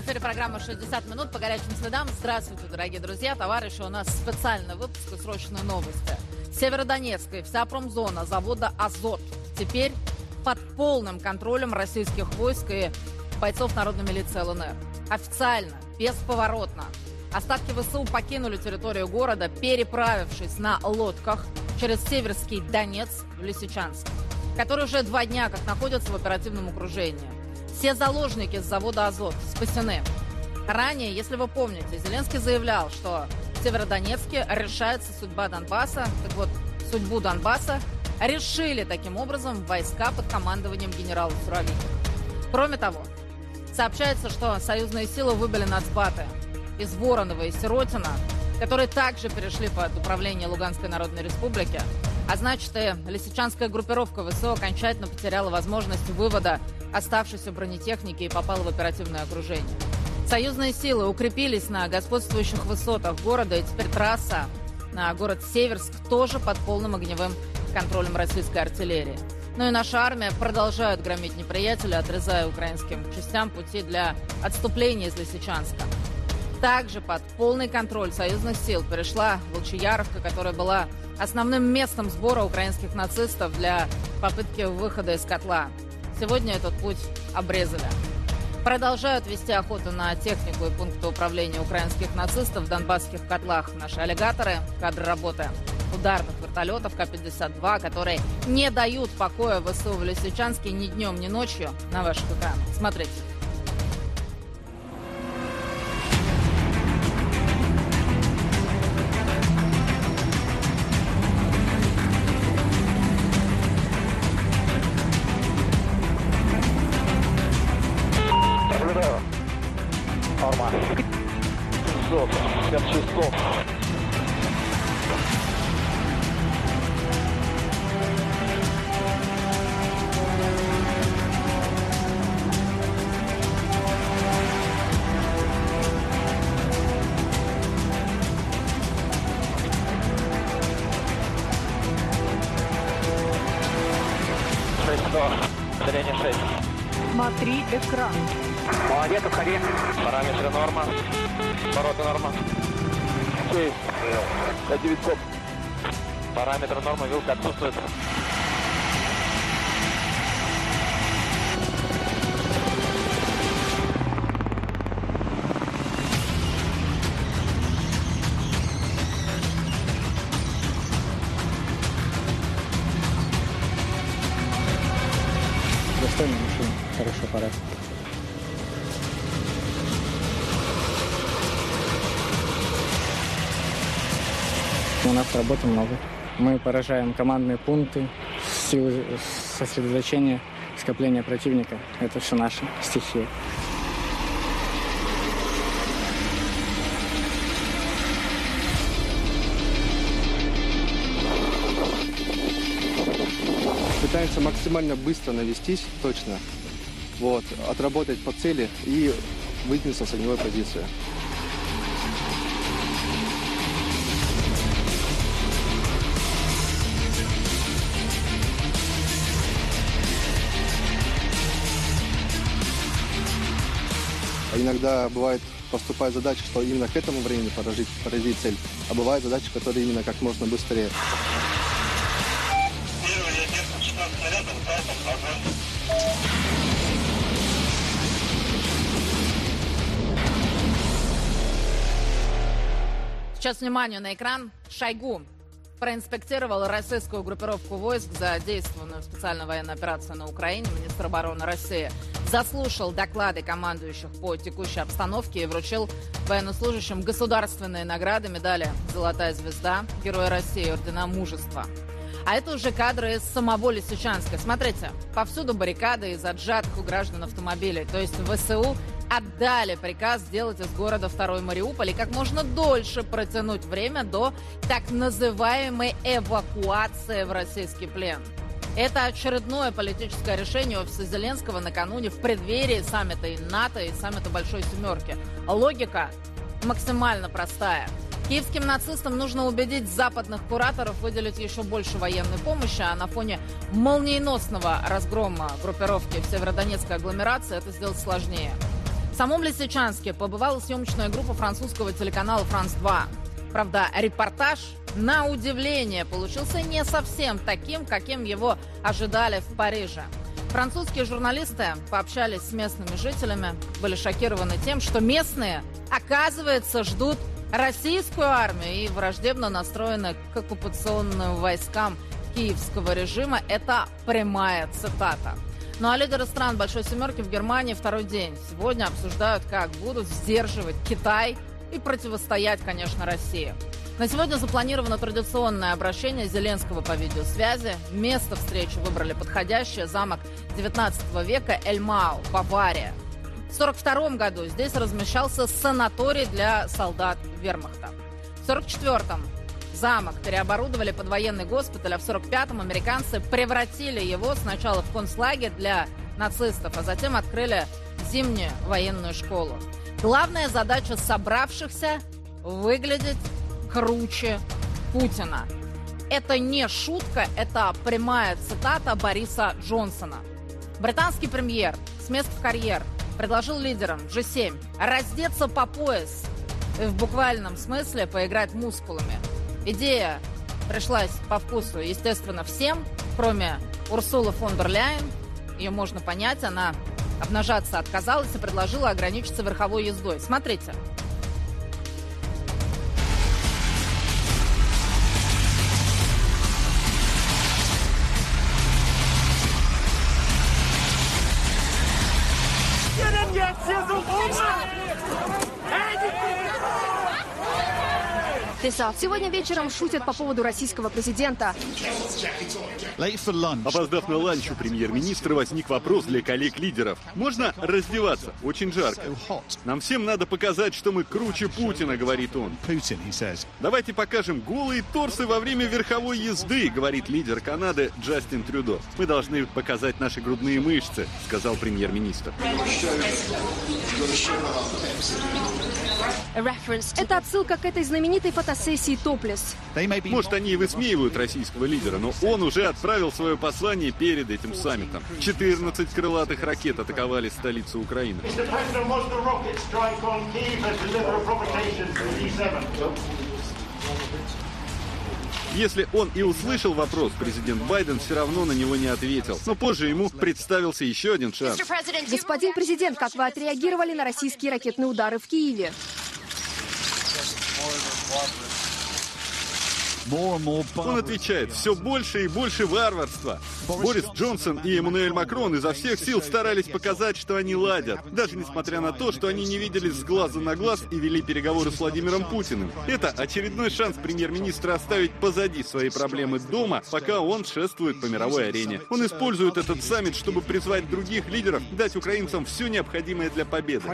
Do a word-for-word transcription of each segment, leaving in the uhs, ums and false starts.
эфире программа «шестьдесят минут» по горячим следам. Здравствуйте, дорогие друзья, товарищи. У нас специальный выпуск и срочные новости. Северодонецк и вся промзона завода «Азот» теперь под полным контролем российских войск и бойцов народной милиции ЛНР. Официально, бесповоротно. Остатки ВСУ покинули территорию города, переправившись на лодках через Северский Донец в Лисичанск, который уже два дня как находится в оперативном окружении. Все заложники с завода «Азот» спасены. Ранее, если вы помните, Зеленский заявлял, что в Северодонецке решается судьба Донбасса. Так вот, судьбу Донбасса решили таким образом войска под командованием генерала Суровикина. Кроме того, сообщается, что союзные силы выбили нацбаты из Воронова и Сиротина, которые также перешли под управление Луганской Народной Республики. А значит, и лисичанская группировка ВСУ окончательно потеряла возможность вывода оставшейся бронетехники и попала в оперативное окружение. Союзные силы укрепились на господствующих высотах города, и теперь трасса на город Северск тоже под полным огневым контролем российской артиллерии. Ну и наша армия продолжает громить неприятеля, отрезая украинским частям пути для отступления из Лисичанска. Также под полный контроль союзных сил перешла Волчияровка, которая была основным местом сбора украинских нацистов для попытки выхода из котла. Сегодня этот путь обрезали. Продолжают вести охоту на технику и пункты управления украинских нацистов в донбасских котлах наши аллигаторы, кадры работы ударных вертолетов Ка пятьдесят два, которые не дают покоя ВСУ в Лисичанске ни днем, ни ночью на ваших экранах. Смотрите. Норма. семьсот, пятьдесят шестьсот. шесть сто. Зрение шесть. Смотри экран. Молодец, отходи. Параметры норма. Обороты норма. шесть. пять девятьсот. Параметры норма, вилка отсутствует. Достойная машина, хороший аппарат. У нас работы много. Мы поражаем командные пункты, силы сосредоточения, скопления противника. Это все наша стихия. Пытаемся максимально быстро навестись, точно, вот, отработать по цели и выдвинуться с огневой позиции. Иногда бывает, поступает задача, что именно к этому времени поразить, поразить цель, а бывают задачи, которые именно как можно быстрее. Сейчас внимание на экран. Шойгу проинспектировал российскую группировку войск, задействованную в специальной военной операции на Украине. Министр обороны России заслушал доклады командующих по текущей обстановке и вручил военнослужащим государственные награды, медали «Золотая звезда», Героя России, ордена Мужества. А это уже кадры из самого Лисичанска. Смотрите, повсюду баррикады из отжатых у граждан автомобилей. То есть ВСУ отдали приказ сделать из города второй Мариуполь и как можно дольше протянуть время до так называемой эвакуации в российский плен. Это очередное политическое решение офиса Зеленского накануне в преддверии саммита и НАТО, и саммита Большой Семерки. Логика максимально простая. Киевским нацистам нужно убедить западных кураторов выделить еще больше военной помощи, а на фоне молниеносного разгрома группировки в Северодонецкой агломерации это сделать сложнее. самом Лисичанске побывала съемочная группа французского телеканала «Франс два». Правда, репортаж, на удивление, получился не совсем таким, каким его ожидали в Париже. Французские журналисты пообщались с местными жителями, были шокированы тем, что местные, оказывается, ждут российскую армию и враждебно настроены к оккупационным войскам киевского режима. Это прямая цитата. Ну а лидеры стран Большой Семерки в Германии второй день сегодня обсуждают, как будут сдерживать Китай и противостоять, конечно, России. На сегодня запланировано традиционное обращение Зеленского по видеосвязи. Место встречи выбрали подходящее — замок девятнадцатого века Эльмау, Бавария. В сорок втором году здесь размещался санаторий для солдат вермахта. В сорок четвёртом замок переоборудовали под военный госпиталь, а в сорок пятом американцы превратили его сначала в концлагерь для нацистов, а затем открыли зимнюю военную школу. Главная задача собравшихся — выглядеть круче Путина. Это не шутка, это прямая цитата Бориса Джонсона. Британский премьер с мест в карьер предложил лидерам джи семь раздеться по пояс и в буквальном смысле поиграть мускулами. Идея пришлась по вкусу, естественно, всем, кроме Урсулы фон дер Ляйен. Ее можно понять, она обнажаться отказалась и предложила ограничиться верховой ездой. Смотрите. Сегодня вечером шутят по поводу российского президента. Опоздав на ланч у премьер-министра, возник вопрос для коллег-лидеров. Можно раздеваться? Очень жарко. Нам всем надо показать, что мы круче Путина, говорит он. Давайте покажем голые торсы во время верховой езды, говорит лидер Канады Джастин Трюдо. Мы должны показать наши грудные мышцы, сказал премьер-министр. Это отсылка к этой знаменитой фотосессии «Топлес». Может, они и высмеивают российского лидера, но он уже отправил свое послание перед этим саммитом. четырнадцать крылатых ракет атаковали столицу Украины. Если он и услышал вопрос, президент Байден все равно на него не ответил. Но позже ему представился еще один шанс. Господин президент, как вы отреагировали на российские ракетные удары в Киеве? Он отвечает: все больше и больше варварства. Борис Джонсон и Эммануэль Макрон изо всех сил старались показать, что они ладят, даже несмотря на то, что они не виделись с глазу на глаз и вели переговоры с Владимиром Путиным. Это очередной шанс премьер-министра оставить позади свои проблемы дома, пока он шествует по мировой арене. Он использует этот саммит, чтобы призвать других лидеров дать украинцам все необходимое для победы.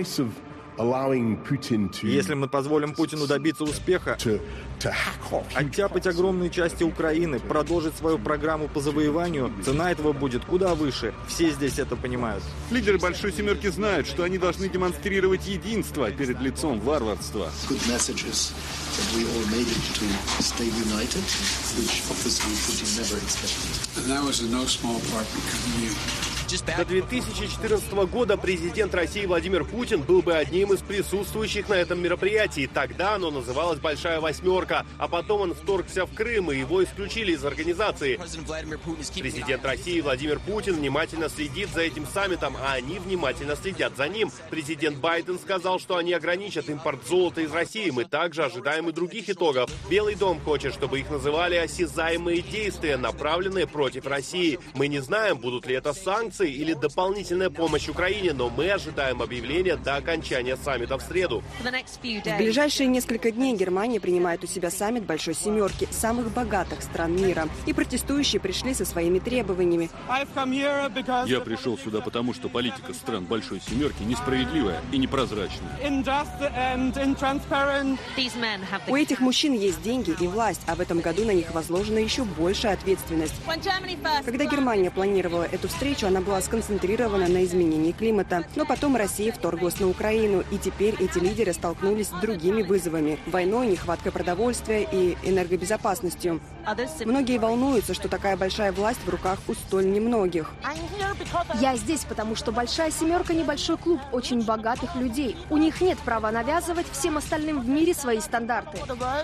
Если мы позволим Путину добиться успеха, оттяпать огромные части Украины, продолжить свою программу по завоеванию, цена этого будет куда выше. Все здесь это понимают. Лидеры Большой Семерки знают, что они должны демонстрировать единство перед лицом варварства. До две тысячи четырнадцатого года президент России Владимир Путин был бы одним из присутствующих на этом мероприятии. Тогда оно называлось «Большая восьмерка», а потом он вторгся в Крым, и его исключили из организации. Президент России Владимир Путин внимательно следит за этим саммитом, а они внимательно следят за ним. Президент Байден сказал, что они ограничат импорт золота из России. Мы также ожидаем и других итогов. Белый дом хочет, чтобы их называли осязаемые действия, направленные против России. Мы не знаем, будут ли это санкции или дополнительная помощь Украине, но мы ожидаем объявления до окончания саммита в среду. В ближайшие несколько дней Германия принимает у себя саммит Большой Семерки, самых богатых стран мира. И протестующие пришли со своими требованиями. Я пришел сюда потому, что политика стран Большой Семерки несправедливая и непрозрачная. У этих мужчин есть деньги и власть, а в этом году на них возложена еще большая ответственность. Когда Германия планировала эту встречу, она была была сконцентрирована на изменении климата. Но потом Россия вторглась на Украину, и теперь эти лидеры столкнулись с другими вызовами – войной, нехваткой продовольствия и энергобезопасностью. Многие волнуются, что такая большая власть в руках у столь немногих. Я здесь, потому что «Большая семерка» – небольшой клуб очень богатых людей. У них нет права навязывать всем остальным в мире свои стандарты.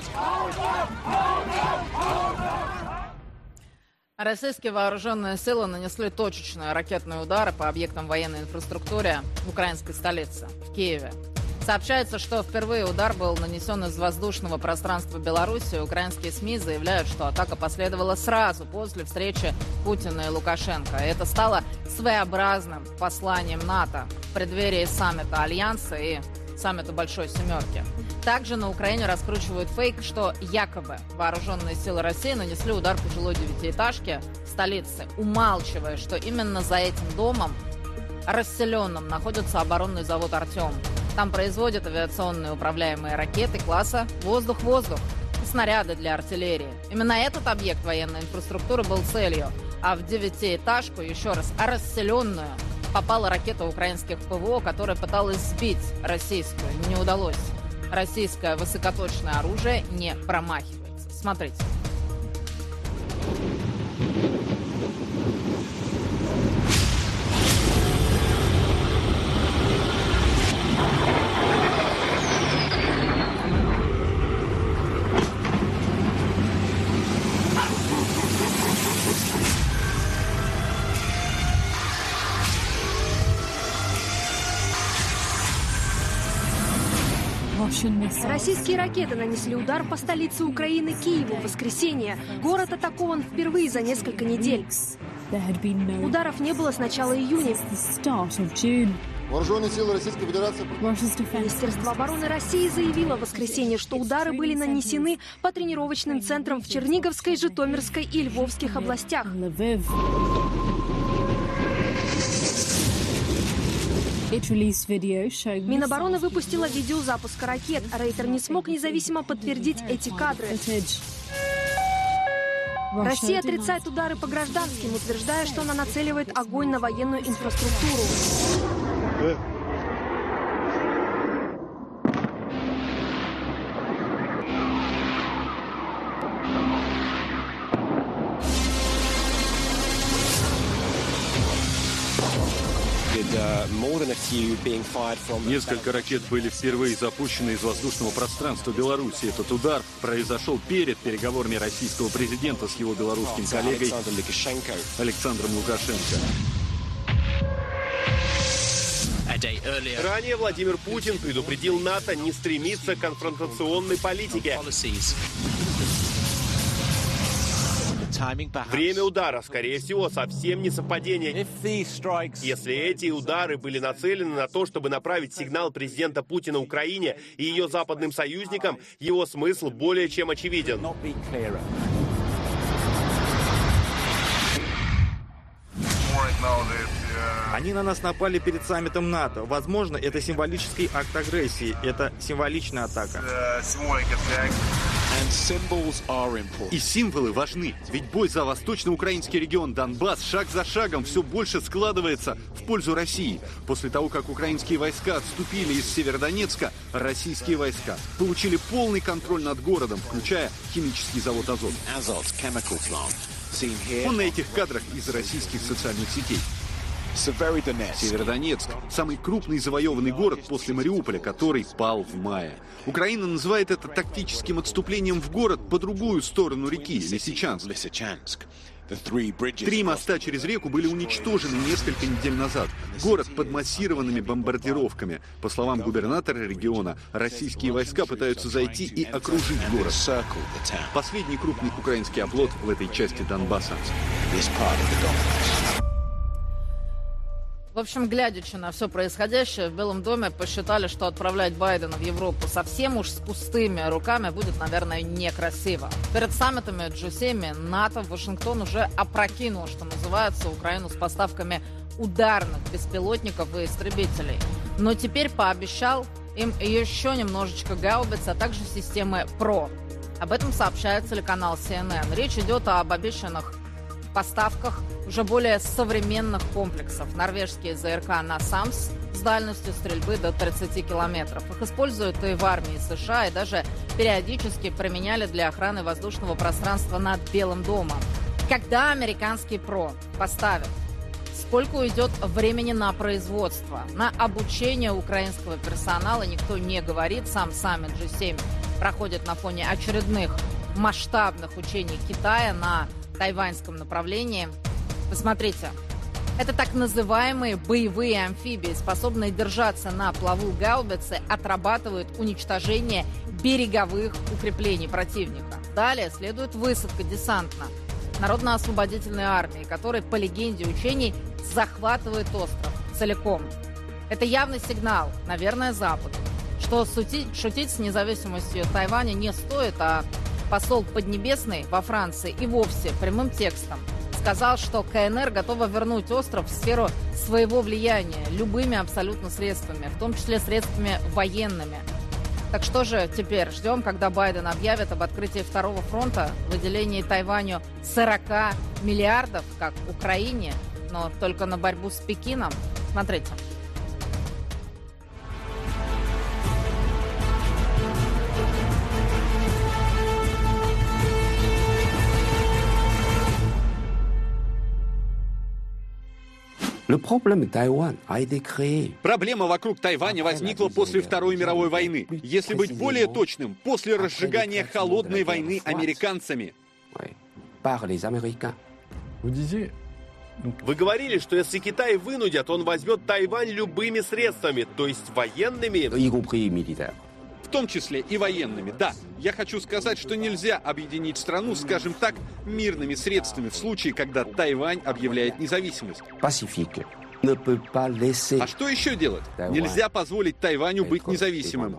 Российские вооруженные силы нанесли точечные ракетные удары по объектам военной инфраструктуры в украинской столице, в Киеве. Сообщается, что впервые удар был нанесен из воздушного пространства Беларуси. Украинские СМИ заявляют, что атака последовала сразу после встречи Путина и Лукашенко. И это стало своеобразным посланием НАТО в преддверии саммита Альянса и саммита Большой Семерки. Также на Украине раскручивают фейк, что якобы вооруженные силы России нанесли удар по жилой девятиэтажке в столице, умалчивая, что именно за этим домом, расселенным, находится оборонный завод «Артем». Там производят авиационные управляемые ракеты класса «Воздух-воздух» и снаряды для артиллерии. Именно этот объект военной инфраструктуры был целью, а в девятиэтажку, еще раз, расселенную, попала ракета украинских ПВО, которая пыталась сбить российскую. Не удалось. Российское высокоточное оружие не промахивается. Смотрите. Российские ракеты нанесли удар по столице Украины Киеву в воскресенье. Город атакован впервые за несколько недель. Ударов не было с начала июня. Вооруженные силы Российской Федерации... Министерство обороны России заявило в воскресенье, что удары были нанесены по тренировочным центрам в Черниговской, Житомирской и Львовских областях. Минобороны выпустила видео запуска ракет. Рейтер не смог независимо подтвердить эти кадры. Россия отрицает удары по гражданским, утверждая, что она нацеливает огонь на военную инфраструктуру. Несколько ракет были впервые запущены из воздушного пространства Беларуси. Этот удар произошел перед переговорами российского президента с его белорусским коллегой Александром Лукашенко. Ранее Владимир Путин предупредил НАТО не стремиться к конфронтационной политике. Время удара, скорее всего, совсем не совпадение. Если эти удары были нацелены на то, чтобы направить сигнал президента Путина Украине и ее западным союзникам, его смысл более чем очевиден. Они на нас напали перед саммитом НАТО. Возможно, это символический акт агрессии. Это символичная атака. И символы важны, ведь бой за восточноукраинский регион Донбасс шаг за шагом все больше складывается в пользу России. После того, как украинские войска отступили из Северодонецка, российские войска получили полный контроль над городом, включая химический завод «Азот». Он на этих кадрах из российских социальных сетей. Северодонецк – самый крупный завоеванный город после Мариуполя, который пал в мае. Украина называет это тактическим отступлением в город по другую сторону реки – Лисичанск. Три моста через реку были уничтожены несколько недель назад. Город под массированными бомбардировками. По словам губернатора региона, российские войска пытаются зайти и окружить город. Последний крупный украинский оплот в этой части Донбасса. В общем, глядячи на все происходящее, в Белом доме посчитали, что отправлять Байдена в Европу совсем уж с пустыми руками будет, наверное, некрасио. Перед саммитами джи семь НАТО Вашингтон уже опрокинул, что называется, Украину с поставками ударных беспилотников и истребителей. Но теперь пообещал им еще немножечко гаубиц, а также системы ПРО. Об этом сообщает телеканал си эн эн. Речь идет об обещанных в поставках уже более современных комплексов. Норвежские ЗРК «Насамс» с дальностью стрельбы до тридцати километров. Их используют и в армии США, и даже периодически применяли для охраны воздушного пространства над Белым домом. Когда американский ПРО поставит? Сколько уйдет времени на производство? На обучение украинского персонала никто не говорит. Сам саммит джи семь проходит на фоне очередных масштабных учений Китая на тайваньском направлении. Посмотрите, это так называемые боевые амфибии, способные держаться на плаву гаубицы, отрабатывают уничтожение береговых укреплений противника. Далее следует высадка десантна Народно-освободительной армии, который, по легенде учений, захватывает остров целиком. Это явный сигнал, наверное, Западу, что шутить, шутить с независимостью Тайваня не стоит, а посол Поднебесный во Франции и вовсе прямым текстом сказал, что КНР готова вернуть остров в сферу своего влияния любыми абсолютно средствами, в том числе средствами военными. Так что же теперь ждем, когда Байден объявит об открытии второго фронта, выделении Тайваню сорока миллиардов, как Украине, но только на борьбу с Пекином? Смотрите. Проблема вокруг Тайваня возникла после Второй мировой войны. Если быть более точным, после разжигания холодной войны американцами. Вы говорили, что если Китай вынудят, он возьмет Тайвань любыми средствами, то есть военными. В том числе и военными, да. Я хочу сказать, что нельзя объединить страну, скажем так, мирными средствами в случае, когда Тайвань объявляет независимость. А что еще делать? Нельзя позволить Тайваню быть независимым.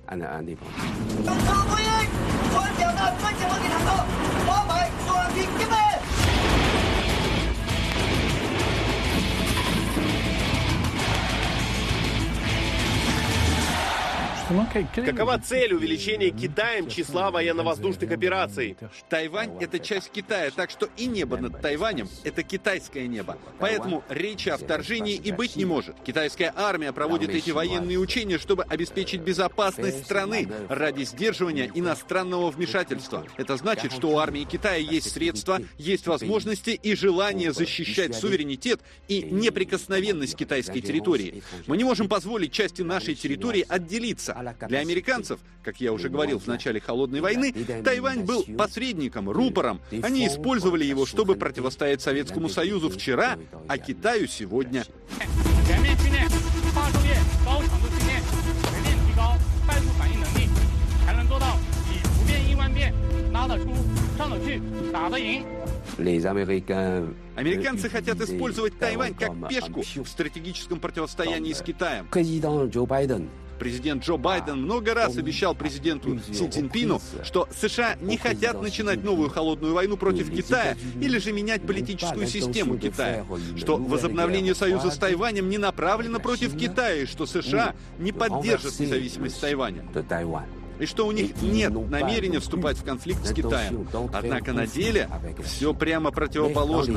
Какова цель увеличения Китаем числа военно-воздушных операций? Тайвань — это часть Китая, так что и небо над Тайванем — это китайское небо. Поэтому речи о вторжении и быть не может. Китайская армия проводит эти военные учения, чтобы обеспечить безопасность страны ради сдерживания иностранного вмешательства. Это значит, что у армии Китая есть средства, есть возможности и желание защищать суверенитет и неприкосновенность китайской территории. Мы не можем позволить части нашей территории отделиться. Для американцев, как я уже говорил в начале Холодной войны, Тайвань был посредником, рупором. Они использовали его, чтобы противостоять Советскому Союзу вчера, а Китаю сегодня. Американцы хотят использовать Тайвань как пешку в стратегическом противостоянии с Китаем. Президент Джо Байден много раз обещал президенту Си Цзиньпину, что США не хотят начинать новую холодную войну против Китая или же менять политическую систему Китая, что возобновление союза с Тайванем не направлено против Китая, и что США не поддержат независимость Тайваня. И что у них нет намерения вступать в конфликт с Китаем. Однако на деле все прямо противоположно.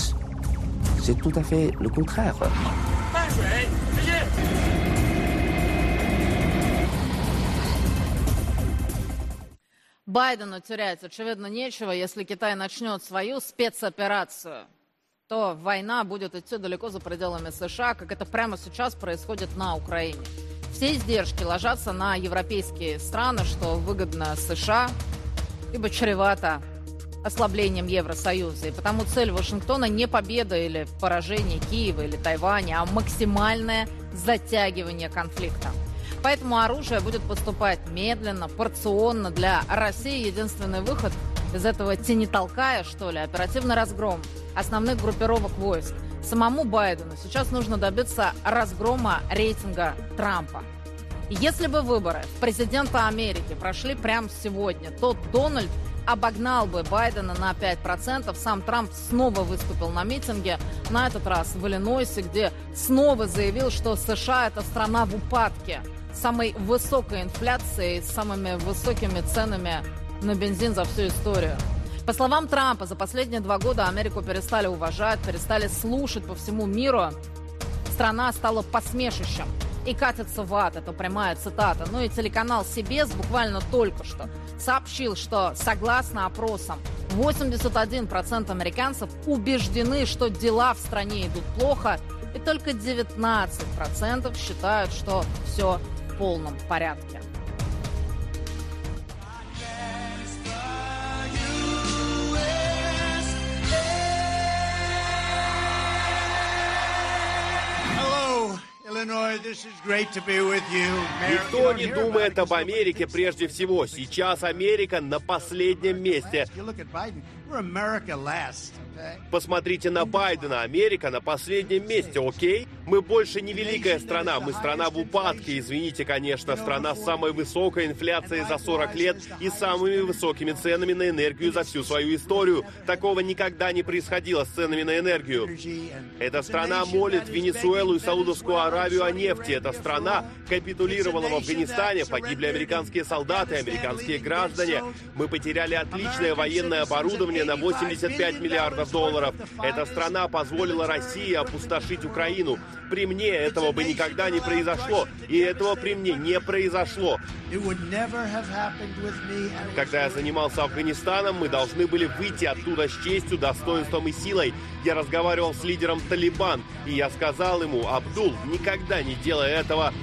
Байдену терять, очевидно, нечего. Если Китай начнет свою спецоперацию, то война будет идти далеко за пределами США, как это прямо сейчас происходит на Украине. Все издержки ложатся на европейские страны, что выгодно США, ибо чревато ослаблением Евросоюза. И потому цель Вашингтона не победа или поражение Киева или Тайваня, а максимальное затягивание конфликта. Поэтому оружие будет поступать медленно, порционно. Для России единственный выход из этого тени-толкая, что ли, оперативный разгром основных группировок войск. Самому Байдену сейчас нужно добиться разгрома рейтинга Трампа. И если бы выборы в президента Америки прошли прямо сегодня, то Дональд обогнал бы Байдена на пять процентов. Сам Трамп снова выступил на митинге, на этот раз в Иллинойсе, где снова заявил, что США – это страна в упадке, с самой высокой инфляцией, с самыми высокими ценами на бензин за всю историю. По словам Трампа, за последние два года Америку перестали уважать, перестали слушать по всему миру. Страна стала посмешищем и катится в ад. Это прямая цитата. Ну и телеканал си би эс буквально только что сообщил, что согласно опросам восемьдесят один процент американцев убеждены, что дела в стране идут плохо, и только девятнадцать процентов считают, что все в полном порядке. Никто не думает об Америке прежде всего. Сейчас Америка на последнем месте. Посмотрите на Байдена. Америка на последнем месте, окей? Мы больше не великая страна, мы страна в упадке. Извините, конечно, страна с самой высокой инфляцией за сорок лет и самыми высокими ценами на энергию за всю свою историю. Такого никогда не происходило с ценами на энергию. Эта страна молит Венесуэлу и Саудовскую Аравию о нефти. Эта страна капитулировала в Афганистане, погибли американские солдаты, американские граждане. Мы потеряли отличное военное оборудование на восемьдесят пять миллиардов долларов. Эта страна позволила России опустошить Украину. При мне этого бы никогда не произошло. И этого при мне не произошло. Когда я занимался Афганистаном, мы должны были выйти оттуда с честью, достоинством и силой. Я разговаривал с лидером Талибан, и я сказал ему: Абдул, никогда не делай этого.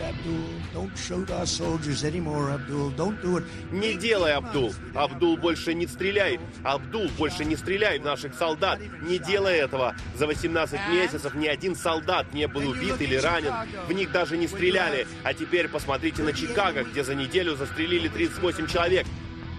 Не делай, Абдул. Абдул, больше не стреляй. Абдул, больше не стреляй в наших солдат. Не делай этого. За восемнадцать месяцев ни один солдат не был убит или ранен. В них даже не стреляли. А теперь посмотрите на Чикаго, где за неделю застрелили тридцать восемь человек.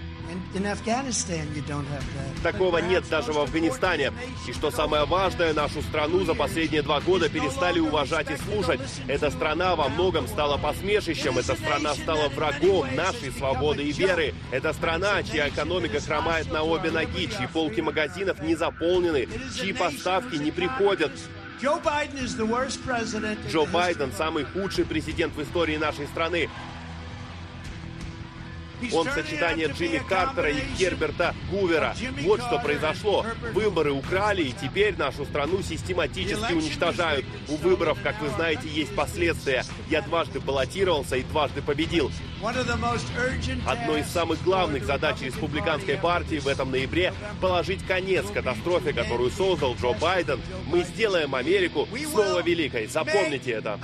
Такого нет даже в Афганистане. И что самое важное, нашу страну за последние два года перестали уважать и слушать. Эта страна во многом стала посмешищем. Эта страна стала врагом нашей свободы и веры. Это страна, чья экономика хромает на обе ноги, чьи полки магазинов не заполнены, чьи поставки не приходят. Джо Байден самый худший президент в истории нашей страны. Он сочетание Джимми Картера и Герберта Гувера. Вот что произошло. Выборы украли, и теперь нашу страну систематически уничтожают. У выборов, как вы знаете, есть последствия. Я дважды баллотировался и дважды победил. Одной из самых главных задач республиканской партии в этом ноябре — положить конец катастрофе, которую создал Джо Байден. Мы сделаем Америку снова великой. Запомните это.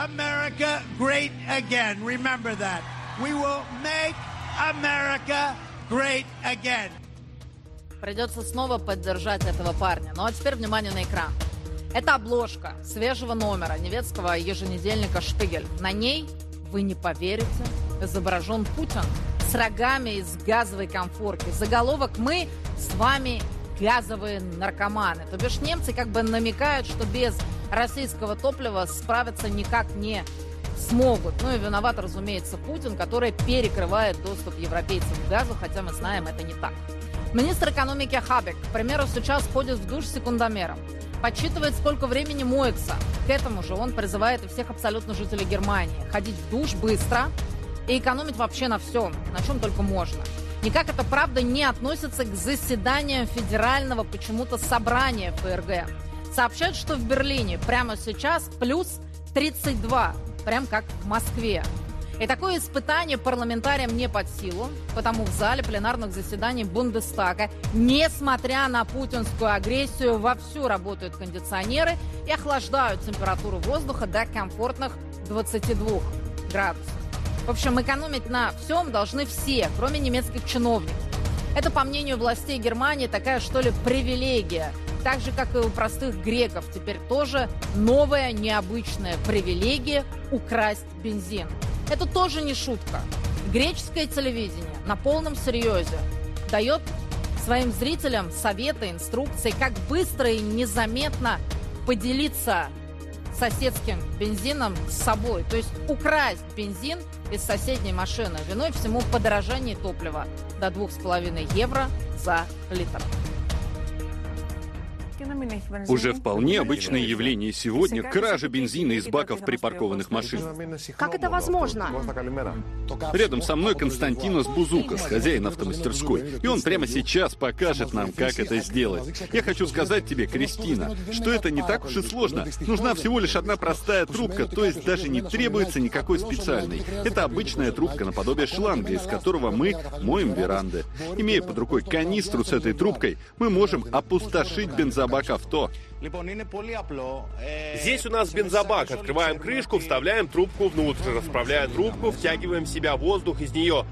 America great again. Придется снова поддержать этого парня. Ну а теперь внимание на экран. Это обложка свежего номера немецкого еженедельника «Шпигель». На ней, вы не поверите, изображен Путин с рогами из газовой конфорки. Заголовок: «Мы с вами газовые наркоманы». То бишь немцы как бы намекают, что без российского топлива справиться никак не смогут. Ну и виноват, разумеется, Путин, который перекрывает доступ европейцев к газу, хотя мы знаем, это не так. Министр экономики Хабек, к примеру, сейчас ходит в душ с секундомером, подсчитывает, сколько времени моется. К этому же он призывает и всех абсолютно жителей Германии ходить в душ быстро и экономить вообще на всем, на чем только можно. Никак это, правда, не относится к заседаниям федерального почему-то собрания ФРГ. Сообщают, что в Берлине прямо сейчас плюс тридцать два. Прям как в Москве. И такое испытание парламентариям не под силу, потому в зале пленарных заседаний Бундестага, несмотря на путинскую агрессию, вовсю работают кондиционеры и охлаждают температуру воздуха до комфортных двадцати двух градусов. В общем, экономить на всем должны все, кроме немецких чиновников. Это, по мнению властей Германии, такая, что ли, привилегия. Так же, как и у простых греков, теперь тоже новая необычная привилегия – украсть бензин. Это тоже не шутка. Греческое телевидение на полном серьезе дает своим зрителям советы, инструкции, как быстро и незаметно поделиться соседским бензином с собой. То есть украсть бензин из соседней машины. Виной всему подорожание топлива до двух с половиной евро за литр. Уже вполне обычное явление сегодня — кража бензина из баков припаркованных машин. Как это возможно? Рядом со мной Константинос Бузукас, хозяин автомастерской, и он прямо сейчас покажет нам, как это сделать. Я хочу сказать тебе, Кристина, что это не так уж и сложно. Нужна всего лишь одна простая трубка, то есть даже не требуется никакой специальной. Это обычная трубка наподобие шланга, из которого мы моем веранды. Имея под рукой канистру с этой трубкой, мы можем опустошить бензобак авто. Здесь у нас бензобак. Открываем крышку, вставляем трубку внутрь, расправляя трубку, втягиваем в себя воздух из нее.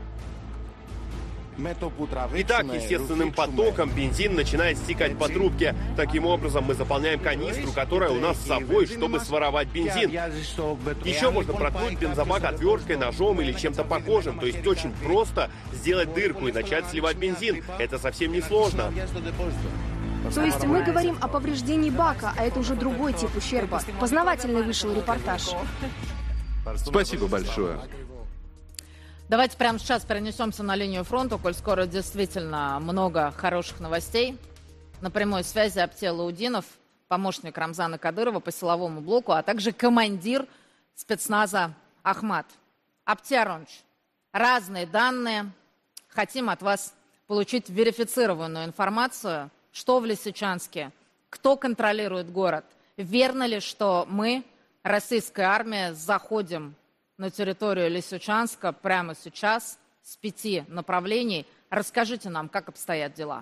Итак, естественным потоком бензин начинает стекать по трубке. Таким образом, мы заполняем канистру, которая у нас с собой, чтобы своровать бензин. Еще можно проткнуть бензобак отверткой, ножом или чем-то похожим. То есть очень просто сделать дырку и начать сливать бензин. Это совсем не сложно. То есть мы говорим о повреждении бака, а это уже другой тип ущерба. Познавательный вышел репортаж. Спасибо большое. Давайте прямо сейчас перенесемся на линию фронта, коль скоро действительно много хороших новостей. На прямой связи Аптия Лаудинов, помощник Рамзана Кадырова по силовому блоку, а также командир спецназа Ахмат. Аптия Ронч, разные данные. Хотим от вас получить верифицированную информацию, что в Лисичанске, кто контролирует город. Верно ли, что мы, российская армия, заходим на территорию Лисичанска прямо сейчас с пяти направлений? Расскажите нам, как обстоят дела.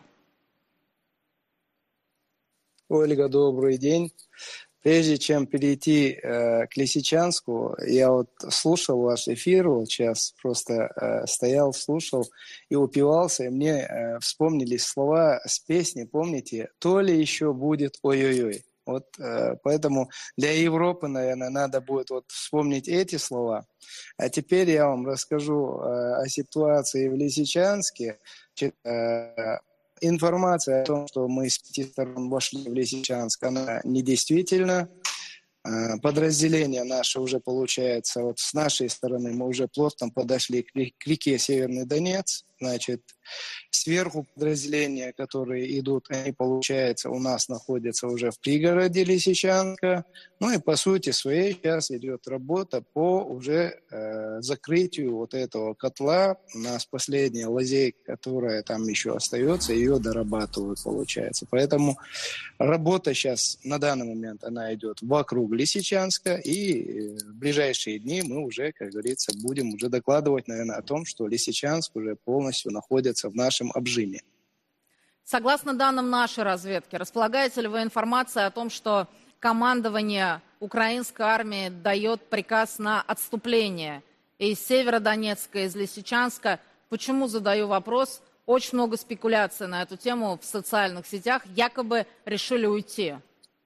Ольга, добрый день. Прежде чем перейти э, к Лисичанску, я вот слушал ваш эфир, вот сейчас просто э, стоял, слушал и упивался, и мне э, вспомнились слова с песни, помните, «То ли еще будет ой-ой-ой». Вот э, поэтому для Европы, наверное, надо будет вот вспомнить эти слова. А теперь я вам расскажу э, о ситуации в Лисичанске. Э, информация о том, что мы с пяти сторон вошли в Лисичанск, она недействительна. Э, подразделение наше уже получается, вот с нашей стороны мы уже плотно подошли к, к реке Северный Донец. Значит, сверху подразделения, которые идут, они, получается, у нас находятся уже в пригороде Лисичанска. Ну и, по сути своей, сейчас идет работа по уже э, закрытию вот этого котла. У нас последняя лазейка, которая там еще остается, ее дорабатывают, получается. Поэтому работа сейчас, на данный момент, она идет вокруг Лисичанска. И в ближайшие дни мы уже, как говорится, будем уже докладывать, наверное, о том, что Лисичанск уже полностью находится в нашем обжиме. Согласно данным нашей разведки, располагаете ли вы информацией о том, что командование украинской армии дает приказ на отступление из Северодонецка, из Лисичанска? Почему задаю вопрос? Очень много спекуляций на эту тему в социальных сетях. Якобы решили уйти.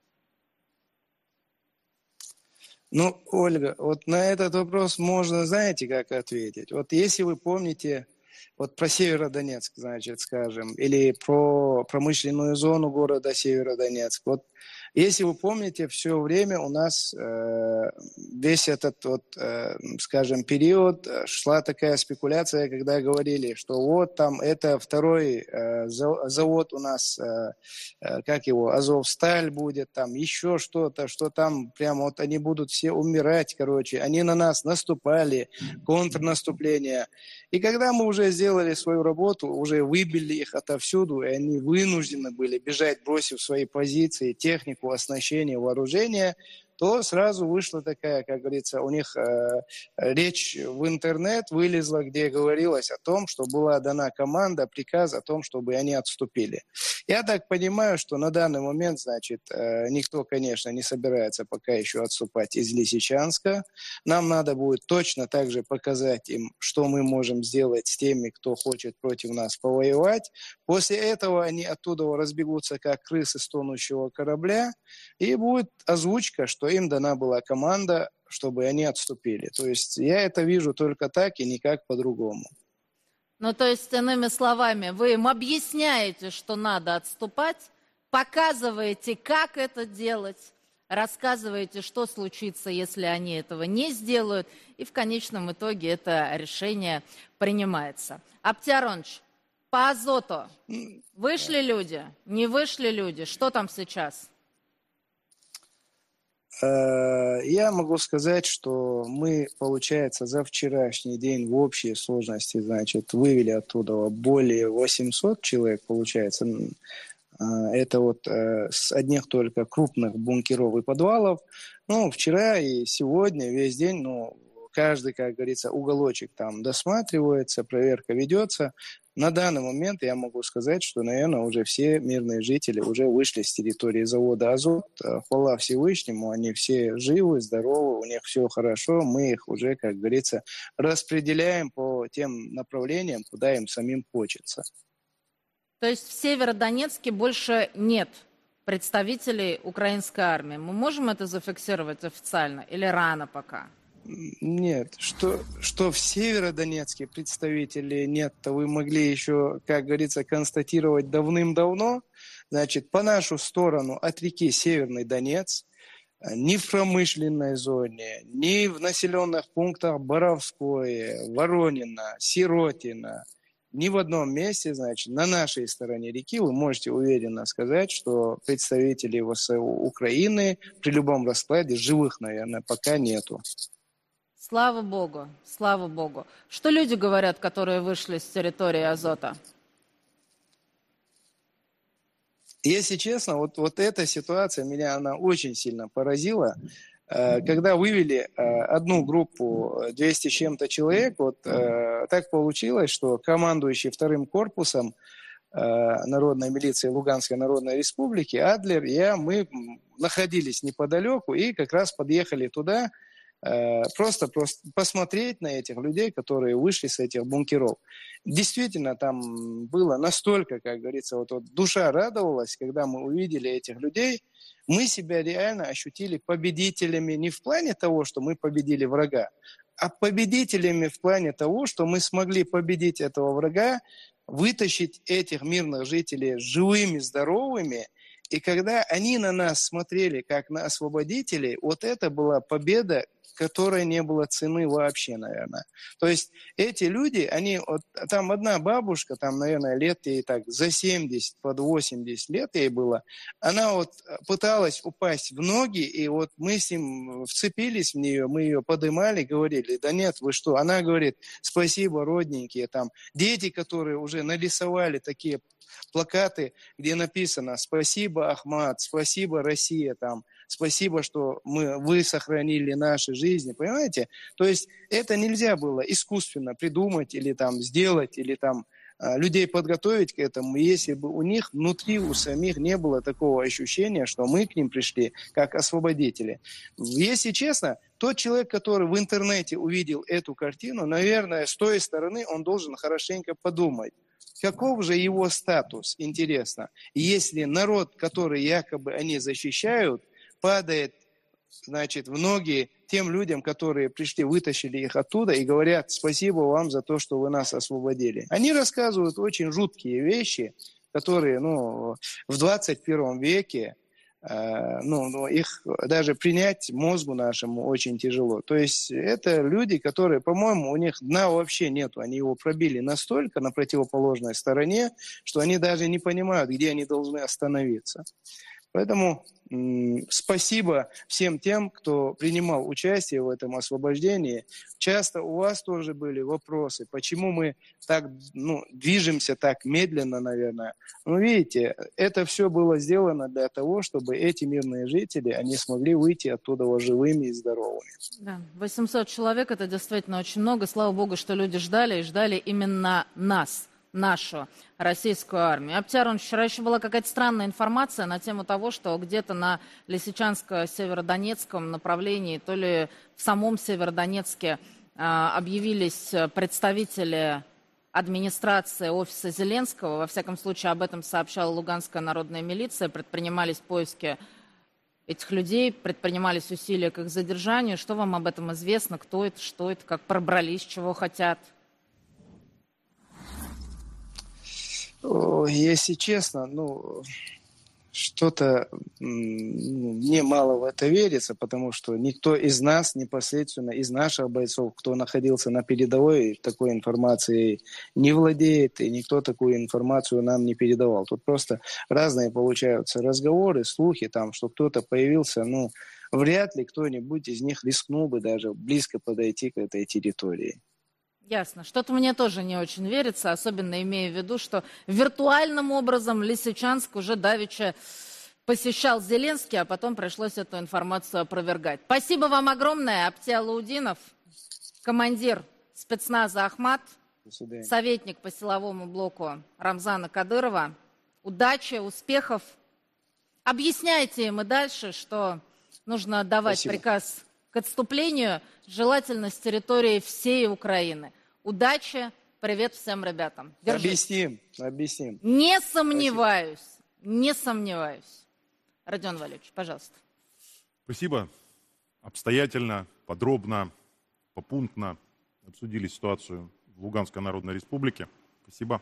Ну, Ольга, вот на этот вопрос можно, знаете, как ответить? Вот если вы помните, вот про Северодонецк, значит, скажем, или про промышленную зону города Северодонецк. Вот если вы помните, все время у нас э, весь этот, вот, э, скажем, период шла такая спекуляция, когда говорили, что вот там это второй э, завод у нас, э, э, как его, Азовсталь будет, там еще что-то, что там прямо вот они будут все умирать, короче. Они на нас наступали, контрнаступление. И когда мы уже сделали свою работу, уже выбили их отовсюду, и они вынуждены были бежать, бросив свои позиции, технику, оснащение, вооружение, то сразу вышла такая, как говорится, у них э, речь в интернет вылезла, где говорилось о том, что была дана команда, приказ о том, чтобы они отступили. Я так понимаю, что на данный момент, значит, э, никто, конечно, не собирается пока еще отступать из Лисичанска. Нам надо будет точно так же показать им, что мы можем сделать с теми, кто хочет против нас повоевать. После этого они оттуда разбегутся, как крысы с тонущего корабля, и будет озвучка, что им дана была команда, чтобы они отступили. То есть я это вижу только так и никак по-другому. Ну, то есть, иными словами, вы им объясняете, что надо отступать, показываете, как это делать, рассказываете, что случится, если они этого не сделают, и в конечном итоге это решение принимается. Аптия Ронч, По Азоту. Вышли люди? Не вышли люди? Что там сейчас? Я могу сказать, что мы, получается, за вчерашний день в общей сложности, значит, вывели оттуда более восемьсот человек, получается. Это вот с одних только крупных бункеров и подвалов. Ну, вчера и сегодня, весь день, ну, каждый, как говорится, уголочек там досматривается, проверка ведется. На данный момент я могу сказать, что, наверное, уже все мирные жители уже вышли с территории завода «Азот». Хвала Всевышнему, они все живы, здоровы, у них все хорошо. Мы их уже, как говорится, распределяем по тем направлениям, куда им самим хочется. То есть в Северодонецке больше нет представителей украинской армии. Мы можем это зафиксировать официально или рано пока? Нет, что, что в Северодонецке представителей нет, то вы могли еще, как говорится, констатировать давным-давно. Значит, по нашу сторону от реки Северный Донец, ни в промышленной зоне, ни в населенных пунктах Боровское, Воронина, Сиротино, ни в одном месте, значит, на нашей стороне реки вы можете уверенно сказать, что представителей ВСУ Украины при любом раскладе, живых, наверное, пока нету. Слава Богу, слава Богу. Что люди говорят, которые вышли с территории Азота? Если честно, вот, вот эта ситуация меня она очень сильно поразила. Когда вывели одну группу, двести с чем-то человек, вот так получилось, что командующий вторым корпусом Народной милиции Луганской Народной Республики Адлер, я, мы находились неподалеку и как раз подъехали туда, Просто, просто посмотреть на этих людей, которые вышли с этих бункеров. Действительно, там было настолько, как говорится, вот, вот душа радовалась, когда мы увидели этих людей. Мы себя реально ощутили победителями не в плане того, что мы победили врага, а победителями в плане того, что мы смогли победить этого врага, вытащить этих мирных жителей живыми, здоровыми. И когда они на нас смотрели как на освободителей, вот это была победа, которой не было цены вообще, наверное. То есть эти люди, они, вот, там одна бабушка, там, наверное, лет ей так за семьдесят, под восемьдесят лет ей было, она вот пыталась упасть в ноги, и вот мы с ним вцепились в нее, мы ее подымали, говорили, да нет, вы что? Она говорит, спасибо, родненькие, там, дети, которые уже нарисовали такие плакаты, где написано «Спасибо, Ахмат», «Спасибо, Россия», там, «Спасибо, что мы, вы сохранили наши жизни», понимаете? То есть это нельзя было искусственно придумать или там сделать, или там людей подготовить к этому, если бы у них внутри, у самих не было такого ощущения, что мы к ним пришли как освободители. Если честно, тот человек, который в интернете увидел эту картину, наверное, с той стороны он должен хорошенько подумать, каков же его статус, интересно, если народ, который якобы они защищают, падает, значит, в ноги тем людям, которые пришли, вытащили их оттуда и говорят спасибо вам за то, что вы нас освободили. Они рассказывают очень жуткие вещи, которые, ну, в двадцать первом веке, э, ну, их даже принять мозгу нашему очень тяжело. То есть это люди, которые, по-моему, у них дна вообще нету. Они его пробили настолько на противоположной стороне, что они даже не понимают, где они должны остановиться. Поэтому м- спасибо всем тем, кто принимал участие в этом освобождении. Часто у вас тоже были вопросы, почему мы так, ну, движемся так медленно, наверное. Но видите, это все было сделано для того, чтобы эти мирные жители, они смогли выйти оттуда живыми и здоровыми. Да, восемьсот человек, это действительно очень много. Слава Богу, что люди ждали и ждали именно нас, нашу российскую армию. Аптярон, вчера еще была какая-то странная информация на тему того, что где-то на Лисичанско-Северодонецком направлении, то ли в самом Северодонецке э, объявились представители администрации офиса Зеленского. Во всяком случае, об этом сообщала Луганская народная милиция. Предпринимались поиски этих людей, предпринимались усилия к их задержанию. Что вам об этом известно? Кто это, что это, как пробрались, чего хотят? Если честно, ну, что-то мне мало в это верится, потому что никто из нас непосредственно, из наших бойцов, кто находился на передовой, такой информацией не владеет, и никто такую информацию нам не передавал. Тут просто разные получаются разговоры, слухи, там, что кто-то появился, ну, вряд ли кто-нибудь из них рискнул бы даже близко подойти к этой территории. Ясно. Что-то мне тоже не очень верится, особенно имея в виду, что виртуальным образом Лисичанск уже давеча посещал Зеленский, а потом пришлось эту информацию опровергать. Спасибо вам огромное, Апти Алаудинов, командир спецназа «Ахмат», советник по силовому блоку Рамзана Кадырова. Удачи, успехов. Объясняйте им и дальше, что нужно отдавать Спасибо. Приказ к отступлению, желательно с территории всей Украины. Удачи, привет всем ребятам. Держись. Объясним, объясним. Не сомневаюсь, Спасибо. не сомневаюсь. Родион Валерьевич, пожалуйста. Спасибо. Обстоятельно, подробно, попунктно обсудили ситуацию в Луганской Народной Республике. Спасибо.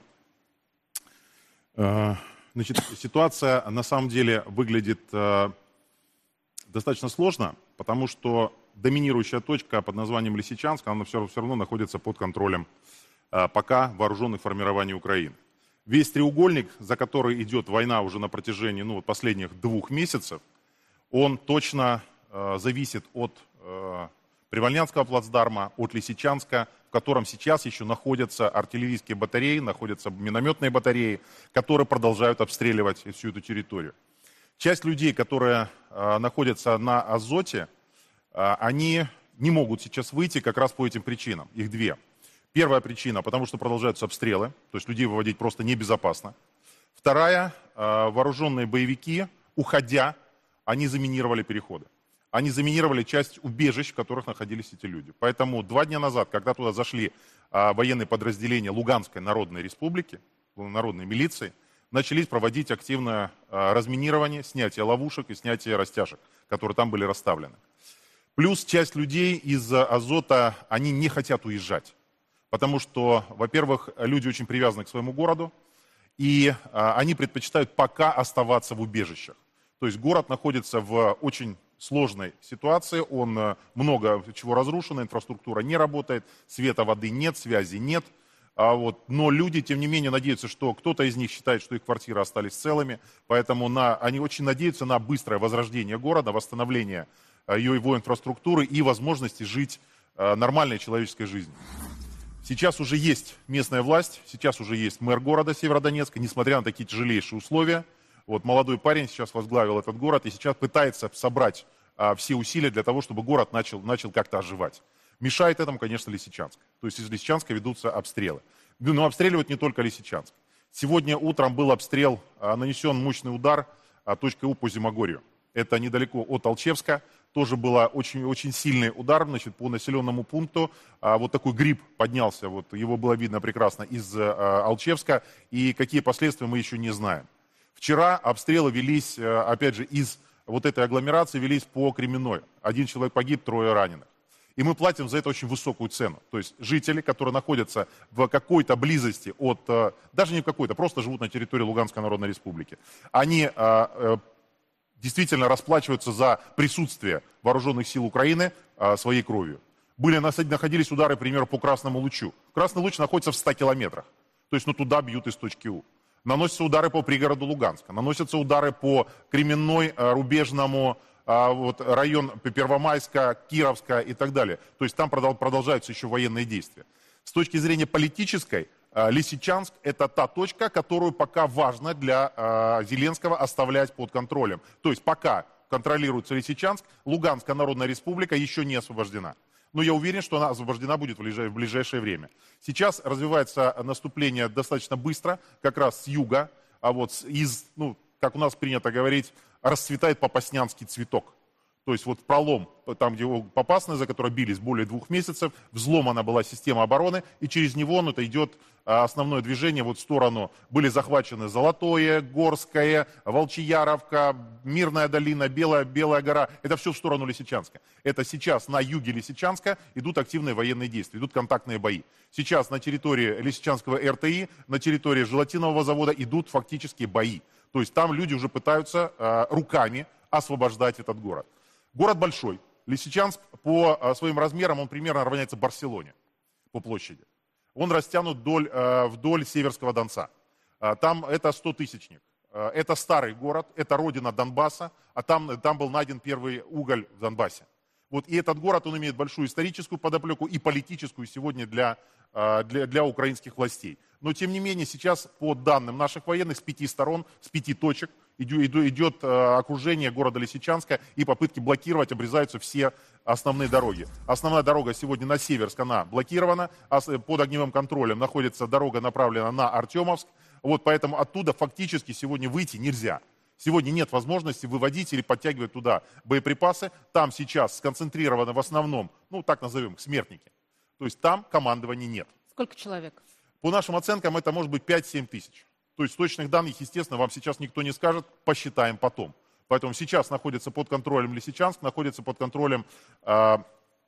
Значит, ситуация на самом деле выглядит достаточно сложно, потому что доминирующая точка под названием Лисичанск, она все, все равно находится под контролем а, пока вооруженных формирований Украины. Весь треугольник, за который идет война уже на протяжении ну, последних двух месяцев, он точно а, зависит от а, Привольнянского плацдарма, от Лисичанска, в котором сейчас еще находятся артиллерийские батареи, находятся минометные батареи, которые продолжают обстреливать всю эту территорию. Часть людей, которые а, находятся на Азоте, они не могут сейчас выйти как раз по этим причинам. Их две. Первая причина, потому что продолжаются обстрелы, то есть людей выводить просто небезопасно. Вторая, вооруженные боевики, уходя, они заминировали переходы. Они заминировали часть убежищ, в которых находились эти люди. Поэтому два дня назад, когда туда зашли военные подразделения Луганской Народной Республики, народной милиции, начались проводить активное разминирование, снятие ловушек и снятие растяжек, которые там были расставлены. Плюс часть людей из Азота, они не хотят уезжать, потому что, во-первых, люди очень привязаны к своему городу, и а, они предпочитают пока оставаться в убежищах. То есть город находится в очень сложной ситуации, он а, много чего разрушено, инфраструктура не работает, света, воды нет, связи нет. А вот, но люди, тем не менее, надеются, что кто-то из них считает, что их квартиры остались целыми, поэтому на, они очень надеются на быстрое возрождение города, восстановление его инфраструктуры и возможности жить нормальной человеческой жизнью. Сейчас уже есть местная власть, сейчас уже есть мэр города Северодонецка, несмотря на такие тяжелейшие условия. Вот молодой парень сейчас возглавил этот город и сейчас пытается собрать а, все усилия для того, чтобы город начал, начал как-то оживать. Мешает этому, конечно, Лисичанск. То есть из Лисичанска ведутся обстрелы. Но обстреливают не только Лисичанск. Сегодня утром был обстрел, а, нанесен мощный удар а, точкой У по Зимогорью. Это недалеко от Алчевска. Тоже был очень, очень сильный удар, значит, по населенному пункту. А, вот такой гриб поднялся, вот, его было видно прекрасно из а, Алчевска. И какие последствия мы еще не знаем. Вчера обстрелы велись, а, опять же, из вот этой агломерации велись по Кременной. Один человек погиб, трое раненых. И мы платим за это очень высокую цену. То есть жители, которые находятся в какой-то близости от, даже не в какой-то, просто живут на территории Луганской Народной Республики, они а, действительно расплачиваются за присутствие вооруженных сил Украины а, своей кровью. Были, находились удары, к примеру, по Красному Лучу. Красный Луч находится в ста километрах. То есть ну, туда бьют из точки У. Наносятся удары по пригороду Луганска, наносятся удары по Кременной, Рубежному, а, вот, район Первомайска, Кировска и так далее. То есть там продолжаются еще военные действия. С точки зрения политической, Лисичанск – это та точка, которую пока важно для э, Зеленского оставлять под контролем. То есть пока контролируется Лисичанск, Луганская Народная Республика еще не освобождена. Но я уверен, что она освобождена будет в ближайшее, в ближайшее время. Сейчас развивается наступление достаточно быстро, как раз с юга, а вот из, ну, как у нас принято говорить, расцветает попаснянский цветок. То есть вот пролом, там, где Попасная, за который бились более двух месяцев, взломана была система обороны, и через него ну, это идет основное движение вот в сторону. Были захвачены Золотое, Горское, Волчияровка, Мирная долина, Белая, Белая гора. Это все в сторону Лисичанска. Это сейчас на юге Лисичанска идут активные военные действия, идут контактные бои. Сейчас на территории Лисичанского эр тэ и, на территории желатинового завода идут фактически бои. То есть там люди уже пытаются э, руками освобождать этот город. Город большой. Лисичанск по а, своим размерам, он примерно равняется Барселоне по площади. Он растянут вдоль, а, вдоль Северского Донца. А, там это стотысячник. А, это старый город, это родина Донбасса, а там, там был найден первый уголь в Донбассе. Вот, и этот город, он имеет большую историческую подоплеку и политическую сегодня для, а, для, для украинских властей. Но, тем не менее, сейчас, по данным наших военных, с пяти сторон, с пяти точек, идет окружение города Лисичанска, и попытки блокировать, обрезаются все основные дороги. Основная дорога сегодня на Северск, она блокирована, а под огневым контролем находится дорога, направленная на Артемовск. Вот поэтому оттуда фактически сегодня выйти нельзя. Сегодня нет возможности выводить или подтягивать туда боеприпасы. Там сейчас сконцентрированы в основном, ну так назовем, смертники. То есть там командования нет. Сколько человек? По нашим оценкам это может быть пять-семь тысяч. То есть точных данных, естественно, вам сейчас никто не скажет, посчитаем потом. Поэтому сейчас находится под контролем Лисичанск, находится под контролем э,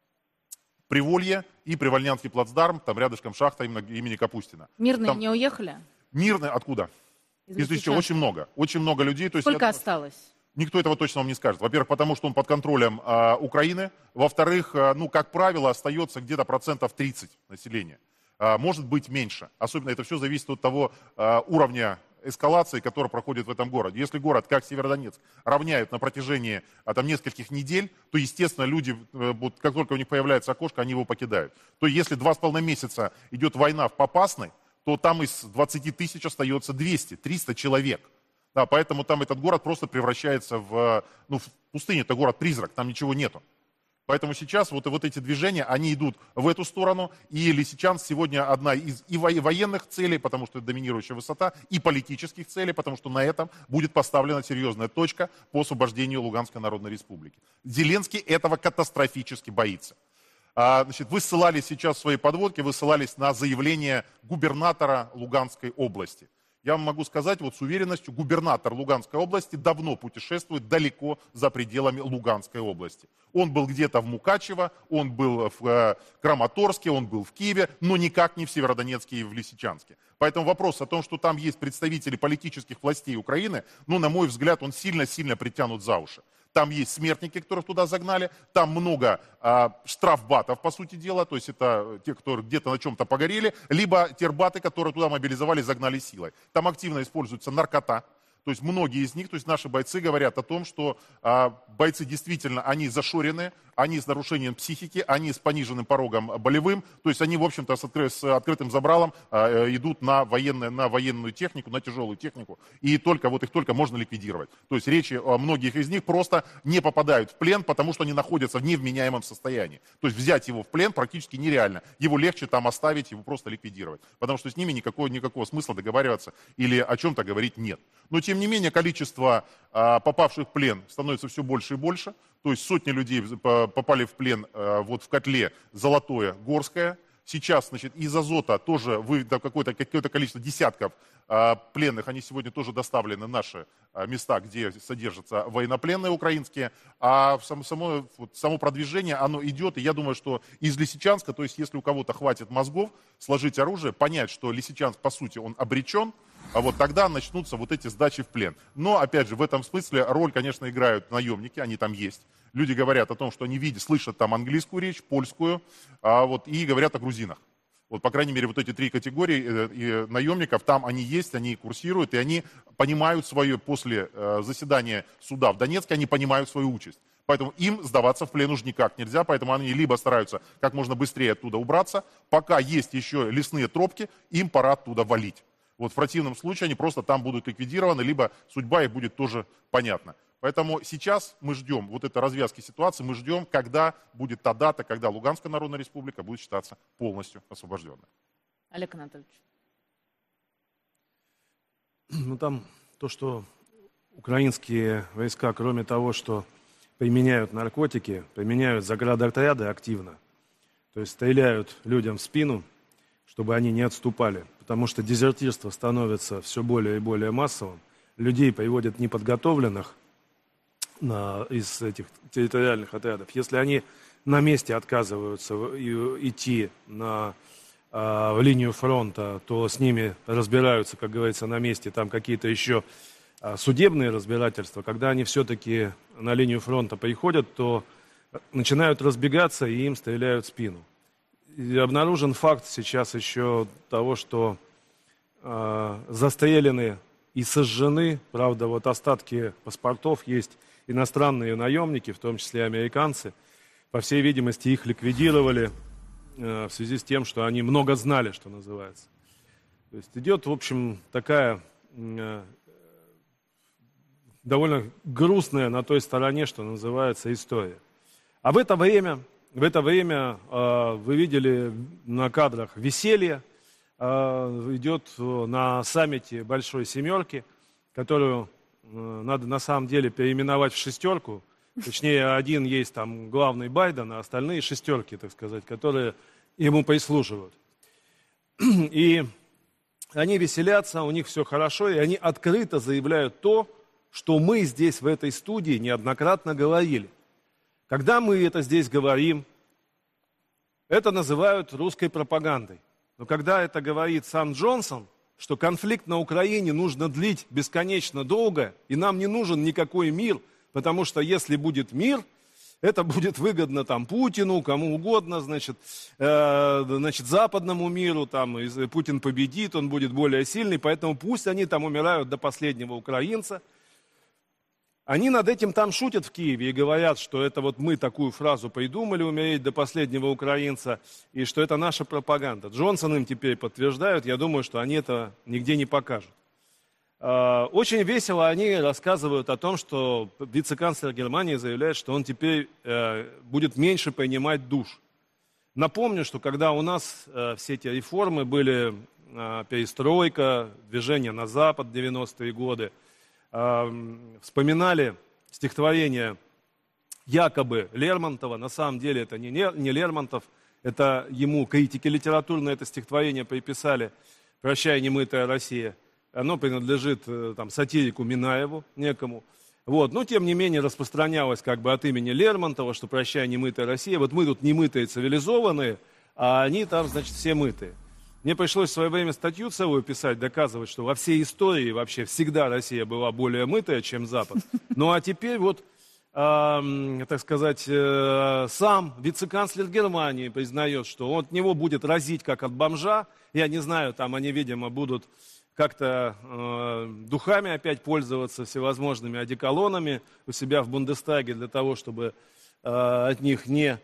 Приволье и Привольнянский плацдарм, там рядышком шахта имени Капустина. Мирные там... не уехали? Мирные откуда? Из Лисичанска. Очень много, очень много людей. То есть, сколько я... осталось? Никто этого точно вам не скажет. Во-первых, потому что он под контролем э, Украины. Во-вторых, э, ну, как правило, остается где-то процентов тридцать населения. Может быть меньше. Особенно это все зависит от того э, уровня эскалации, который проходит в этом городе. Если город, как Северодонецк, равняют на протяжении а, там, нескольких недель, то, естественно, люди, э, вот, как только у них появляется окошко, они его покидают. То если два с половиной месяца идет война в Попасной, то там из двадцати тысяч остается двести-триста человек. Да, поэтому там этот город просто превращается в, ну, в пустыню. Это город-призрак, там ничего нету. Поэтому сейчас вот, вот эти движения, они идут в эту сторону, и Лисичанск сегодня одна из и военных целей, потому что это доминирующая высота, и политических целей, потому что на этом будет поставлена серьезная точка по освобождению Луганской Народной Республики. Зеленский этого катастрофически боится. А, значит, вы ссылались сейчас в своей подводке, вы ссылались на заявление губернатора Луганской области. Я вам могу сказать вот с уверенностью, губернатор Луганской области давно путешествует далеко за пределами Луганской области. Он был где-то в Мукачево, он был в э, Краматорске, он был в Киеве, но никак не в Северодонецке и в Лисичанске. Поэтому вопрос о том, что там есть представители политических властей Украины, ну, на мой взгляд, он сильно-сильно притянут за уши. Там есть смертники, которых туда загнали, там много а, штрафбатов, по сути дела, то есть это те, кто где-то на чем-то погорели, либо тербаты, которые туда мобилизовали, загнали силой. Там активно используется наркота. То есть многие из них, то есть наши бойцы говорят о том, что а, бойцы действительно, они зашорены, они с нарушением психики, они с пониженным порогом болевым, то есть они, в общем-то, с, откры, с открытым забралом а, идут на, военное, на военную технику, на тяжелую технику, и только вот их только можно ликвидировать. То есть речи о многих из них просто не попадают в плен, потому что они находятся в невменяемом состоянии. То есть взять его в плен практически нереально. Его легче там оставить, его просто ликвидировать. Потому что с ними никакого, никакого смысла договариваться или о чем-то говорить нет. Но тем не менее количество а, попавших в плен становится все больше и больше. То есть сотни людей попали в плен а, вот в котле Золотое, Горское. Сейчас, значит, из Азота тоже какое-то, какое-то количество десятков а, пленных, они сегодня тоже доставлены в наши а, места, где содержатся военнопленные украинские. А само, само, вот, само продвижение, оно идет, и я думаю, что из Лисичанска, то есть если у кого-то хватит мозгов сложить оружие, понять, что Лисичанск, по сути, он обречен, а вот тогда начнутся вот эти сдачи в плен. Но, опять же, в этом смысле роль, конечно, играют наемники, они там есть. Люди говорят о том, что они видят, слышат там английскую речь, польскую, а вот, и говорят о грузинах. Вот, по крайней мере, вот эти три категории э, э, наемников, там они есть, они курсируют, и они понимают свое, после э, заседания суда в Донецке, они понимают свою участь. Поэтому им сдаваться в плен уж никак нельзя, поэтому они либо стараются как можно быстрее оттуда убраться, пока есть еще лесные тропки, им пора оттуда валить. Вот в противном случае они просто там будут ликвидированы, либо судьба их будет тоже понятна. Поэтому сейчас мы ждем вот этой развязки ситуации, мы ждем, когда будет та дата, когда Луганская Народная Республика будет считаться полностью освобожденной. Олег Анатольевич. Ну там то, что украинские войска, кроме того, что применяют наркотики, применяют заградотряды активно. То есть стреляют людям в спину, чтобы они не отступали. Потому что дезертирство становится все более и более массовым. Людей приводят неподготовленных на, из этих территориальных отрядов. Если они на месте отказываются идти на, а, в линию фронта, то с ними разбираются, как говорится, на месте. Там какие-то еще а, судебные разбирательства. Когда они все-таки на линию фронта приходят, то начинают разбегаться и им стреляют в спину. И обнаружен факт сейчас еще того, что э, застрелены и сожжены, правда, вот остатки паспортов есть иностранные наемники, в том числе американцы. По всей видимости, их ликвидировали э, в связи с тем, что они много знали, что называется. То есть идет, в общем, такая э, довольно грустная на той стороне, что называется, история. А в это время, в это время э, вы видели на кадрах веселье, э, идет на саммите Большой Семерки, которую э, надо на самом деле переименовать в шестерку. Точнее, один есть там главный Байден, а остальные шестерки, так сказать, которые ему прислуживают. И они веселятся, у них все хорошо, и они открыто заявляют то, что мы здесь в этой студии неоднократно говорили. Когда мы это здесь говорим, это называют русской пропагандой. Но когда это говорит сам Джонсон, что конфликт на Украине нужно длить бесконечно долго, и нам не нужен никакой мир, потому что если будет мир, это будет выгодно там Путину, кому угодно, значит, э, значит западному миру, там, и Путин победит, он будет более сильный, поэтому пусть они там умирают до последнего украинца. Они над этим там шутят в Киеве и говорят, что это вот мы такую фразу придумали, умереть до последнего украинца, и что это наша пропаганда. Джонсон им теперь подтверждают, я думаю, что они это нигде не покажут. Очень весело они рассказывают о том, что вице-канцлер Германии заявляет, что он теперь будет меньше принимать душ. Напомню, что когда у нас все эти реформы были, перестройка, движение на Запад в девяностые годы, вспоминали стихотворение якобы Лермонтова, на самом деле это не, не Лермонтов, это ему критики литературные это стихотворение приписали «Прощай, немытая Россия». Оно принадлежит там, сатирику Минаеву некому. Вот. Но тем не менее распространялось как бы от имени Лермонтова, что «Прощай, немытая Россия». Вот мы тут немытые цивилизованные, а они там, значит, все мытые. Мне пришлось в свое время статью целую писать, доказывать, что во всей истории вообще всегда Россия была более мытая, чем Запад. Ну а теперь вот, э, так сказать, э, сам вице-канцлер Германии признает, что от него будет разить как от бомжа. Я не знаю, там они, видимо, будут как-то э, духами опять пользоваться, всевозможными одеколонами у себя в Бундестаге для того, чтобы э, от них не...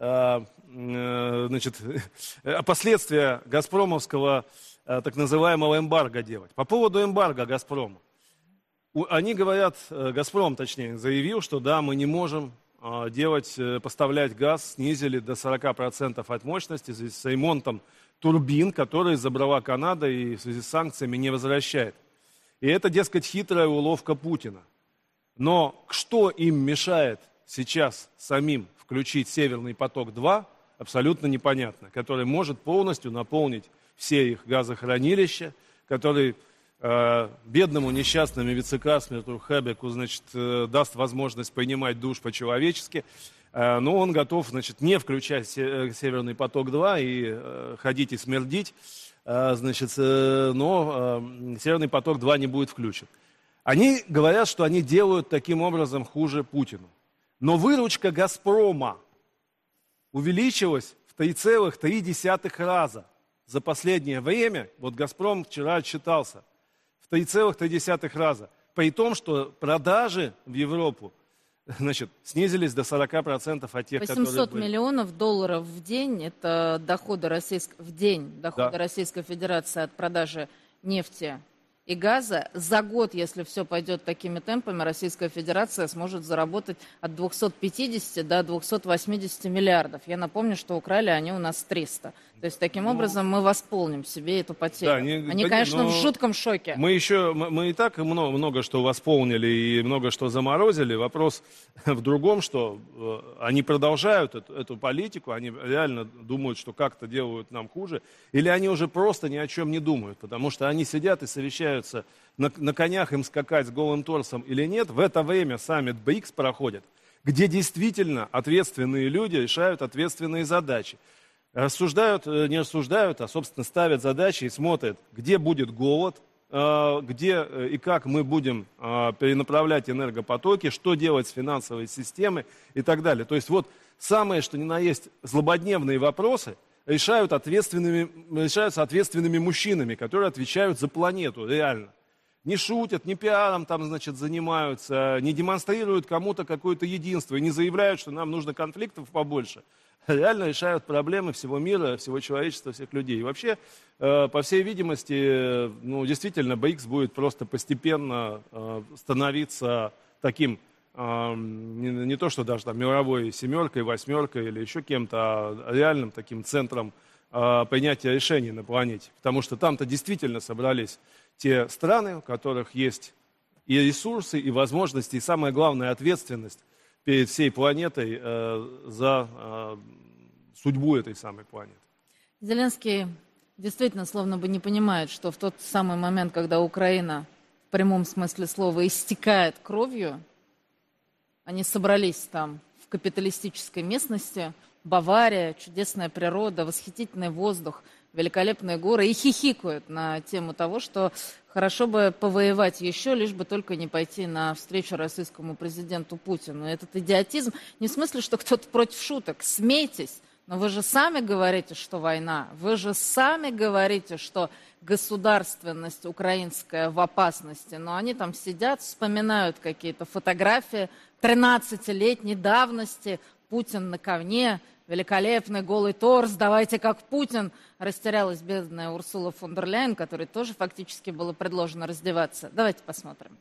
Значит, последствия газпромовского так называемого эмбарго делать. По поводу эмбарго Газпрома. Они говорят, Газпром, точнее, заявил, что да, мы не можем делать, поставлять газ, снизили до сорока процентов от мощности в связи с ремонтом турбин, которые забрала Канада и в связи с санкциями не возвращает. И это, дескать, хитрая уловка Путина. Но что им мешает сейчас самим включить «Северный поток-два», абсолютно непонятно, который может полностью наполнить все их газохранилища, который э, бедному несчастному вице-канцлеру Хебеку, значит, э, даст возможность принимать душ по-человечески, э, но он готов, значит, не включать «Северный поток-два» и э, ходить и смердить, э, значит, э, но э, «Северный поток-два» не будет включен. Они говорят, что они делают таким образом хуже Путину. Но выручка «Газпрома» увеличилась в три целых три десятых раза за последнее время. Вот «Газпром» вчера отчитался в три целых три десятых раза. При том, что продажи в Европу, значит, снизились до сорока процентов от тех, которые были. восемьсот миллионов долларов в день – это доходы Российской, в день доходы да. Российской Федерации от продажи нефти и газа. За год, если все пойдет такими темпами, Российская Федерация сможет заработать от двухсот пятидесяти до двухсот восьмидесяти миллиардов. Я напомню, что украли они у нас триста. То есть, таким образом, мы восполним себе эту потерю. Да, не, Они, да, конечно, но в жутком шоке. Мы еще, мы, мы и так много, много что восполнили и много что заморозили. Вопрос в другом, что э, они продолжают эту, эту политику, они реально думают, что как-то делают нам хуже, или они уже просто ни о чем не думают, потому что они сидят и совещаются, на, на конях им скакать с голым торсом или нет. В это время саммит БРИКС проходит, где действительно ответственные люди решают ответственные задачи. Рассуждают, не рассуждают, а, собственно, ставят задачи и смотрят, где будет голод, где и как мы будем перенаправлять энергопотоки, что делать с финансовой системой и так далее. То есть вот самое, что ни на есть, злободневные вопросы решают ответственными, решаются ответственными мужчинами, которые отвечают за планету, реально. Не шутят, не пиаром там, значит, занимаются, не демонстрируют кому-то какое-то единство и не заявляют, что нам нужно конфликтов побольше. Реально решают проблемы всего мира, всего человечества, всех людей. И вообще, э, по всей видимости, ну, действительно, БРИКС будет просто постепенно э, становиться таким, э, не, не то что даже там мировой семеркой, восьмеркой или еще кем-то, а реальным таким центром э, принятия решений на планете. Потому что там-то действительно собрались те страны, у которых есть и ресурсы, и возможности, и самое главное, ответственность перед всей планетой э, за э, судьбу этой самой планеты. Зеленский действительно словно бы не понимает, что в тот самый момент, когда Украина в прямом смысле слова истекает кровью, они собрались там в капиталистической местности, Бавария, чудесная природа, восхитительный воздух, великолепные горы, и хихикают на тему того, что хорошо бы повоевать еще, лишь бы только не пойти на встречу российскому президенту Путину. И этот идиотизм не в смысле, что кто-то против шуток. Смейтесь, но вы же сами говорите, что война. Вы же сами говорите, что государственность украинская в опасности. Но они там сидят, вспоминают какие-то фотографии тринадцатилетней давности. Путин на коне, великолепный голый торс, давайте как Путин. Растерялась бедная Урсула фон дер Ляйен, которой тоже фактически было предложено раздеваться. Давайте посмотрим.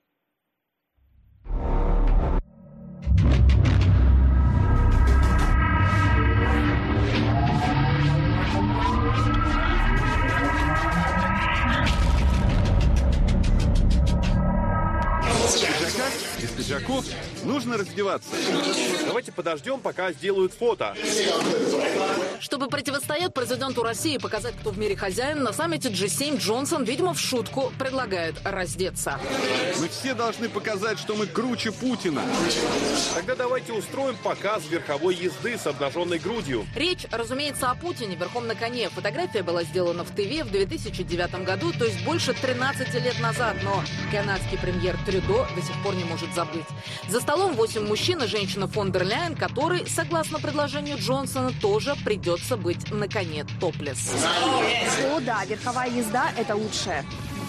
Без пиджаков нужно раздеваться. Давайте подождем, пока сделают фото. Чтобы противостоять президенту России и показать, кто в мире хозяин, на саммите джи семь Джонсон, видимо, в шутку предлагает раздеться. Мы все должны показать, что мы круче Путина. Тогда давайте устроим показ верховой езды с обнаженной грудью. Речь, разумеется, о Путине верхом на коне. Фотография была сделана в ТВ в две тысячи девятом году, то есть больше тринадцати лет назад. Но канадский премьер Трюдо до сих пор не может забыть. За столом восемь мужчин и женщина фон дер Ляйен, которой, согласно предложению Джонсона, тоже придется быть на коне топлес. О, да, верховая езда – это лучшее.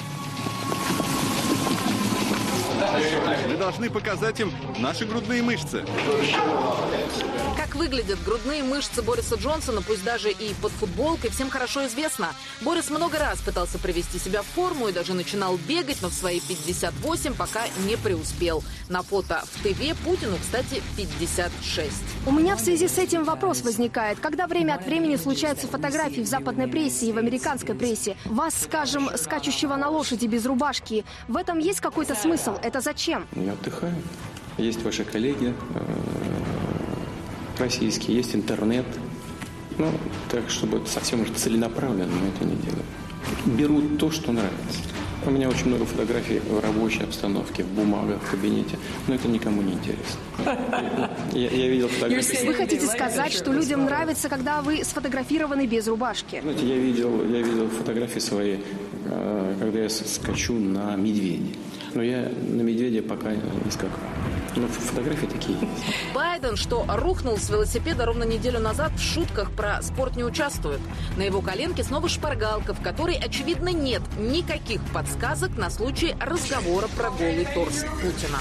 Мы должны показать им наши грудные мышцы. Как выглядят грудные мышцы Бориса Джонсона, пусть даже и под футболкой, всем хорошо известно. Борис много раз пытался привести себя в форму и даже начинал бегать, но в свои пятьдесят восемь пока не преуспел. На фото в ТВ Путину, кстати, пятьдесят шесть. У меня в связи с этим вопрос возникает. Когда время от времени случаются фотографии в западной прессе и в американской прессе, вас, скажем, скачущего на лошади без рубашки, в этом есть какой-то смысл? Это зачем? Я отдыхаю. Есть ваши коллеги российские, есть интернет. Ну, так, чтобы совсем уж целенаправленно, мы это не делаем. Беру то, что нравится. У меня очень много фотографий в рабочей обстановке, в бумагах, в кабинете, но это никому не интересно. Я, я видел фотографии. Вы хотите сказать, что людям нравится, когда вы сфотографированы без рубашки? Знаете, я видел, я видел фотографии свои, когда я скачу на медведе. Но я на медведя пока не скакал. Но фотографии такие. Байден, что рухнул с велосипеда ровно неделю назад, в шутках про спорт не участвует. На его коленке снова шпаргалка, в которой, очевидно, нет никаких подсказок на случай разговора про голый торс Путина.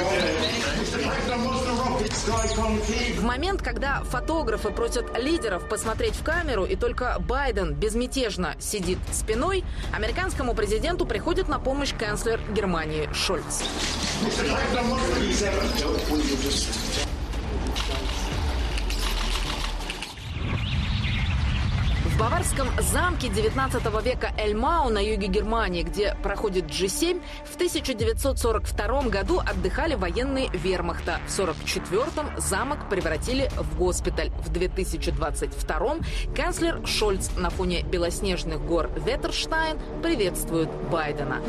В момент, когда фотографы просят лидеров посмотреть в камеру, и только Байден безмятежно сидит спиной, американскому президенту приходит на помощь канцлер Германии Шольц. баварском замке девятнадцатого века Эльмау на юге Германии, где проходит джи семь, в тысяча девятьсот сорок втором году отдыхали военные вермахта. В сорок четвёртом замок превратили в госпиталь. В две тысячи двадцать втором канцлер Шольц на фоне белоснежных гор Ветерштайн приветствует Байдена.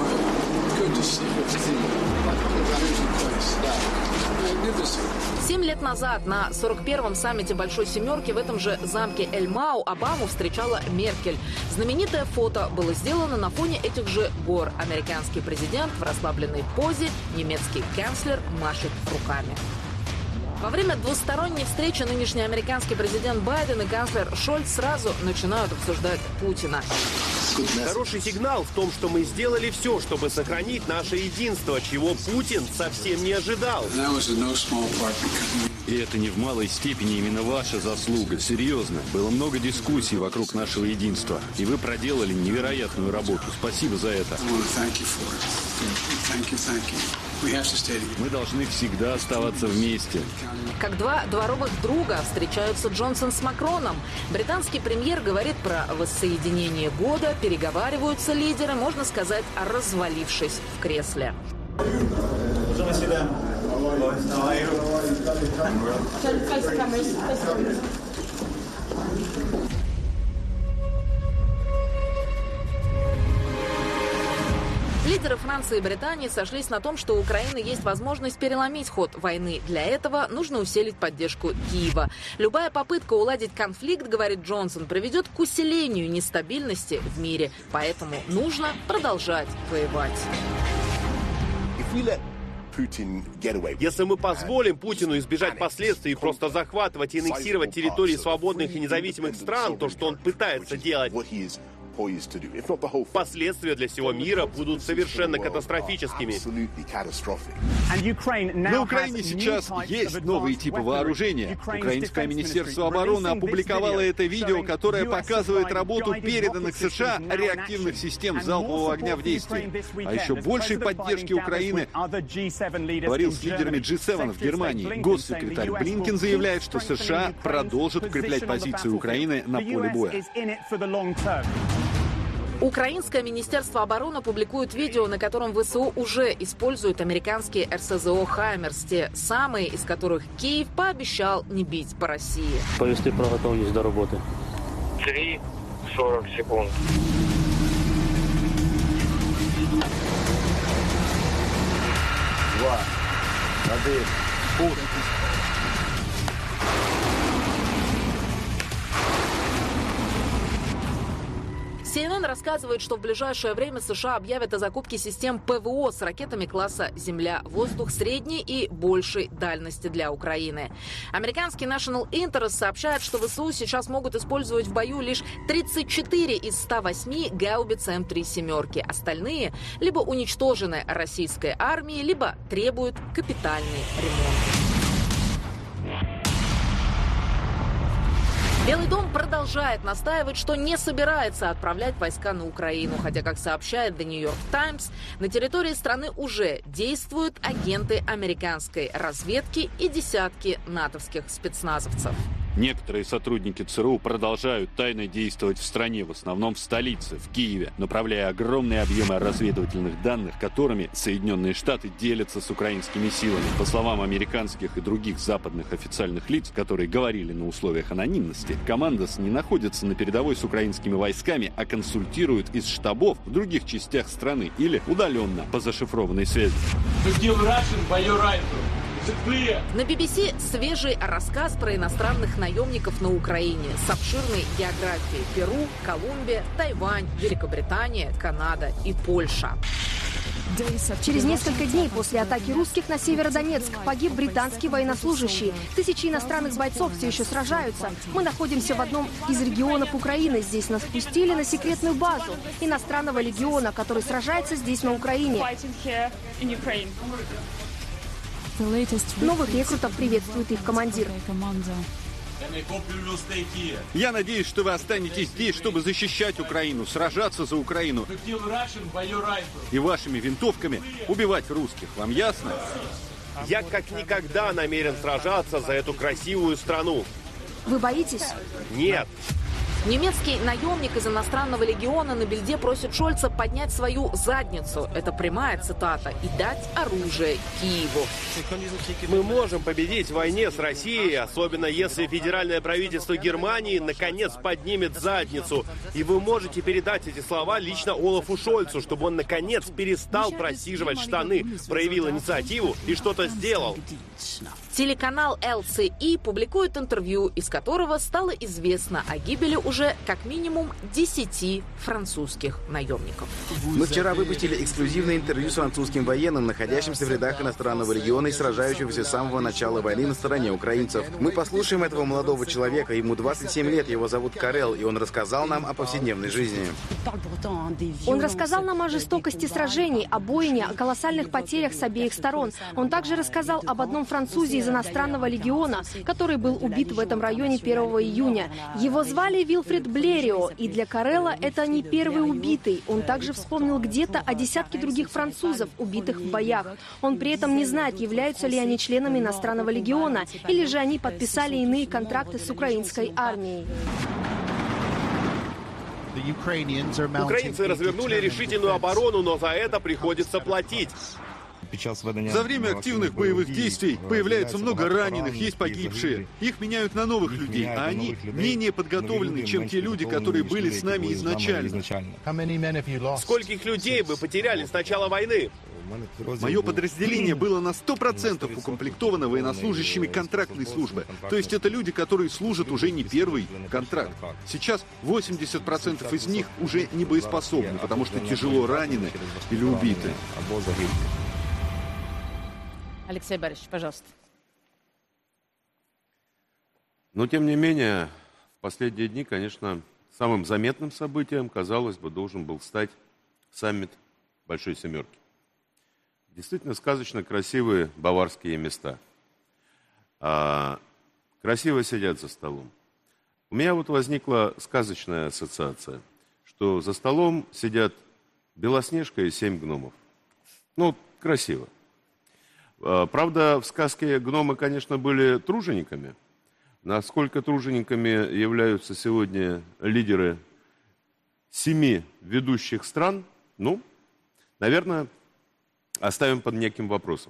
Семь лет назад на сорок первом саммите Большой Семерки в этом же замке Эльмау Обаму встречала Меркель. Знаменитое фото было сделано на фоне этих же гор. Американский президент в расслабленной позе, немецкий канцлер машет руками. Во время двусторонней встречи нынешний американский президент Байден и канцлер Шольц сразу начинают обсуждать Путина. Хороший сигнал в том, что мы сделали все, чтобы сохранить наше единство, чего Путин совсем не ожидал. И это не в малой степени именно ваша заслуга. Серьезно. Было много дискуссий вокруг нашего единства. И вы проделали невероятную работу. Спасибо за это. Мы должны всегда оставаться вместе. Как два дворовых друга встречаются Джонсон с Макроном. Британский премьер говорит про воссоединение года, переговариваются лидеры, можно сказать, развалившись в кресле. Лидеры Франции и Британии сошлись на том, что у Украины есть возможность переломить ход войны. Для этого нужно усилить поддержку Киева. Любая попытка уладить конфликт, говорит Джонсон, приведет к усилению нестабильности в мире. Поэтому нужно продолжать воевать. Если мы позволим Путину избежать последствий и просто захватывать и аннексировать территории свободных и независимых стран, то, что он пытается делать, последствия для всего мира будут совершенно катастрофическими. На Украине сейчас есть новые типы вооружения. Украинское министерство обороны опубликовало это видео, которое показывает работу переданных США реактивных систем залпового огня в действии. А еще большей поддержки Украины говорил с лидерами джи семь в Германии. Госсекретарь Блинкен заявляет, что США продолжат укреплять позиции Украины на поле боя. Украинское министерство обороны публикует видео, на котором ВСУ уже используют американские эр эс зэ о «Хаймерс», те самые, из которых Киев пообещал не бить по России. Повести про готовность до работы. три сорок секунд. Два. Один. Пуск. си эн эн рассказывает, что в ближайшее время США объявят о закупке систем пэ вэ о с ракетами класса «Земля-воздух» средней и большей дальности для Украины. Американский National Interest сообщает, что ВСУ сейчас могут использовать в бою лишь тридцать четыре из ста восьми гаубиц эм три «семерки». Остальные либо уничтожены российской армией, либо требуют капитальный ремонт. Белый дом продолжает настаивать, что не собирается отправлять войска на Украину. Хотя, как сообщает The New York Times, на территории страны уже действуют агенты американской разведки и десятки натовских спецназовцев. Некоторые сотрудники ЦРУ продолжают тайно действовать в стране, в основном в столице, в Киеве, направляя огромные объемы разведывательных данных, которыми Соединенные Штаты делятся с украинскими силами. По словам американских и других западных официальных лиц, которые говорили на условиях анонимности, командос не находится на передовой с украинскими войсками, а консультирует из штабов в других частях страны или удаленно по зашифрованной связи. На би би си свежий рассказ про иностранных наемников на Украине с обширной географией: Перу, Колумбия, Тайвань, Великобритания, Канада и Польша. Через несколько дней после атаки русских на Северодонецк погиб британский военнослужащий. Тысячи иностранных бойцов все еще сражаются. Мы находимся в одном из регионов Украины. Здесь нас пустили на секретную базу иностранного легиона, который сражается здесь, на Украине. Новых рекрутов приветствует их командир. Я надеюсь, что вы останетесь здесь, чтобы защищать Украину, сражаться за Украину и вашими винтовками убивать русских. Вам ясно? Я как никогда намерен сражаться за эту красивую страну. Вы боитесь? Нет. Немецкий наемник из иностранного легиона на бельде просит Шольца поднять свою задницу. Это прямая цитата. И дать оружие Киеву. Мы можем победить в войне с Россией, особенно если федеральное правительство Германии наконец поднимет задницу. И вы можете передать эти слова лично Олафу Шольцу, чтобы он наконец перестал просиживать штаны, проявил инициативу и что-то сделал. Телеканал эл си и публикует интервью, из которого стало известно о гибели уже как минимум десяти французских наемников. Мы вчера выпустили эксклюзивное интервью с французским военным, находящимся в рядах иностранного легиона и сражающимся с самого начала войны на стороне украинцев. Мы послушаем этого молодого человека, ему двадцать семь лет, его зовут Карел, и он рассказал нам о повседневной жизни. Он рассказал нам о жестокости сражений, о бойне, о колоссальных потерях с обеих сторон. Он также рассказал об одном французе из иностранного легиона, который был убит в этом районе первого июня. Его звали Вильфред Блерио, и для Карела это не первый убитый. Он также вспомнил где-то о десятке других французов, убитых в боях. Он при этом не знает, являются ли они членами иностранного легиона, или же они подписали иные контракты с украинской армией. Украинцы развернули решительную оборону, но за это приходится платить. За время активных боевых действий появляется много раненых, есть погибшие. Их меняют на новых людей, а они менее подготовлены, чем те люди, которые были с нами изначально. Скольких людей вы потеряли с начала войны? Мое подразделение было на сто процентов укомплектовано военнослужащими контрактной службы. То есть это люди, которые служат уже не первый контракт. Сейчас восемьдесят процентов из них уже не боеспособны, потому что тяжело ранены или убиты. Алексей Борисович, пожалуйста. Но, тем не менее, в последние дни, конечно, самым заметным событием, казалось бы, должен был стать саммит Большой Семерки. Действительно сказочно красивые баварские места. А, красиво сидят за столом. У меня вот возникла сказочная ассоциация, что за столом сидят Белоснежка и семь гномов. Ну, красиво. Правда, в сказке гномы, конечно, были тружениками. Насколько тружениками являются сегодня лидеры семи ведущих стран, ну, наверное, оставим под неким вопросом.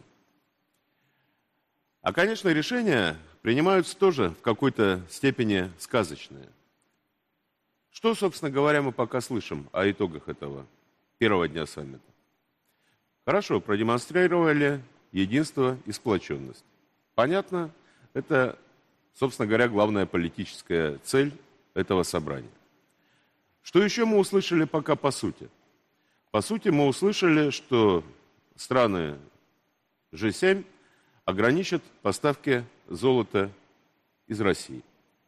А, конечно, решения принимаются тоже в какой-то степени сказочные. Что, собственно говоря, мы пока слышим о итогах этого первого дня саммита? Хорошо, продемонстрировали единство и сплоченность. Понятно, это, собственно говоря, главная политическая цель этого собрания. Что еще мы услышали пока по сути? По сути, мы услышали, что страны джи семь ограничат поставки золота из России.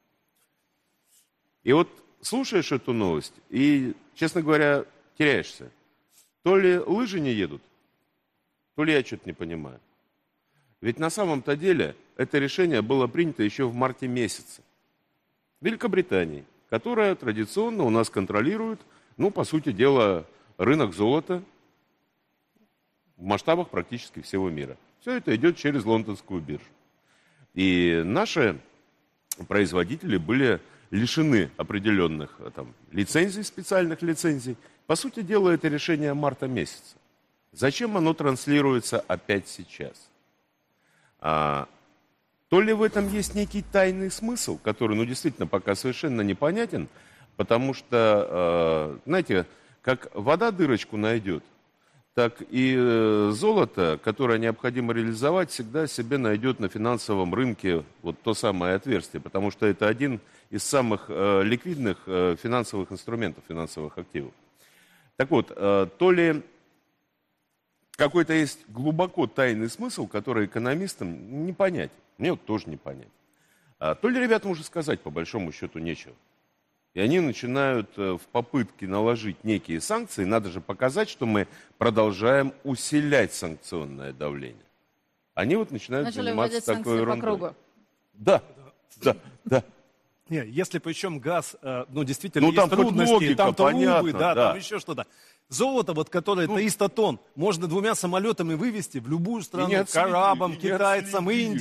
И вот слушаешь эту новость и, честно говоря, теряешься. То ли лыжи не едут, то ли я что-то не понимаю. Ведь на самом-то деле это решение было принято еще в марте месяце. В Великобритании, которая традиционно у нас контролирует, ну, по сути дела, рынок золота в масштабах практически всего мира. Все это идет через лондонскую биржу. И наши производители были лишены определенных там, лицензий, специальных лицензий. По сути дела, это решение марта месяца. Зачем оно транслируется опять сейчас? А, то ли в этом есть некий тайный смысл, который, ну, действительно, пока совершенно непонятен, потому что, э, знаете, как вода дырочку найдет, так и э, золото, которое необходимо реализовать, всегда себе найдет на финансовом рынке вот то самое отверстие, потому что это один из самых э, ликвидных э, финансовых инструментов, финансовых активов. Так вот, э, то ли какой-то есть глубоко тайный смысл, который экономистам не понять. Мне вот тоже не понять. А, то ли ребятам уже сказать, по большому счету, нечего. И они начинают в попытке наложить некие санкции, надо же показать, что мы продолжаем усилять санкционное давление. Они вот начинают Начали заниматься такой ерундой. По кругу. Да, да, да. Не, если причем газ, ну, действительно, ну, есть там трудности, логика, там понятно, трубы, да, да. там еще что-то. Золото, вот, которое ну, триста тонн, можно двумя самолетами вывезти в любую страну, отследишь, к арабам, китайцам, отследишь. Индиям.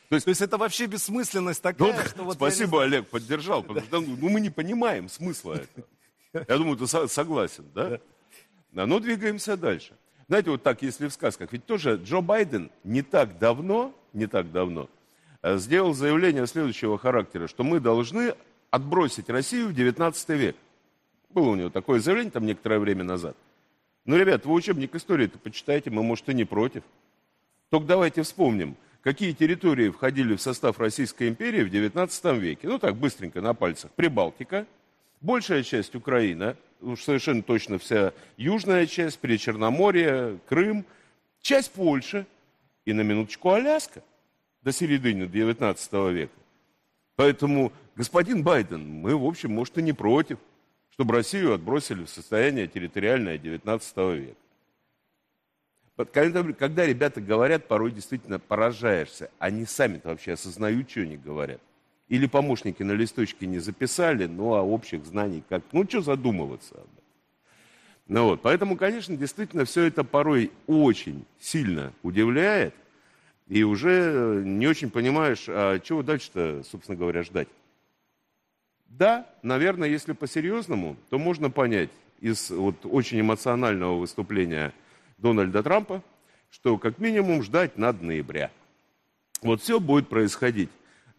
То есть, То есть это вообще бессмысленность такая, ну, что вот... Спасибо, Олег, поддержал, потому что ну, мы не понимаем смысла этого. Я думаю, ты со- согласен, да? да? Но двигаемся дальше. Знаете, вот так, если в сказках, ведь тоже Джо Байден не так давно, не так давно сделал заявление следующего характера, что мы должны отбросить Россию в девятнадцатый век. Было у него такое заявление там некоторое время назад. Ну, ребят, вы учебник истории-то почитайте, мы, может, и не против. Только давайте вспомним, какие территории входили в состав Российской империи в девятнадцатом веке. Ну, так, быстренько, на пальцах. Прибалтика, большая часть Украины, уж совершенно точно вся южная часть, Причерноморье, Крым, часть Польши и, на минуточку, Аляска до середины девятнадцатого века. Поэтому, господин Байден, мы, в общем, может, и не против, чтобы Россию отбросили в состояние территориальное девятнадцатого века. Когда, когда ребята говорят, порой действительно поражаешься. Они сами-то вообще осознают, что они говорят. Или помощники на листочке не записали, ну, а общих знаний как... Ну, что задумываться об этом? Ну, вот. Поэтому, конечно, действительно, все это порой очень сильно удивляет. И уже не очень понимаешь, а чего дальше-то, собственно говоря, ждать. Да, наверное, если по-серьезному, то можно понять из вот очень эмоционального выступления Дональда Трампа, что как минимум ждать надо ноября. Вот все будет происходить.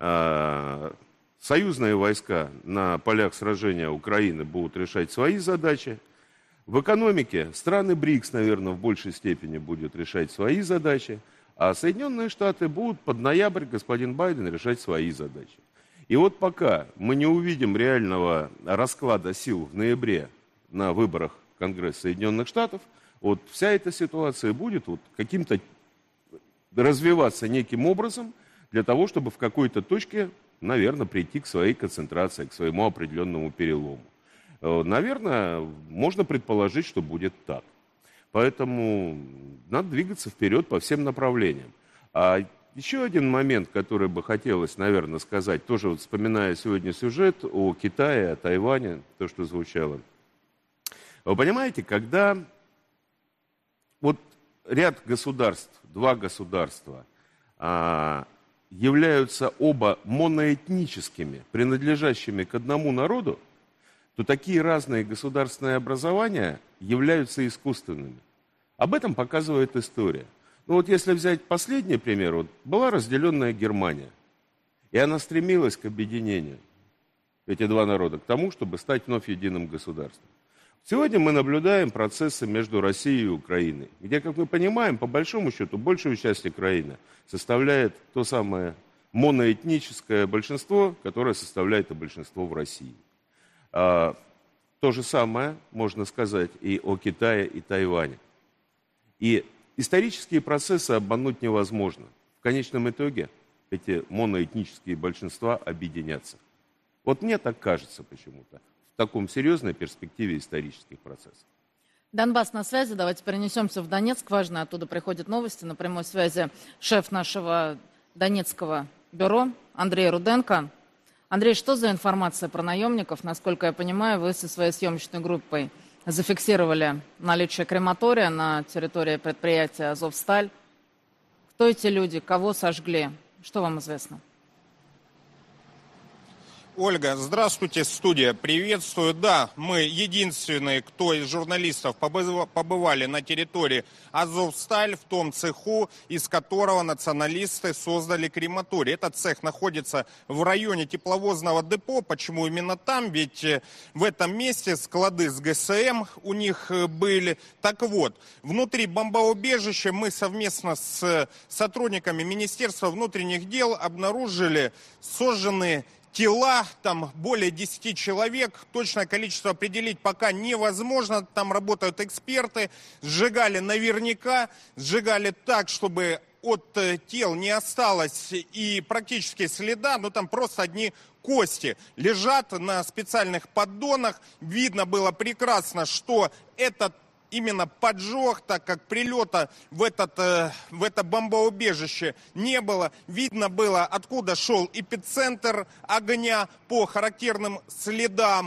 Союзные войска на полях сражения Украины будут решать свои задачи. В экономике страны БРИКС, наверное, в большей степени будут решать свои задачи. А Соединенные Штаты будут под ноябрь, господин Байден, решать свои задачи. И вот пока мы не увидим реального расклада сил в ноябре на выборах в Конгресс Соединенных Штатов, вот вся эта ситуация будет вот каким-то развиваться неким образом для того, чтобы в какой-то точке, наверное, прийти к своей концентрации, к своему определенному перелому. Наверное, можно предположить, что будет так. Поэтому надо двигаться вперед по всем направлениям. А еще один момент, который бы хотелось, наверное, сказать, тоже вот вспоминая сегодня сюжет о Китае, о Тайване, то, что звучало. Вы понимаете, когда вот ряд государств, два государства, а, являются оба моноэтническими, принадлежащими к одному народу, то такие разные государственные образования являются искусственными. Об этом показывает история. Ну вот если взять последний пример, вот была разделенная Германия, и она стремилась к объединению, эти два народа, к тому, чтобы стать вновь единым государством. Сегодня мы наблюдаем процессы между Россией и Украиной, где, как мы понимаем, по большому счету, большую часть Украины составляет то самое моноэтническое большинство, которое составляет и большинство в России. А, то же самое можно сказать и о Китае и Тайване. И исторические процессы обмануть невозможно. В конечном итоге эти моноэтнические большинства объединятся. Вот мне так кажется почему-то. В таком серьезной перспективе исторических процессов. Донбасс на связи. Давайте перенесемся в Донецк. Важно, оттуда приходят новости. На прямой связи шеф нашего Донецкого бюро Андрей Руденко. Андрей, что за информация про наемников? Насколько я понимаю, вы со своей съемочной группой зафиксировали наличие крематория на территории предприятия «Азовсталь». Кто эти люди? Кого сожгли? Что вам известно? Ольга, здравствуйте, студия, приветствую. Да, мы единственные, кто из журналистов побывали на территории «Азовсталь», в том цеху, из которого националисты создали крематорий. Этот цех находится в районе тепловозного депо. Почему именно там? Ведь в этом месте склады с ГСМ у них были. Так вот, внутри бомбоубежища мы совместно с сотрудниками Министерства внутренних дел обнаружили сожженные тела, там более десяти человек, точное количество определить пока невозможно, там работают эксперты, сжигали наверняка, сжигали так, чтобы от тел не осталось и практически следа, но там просто одни кости лежат на специальных поддонах, видно было прекрасно, что этот именно поджог, так как прилета в, этот, э, в это бомбоубежище не было. Видно было, откуда шел эпицентр огня по характерным следам.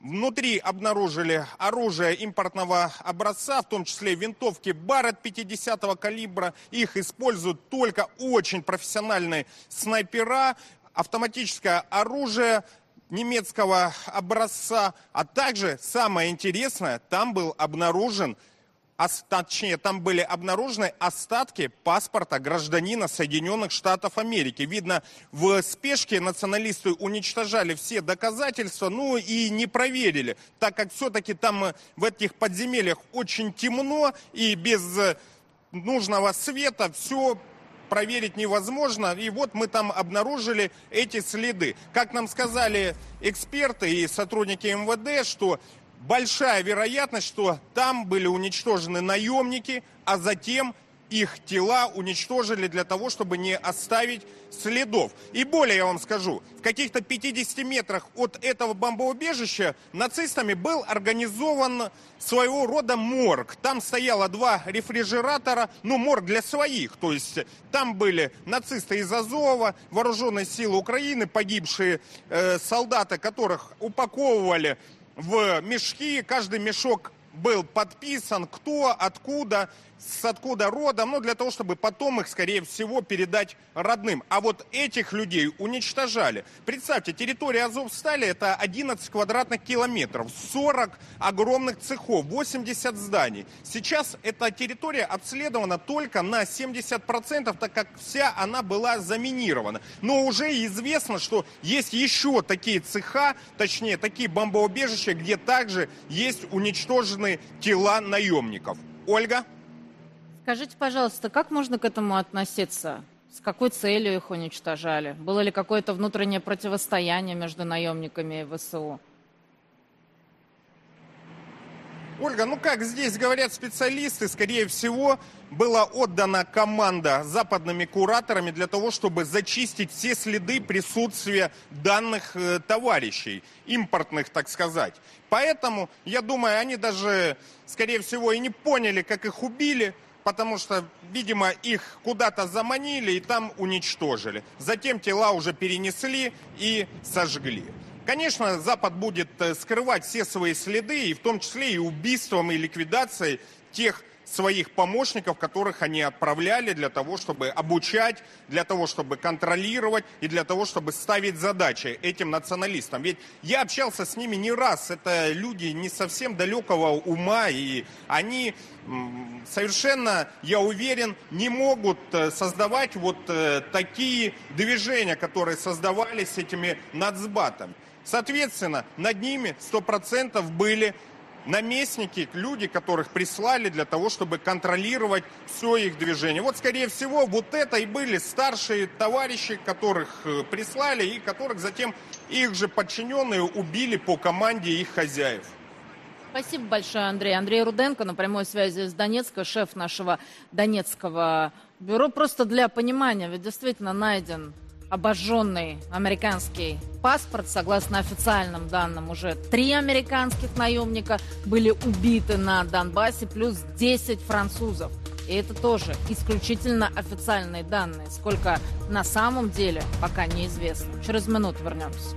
Внутри обнаружили оружие импортного образца, в том числе винтовки Барретт пятидесятого калибра. Их используют только очень профессиональные снайпера, автоматическое оружие немецкого образца. А также, самое интересное, там был обнаружен Точнее, там были обнаружены остатки паспорта гражданина Соединенных Штатов Америки. Видно, в спешке националисты уничтожали все доказательства, ну и не проверили, так как все-таки там в этих подземельях очень темно и без нужного света все проверить невозможно. И вот мы там обнаружили эти следы. Как нам сказали эксперты и сотрудники эм вэ дэ, что большая вероятность, что там были уничтожены наемники, а затем их тела уничтожили для того, чтобы не оставить следов. И более я вам скажу, в каких-то пятидесяти метрах от этого бомбоубежища нацистами был организован своего рода морг. Там стояло два рефрижератора, ну морг для своих, то есть там были нацисты из Азова, вооруженные силы Украины, погибшие э, солдаты, которых упаковывали в мешки. Каждый мешок был подписан, кто, откуда, с откуда родом, ну, для того, чтобы потом их, скорее всего, передать родным. А вот этих людей уничтожали. Представьте, территория Азовстали — это одиннадцать квадратных километров, сорок огромных цехов, восемьдесят зданий. Сейчас эта территория обследована только на семьдесят процентов, так как вся она была заминирована. Но уже известно, что есть еще такие цеха, точнее, такие бомбоубежища, где также есть уничтоженные тела наемников. Ольга? Скажите, пожалуйста, как можно к этому относиться? С какой целью их уничтожали? Было ли какое-то внутреннее противостояние между наемниками и вэ эс у? Ольга, ну как здесь говорят специалисты, скорее всего, была отдана команда западными кураторами для того, чтобы зачистить все следы присутствия данных э, товарищей, импортных, так сказать. Поэтому, я думаю, они даже, скорее всего, и не поняли, как их убили, потому что, видимо, их куда-то заманили и там уничтожили. Затем тела уже перенесли и сожгли. Конечно, Запад будет скрывать все свои следы, и в том числе и убийством, и ликвидацией тех своих помощников, которых они отправляли для того, чтобы обучать, для того, чтобы контролировать и для того, чтобы ставить задачи этим националистам. Ведь я общался с ними не раз. Это люди не совсем далекого ума, и они совершенно, я уверен, не могут создавать вот такие движения, которые создавались этими нацбатами. Соответственно, над ними сто процентов были наместники, люди, которых прислали для того, чтобы контролировать все их движение. Вот, скорее всего, вот это и были старшие товарищи, которых прислали и которых затем их же подчиненные убили по команде их хозяев. Спасибо большое, Андрей. Андрей Руденко на прямой связи с Донецка, шеф нашего Донецкого бюро. Просто для понимания, ведь действительно найден обожженный американский паспорт. Согласно официальным данным, уже три американских наемника были убиты на Донбассе, плюс десять французов. И это тоже исключительно официальные данные. Сколько на самом деле, пока неизвестно. Через минуту вернемся.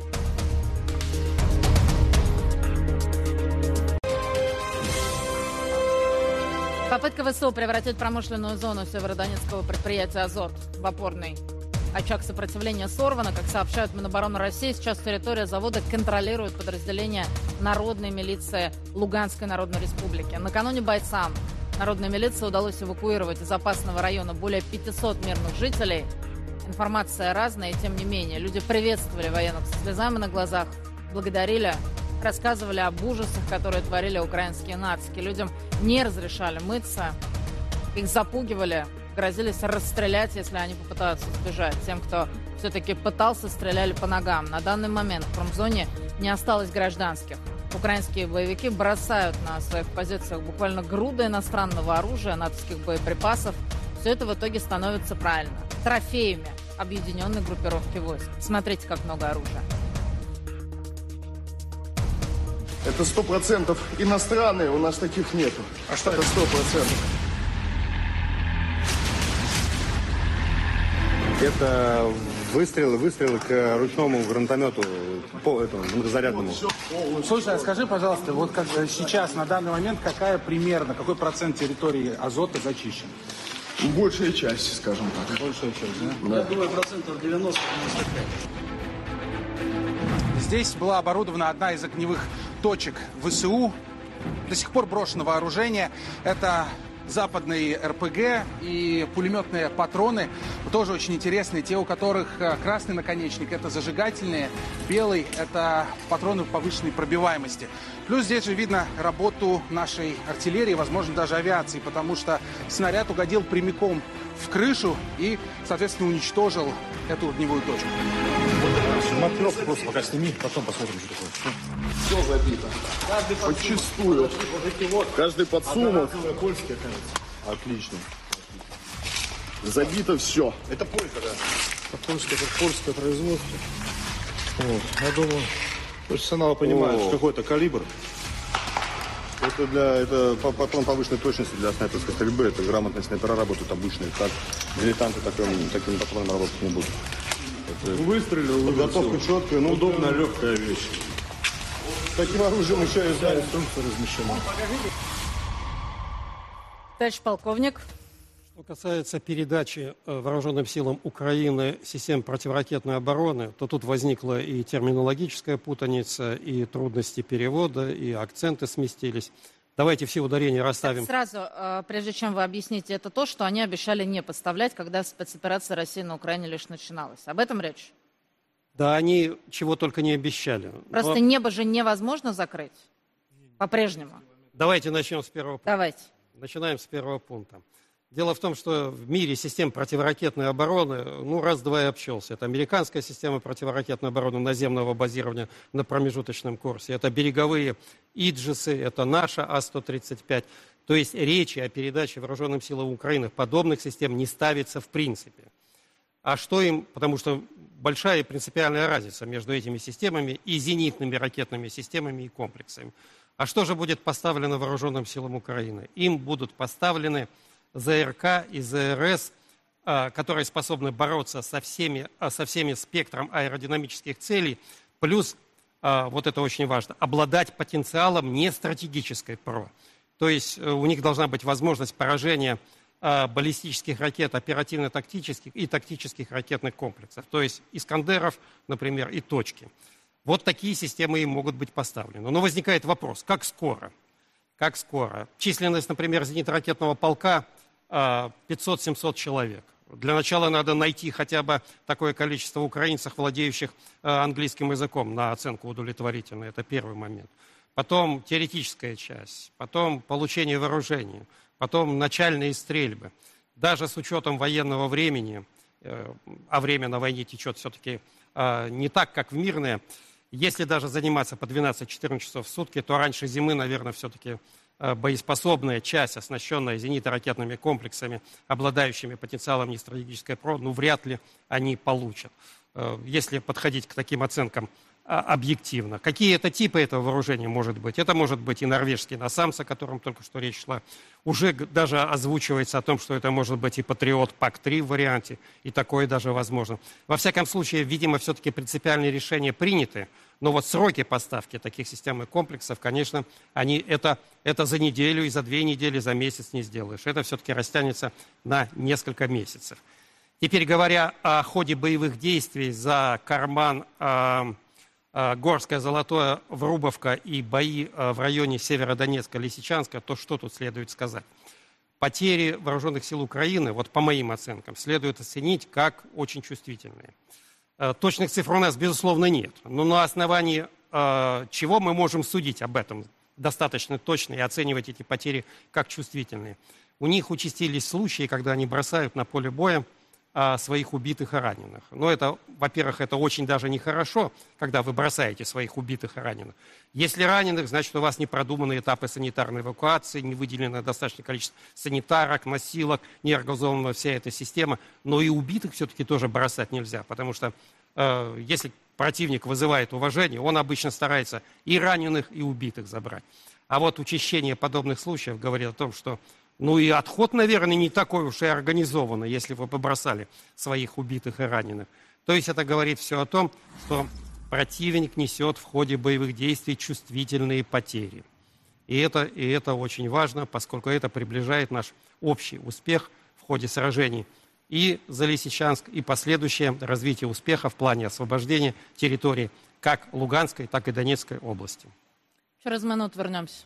Попытка вэ эс у превратить промышленную зону северодонецкого предприятия «Азот» в опорный очаг сопротивления сорвана. Как сообщают Минобороны России, сейчас территория завода контролирует подразделение народной милиции Луганской Народной Республики. Накануне бойцам народной милиции удалось эвакуировать из опасного района более пятисот мирных жителей. Информация разная, и тем не менее. Люди приветствовали военных со слезами на глазах, благодарили, рассказывали об ужасах, которые творили украинские нацики. Людям не разрешали мыться, их запугивали, грозились расстрелять, если они попытаются сбежать. Тем, кто все-таки пытался, стреляли по ногам. На данный момент в промзоне не осталось гражданских. Украинские боевики бросают на своих позициях буквально груды иностранного оружия, натовских боеприпасов. Все это в итоге становится правильно трофеями объединенной группировки войск. Смотрите, как много оружия. Это сто процентов иностранные, у нас таких нету. А что это? Сто процентов. Это Выстрелы, выстрелы к ручному гранатомету, по этому зарядному. Слушай, а скажи, пожалуйста, вот как сейчас, на данный момент, какая примерно, какой процент территории Азота зачищен? Большая часть, скажем так. Большая часть, да? Да. Я думаю, процентов девяносто девяносто пять. Здесь была оборудована одна из огневых точек ВСУ. До сих пор брошено вооружение. Это западные эр пэ гэ и пулеметные патроны. Тоже очень интересные. Те, у которых красный наконечник, это зажигательные. Белый – это патроны повышенной пробиваемости. Плюс здесь же видно работу нашей артиллерии, возможно, даже авиации, потому что снаряд угодил прямиком в крышу и, соответственно, уничтожил эту огневую точку. Маркировку просто пока сними, потом посмотрим, что такое. Все забито. Подчистую. Каждый подсумок. Польский, оказывается. Отлично. Забито все. Это полька, да. Это польское, это польское производство. Вот. Я думаю, профессионалы понимают, что какой-то калибр. Это для это патрон повышенной точности для снайперской стрельбы. Это грамотные снайпера работают обычные. Так дилетанты таким, таким патроном работать не будут. Это выстрелил, подготовка четкая, но удобная, легкая вещь. Таким оружием еще и знаю, инструкция размещена. Товарищ полковник. Что касается передачи вооруженным силам Украины систем противоракетной обороны, то тут возникла и терминологическая путаница, и трудности перевода, и акценты сместились. Давайте все ударения расставим. Так сразу, прежде чем вы объясните, это то, что они обещали не поставлять, когда спецоперация России на Украине лишь начиналась. Об этом речь? Да, они чего только не обещали. Просто Но... небо же невозможно закрыть по-прежнему. Давайте начнем с первого пункта. Давайте. Начинаем с первого пункта. Дело в том, что в мире систем противоракетной обороны, ну, раз-два и обчелся. Это американская система противоракетной обороны наземного базирования на промежуточном курсе. Это береговые Иджисы, это наша А сто тридцать пять. То есть речи о передаче вооруженным силам Украины подобных систем не ставится в принципе. А что им, потому что большая принципиальная разница между этими системами и зенитными ракетными системами и комплексами. А что же будет поставлено вооруженным силам Украины? Им будут поставлены зэ эр ка и зэ эр эс, которые способны бороться со всеми, со всеми спектром аэродинамических целей, плюс, вот это очень важно, обладать потенциалом не стратегической ПРО. То есть у них должна быть возможность поражения баллистических ракет, оперативно-тактических и тактических ракетных комплексов. То есть Искандеров, например, и точки. Вот такие системы им могут быть поставлены. Но возникает вопрос, как скоро? Как скоро? Численность, например, зенитно-ракетного полка пятьсот-семьсот человек. Для начала надо найти хотя бы такое количество украинцев, владеющих английским языком, на оценку удовлетворительную. Это первый момент. Потом теоретическая часть, потом получение вооружения, потом начальные стрельбы. Даже с учетом военного времени, а время на войне течет все-таки не так, как в мирное, если даже заниматься по двенадцать-четырнадцать часов в сутки, то раньше зимы, наверное, все-таки боеспособная часть, оснащенная зенитно-ракетными комплексами, обладающими потенциалом нестратегической ПРО, ну, вряд ли они получат, если подходить к таким оценкам объективно. Какие это типы этого вооружения может быть? Это может быть и норвежский Насамс, о котором только что речь шла. Уже даже озвучивается о том, что это может быть и Патриот пак три в варианте, и такое даже возможно. Во всяком случае, видимо, все-таки принципиальные решения приняты, но вот сроки поставки таких систем и комплексов, конечно, они это, это за неделю, и за две недели, за месяц не сделаешь. Это все-таки растянется на несколько месяцев. Теперь, говоря о ходе боевых действий за Карман, Горское, Золотое, Врубовка и бои в районе Северодонецка, Лисичанска, то что тут следует сказать? Потери вооруженных сил Украины, вот по моим оценкам, следует оценить как очень чувствительные. Точных цифр у нас, безусловно, нет. Но на основании чего мы можем судить об этом достаточно точно и оценивать эти потери как чувствительные? У них участились случаи, когда они бросают на поле боя своих убитых и раненых. Но это, во-первых, это очень даже нехорошо, когда вы бросаете своих убитых и раненых. Если раненых, значит, у вас не продуманы этапы санитарной эвакуации, не выделено достаточное количество санитарок, носилок, не организована вся эта система. Но и убитых все-таки тоже бросать нельзя, потому что э, если противник вызывает уважение, он обычно старается и раненых, и убитых забрать. А вот учащение подобных случаев говорит о том, что ну и отход, наверное, не такой уж и организованный, если вы побросали своих убитых и раненых. То есть это говорит все о том, что противник несет в ходе боевых действий чувствительные потери. И это, и это очень важно, поскольку это приближает наш общий успех в ходе сражений и за Лисичанск, и последующее развитие успеха в плане освобождения территорий как Луганской, так и Донецкой области. Через минут вернемся.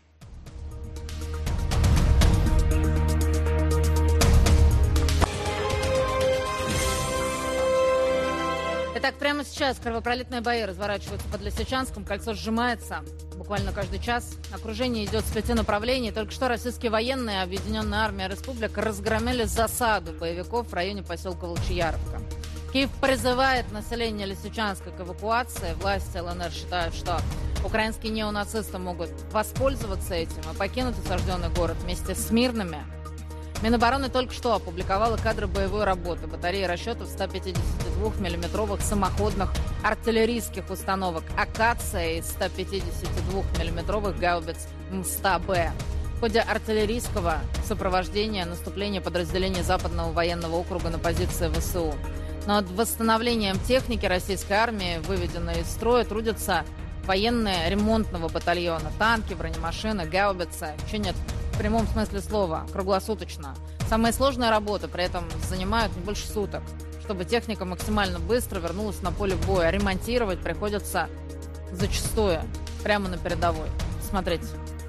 Итак, прямо сейчас кровопролитные бои разворачиваются под Лисичанском, кольцо сжимается буквально каждый час. Окружение идет с пяти направлений. Только что российские военные, Объединенная армия республика, разгромили засаду боевиков в районе поселка Волчьяровка. Киев призывает население Лисичанска к эвакуации. Власти ЛНР считают, что украинские неонацисты могут воспользоваться этим и покинуть осажденный город вместе с мирными. Минобороны только что опубликовала кадры боевой работы батареи расчетов ста пятидесятидвухмиллиметровых самоходных артиллерийских установок «Акация» и ста пятидесятидвухмиллиметровых гаубиц МСТА-Б. В ходе артиллерийского сопровождения наступления подразделений Западного военного округа на позиции ВСУ. Над восстановлением техники российской армии, выведенной из строя, трудятся военные ремонтного батальона. Танки, бронемашины, гаубицы чинят в прямом смысле слова, круглосуточно. Самые сложные работы при этом занимают не больше суток. Чтобы техника максимально быстро вернулась на поле боя. Ремонтировать приходится зачастую прямо на передовой. Смотрите.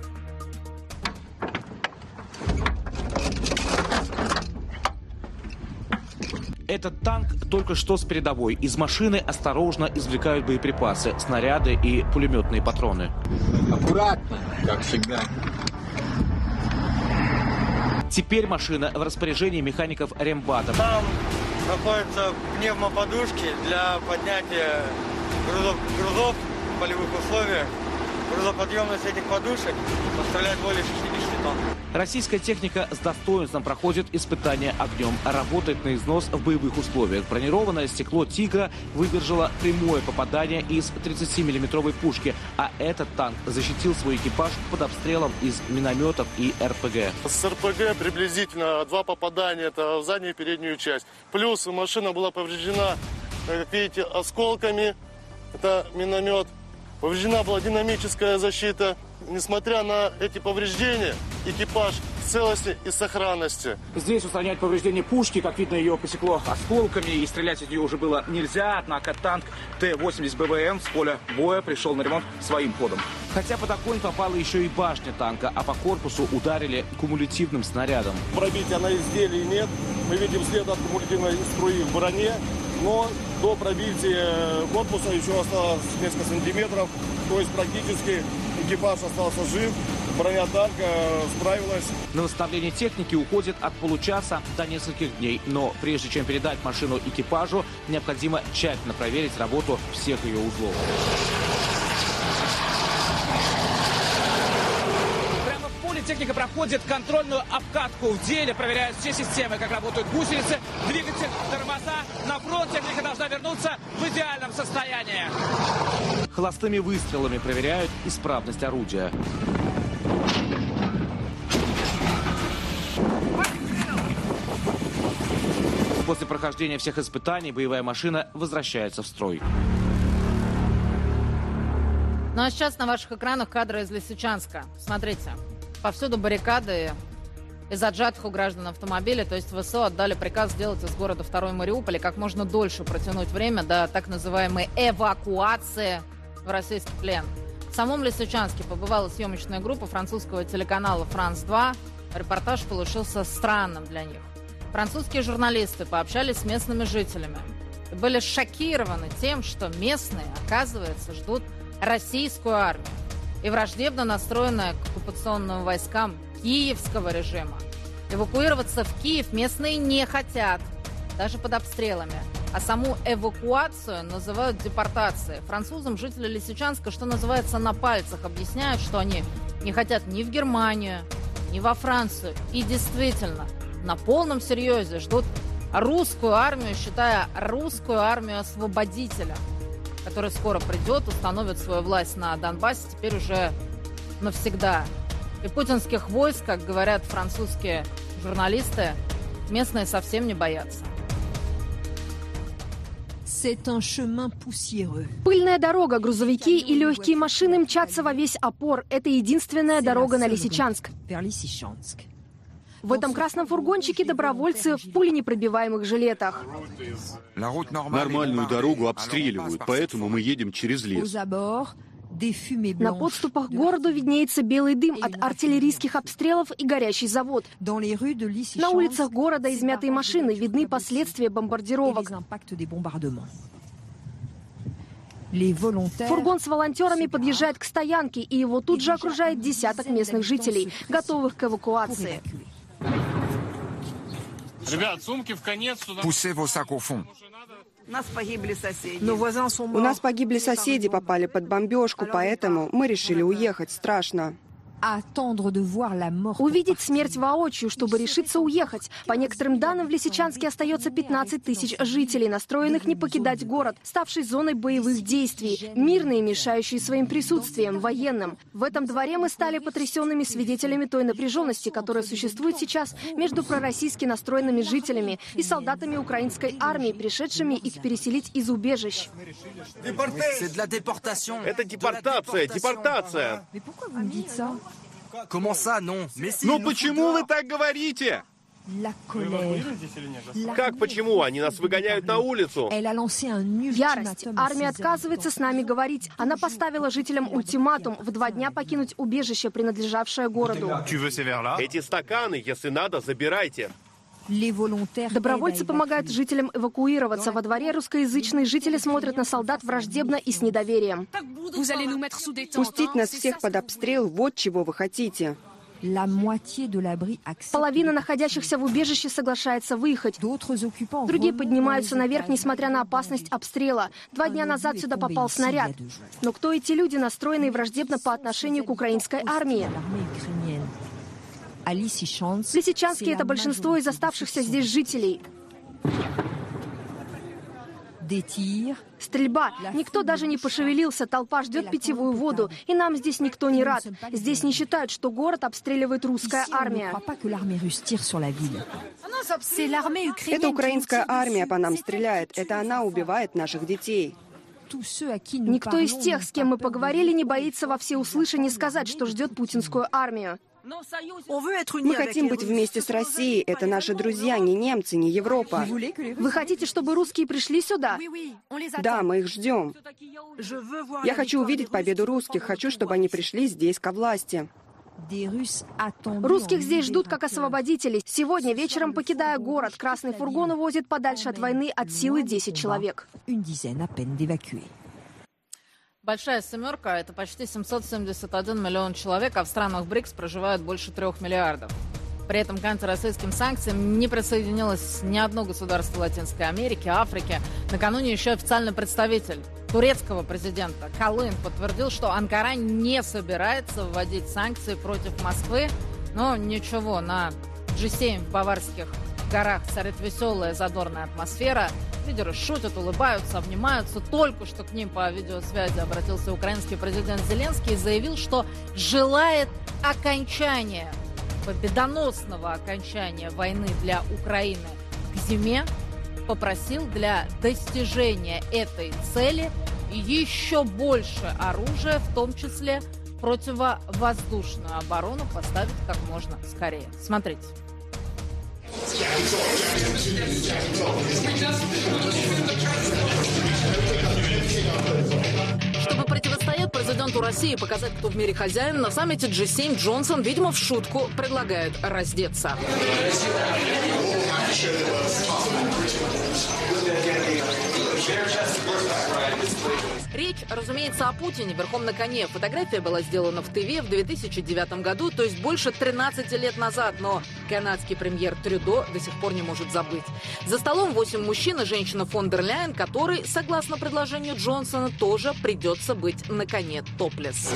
Этот танк только что с передовой. Из машины осторожно извлекают боеприпасы, снаряды и пулеметные патроны. Аккуратно, как всегда. Теперь машина в распоряжении механиков рембата. Там находятся пневмоподушки для поднятия грузов, грузов в полевых условиях. Грузоподъемность этих подушек составляет более шестидесяти тонн. Российская техника с достоинством проходит испытания огнем, работает на износ в боевых условиях. Бронированное стекло «Тигра» выдержало прямое попадание из тридцатимиллиметровой пушки, а этот танк защитил свой экипаж под обстрелом из минометов и эр пэ гэ. С эр пэ гэ приблизительно два попадания, это в заднюю и переднюю часть. Плюс машина была повреждена, как видите, осколками, это миномет. Повреждена была динамическая защита. Несмотря на эти повреждения, экипаж в целости и сохранности. Здесь устранять повреждения пушки, как видно, ее посекло осколками, и стрелять из нее уже было нельзя. Однако танк Т восемьдесят бэ вэ эн с поля боя пришел на ремонт своим ходом. Хотя под огонь попала еще и башня танка, а по корпусу ударили кумулятивным снарядом. Пробития на изделии нет. Мы видим след от кумулятивной струи в броне. Но до пробития корпуса еще осталось несколько сантиметров. То есть практически экипаж остался жив, броня танка справилась. На восстановление техники уходит от получаса до нескольких дней. Но прежде чем передать машину экипажу, необходимо тщательно проверить работу всех ее узлов. Техника проходит контрольную обкатку. В деле проверяют все системы, как работают гусеницы, двигатель, тормоза. На фронт техника должна вернуться в идеальном состоянии. Холостыми выстрелами проверяют исправность орудия. После прохождения всех испытаний боевая машина возвращается в строй. Ну а сейчас на ваших экранах кадры из Лисичанска. Смотрите. Повсюду баррикады из отжатых у граждан автомобилей, то есть ВСУ отдали приказ сделать из города второй Мариуполь и как можно дольше протянуть время до так называемой эвакуации в российский плен. В самом Лисичанске побывала съемочная группа французского телеканала «Франс два». Репортаж получился странным для них. Французские журналисты пообщались с местными жителями и были шокированы тем, что местные, оказывается, ждут российскую армию. И враждебно настроенная к оккупационным войскам киевского режима. Эвакуироваться в Киев местные не хотят, даже под обстрелами. А саму эвакуацию называют депортацией. Французам жители Лисичанска, что называется, на пальцах объясняют, что они не хотят ни в Германию, ни во Францию. И действительно, на полном серьезе ждут русскую армию, считая русскую армию освободителя, который скоро придет, установит свою власть на Донбассе, теперь уже навсегда. И путинских войск, как говорят французские журналисты, местные совсем не боятся. Пыльная дорога, грузовики и легкие машины мчатся во весь опор. Это единственная дорога на Лисичанск. В этом красном фургончике добровольцы в пуленепробиваемых жилетах. Нормальную дорогу обстреливают, поэтому мы едем через лес. На подступах к городу виднеется белый дым от артиллерийских обстрелов и горящий завод. На улицах города измятые машины, видны последствия бомбардировок. Фургон с волонтерами подъезжает к стоянке, и его тут же окружает десяток местных жителей, готовых к эвакуации. Ребят, сумки в конец сюда. У нас погибли соседи. У нас погибли соседи, попали под бомбежку, поэтому мы решили уехать. Страшно. Увидеть смерть воочию, чтобы решиться уехать. По некоторым данным, в Лисичанске остается пятнадцать тысяч жителей, настроенных не покидать город, ставший зоной боевых действий, мирные, мешающие своим присутствием, военным. В этом дворе мы стали потрясенными свидетелями той напряженности, которая существует сейчас между пророссийски настроенными жителями и солдатами украинской армии, пришедшими их переселить из убежищ. Это депортация, депортация. Ну почему вы так говорите? Как почему? Они нас выгоняют на улицу. Ярость. Армия отказывается с нами говорить. Она поставила жителям ультиматум в два дня покинуть убежище, принадлежавшее городу. Эти стаканы, если надо, забирайте. Добровольцы помогают жителям эвакуироваться. Во дворе русскоязычные жители смотрят на солдат враждебно и с недоверием. Пустить нас всех под обстрел, вот чего вы хотите. Половина находящихся в убежище соглашается выехать. Другие поднимаются наверх, несмотря на опасность обстрела. Два дня назад сюда попал снаряд. Но кто эти люди, настроенные враждебно по отношению к украинской армии? В Лисичанске это большинство из оставшихся здесь жителей. Стрельба. Никто даже не пошевелился, толпа ждет питьевую воду. И нам здесь никто не рад. Здесь не считают, что город обстреливает русская армия. Это украинская армия по нам стреляет. Это она убивает наших детей. Никто из тех, с кем мы поговорили, не боится во всеуслышание сказать, что ждет путинскую армию. Мы хотим быть вместе с Россией. Это наши друзья, не немцы, не Европа. Вы хотите, чтобы русские пришли сюда? Да, мы их ждем. Я хочу увидеть победу русских. Хочу, чтобы они пришли здесь ко власти. Русских здесь ждут как освободителей. Сегодня вечером, покидая город, красный фургон увозит подальше от войны от силы десять человек. Большая семерка – это почти семьсот семьдесят один миллион человек, а в странах БРИКС проживают больше трех миллиардов. При этом к антироссийским санкциям не присоединилось ни одно государство Латинской Америки, Африки. Накануне еще официальный представитель турецкого президента Калын подтвердил, что Анкара не собирается вводить санкции против Москвы. Но ничего, на джи семь в Баварских горах царит веселая задорная атмосфера. Лидеры шутят, улыбаются, обнимаются. Только что к ним по видеосвязи обратился украинский президент Зеленский и заявил, что желает окончания, победоносного окончания войны для Украины к зиме. Попросил для достижения этой цели еще больше оружия, в том числе противовоздушную оборону, поставить как можно скорее. Смотрите. Чтобы противостоять президенту России и показать, кто в мире хозяин, на саммите джи семь Джонсон, видимо, в шутку предлагает раздеться. Речь, разумеется, о Путине верхом на коне. Фотография была сделана в Тыве в две тысячи девятом году, то есть больше тринадцати лет назад, но канадский премьер Трюдо до сих пор не может забыть. За столом восемь мужчин и женщина фон дер Ляйен, которой, согласно предложению Джонсона, тоже придется быть на коне топлес.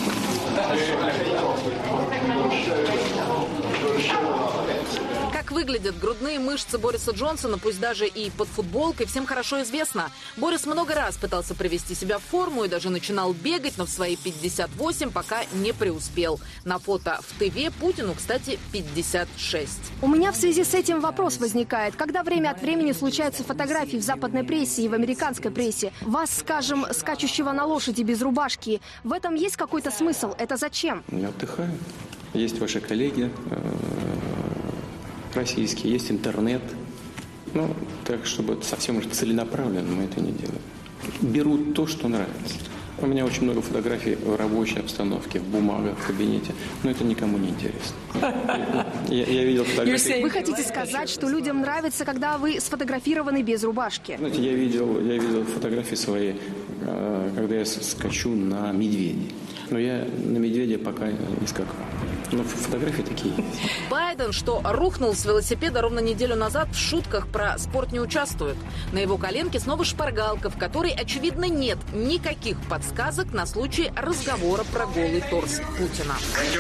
Как выглядит выглядят грудные мышцы Бориса Джонсона, пусть даже и под футболкой, всем хорошо известно. Борис много раз пытался привести себя в форму и даже начинал бегать, но в свои пятьдесят восемь пока не преуспел. На фото в ТВ Путину, кстати, пятьдесят шесть. У меня в связи с этим вопрос возникает. Когда время от времени случаются фотографии в западной прессе и в американской прессе, вас, скажем, скачущего на лошади без рубашки, в этом есть какой-то смысл? Это зачем? Я отдыхаю. Есть ваши коллеги российские, есть интернет. Ну, так, чтобы совсем уж целенаправленно мы это не делаем. Берут то, что нравится. У меня очень много фотографий в рабочей обстановке, в бумагах, в кабинете, но это никому не интересно. Я, я видел фотографии. Вы хотите сказать, что людям нравится, когда вы сфотографированы без рубашки? Знаете, я видел, я видел фотографии свои, когда я скачу на медведя. Но я на медведя пока не скакал. Но фотографии такие есть. Байден, что рухнул с велосипеда ровно неделю назад, в шутках про спорт не участвует. На его коленке снова шпаргалка, в которой, очевидно, нет никаких подсказок на случай разговора про голый торс Путина.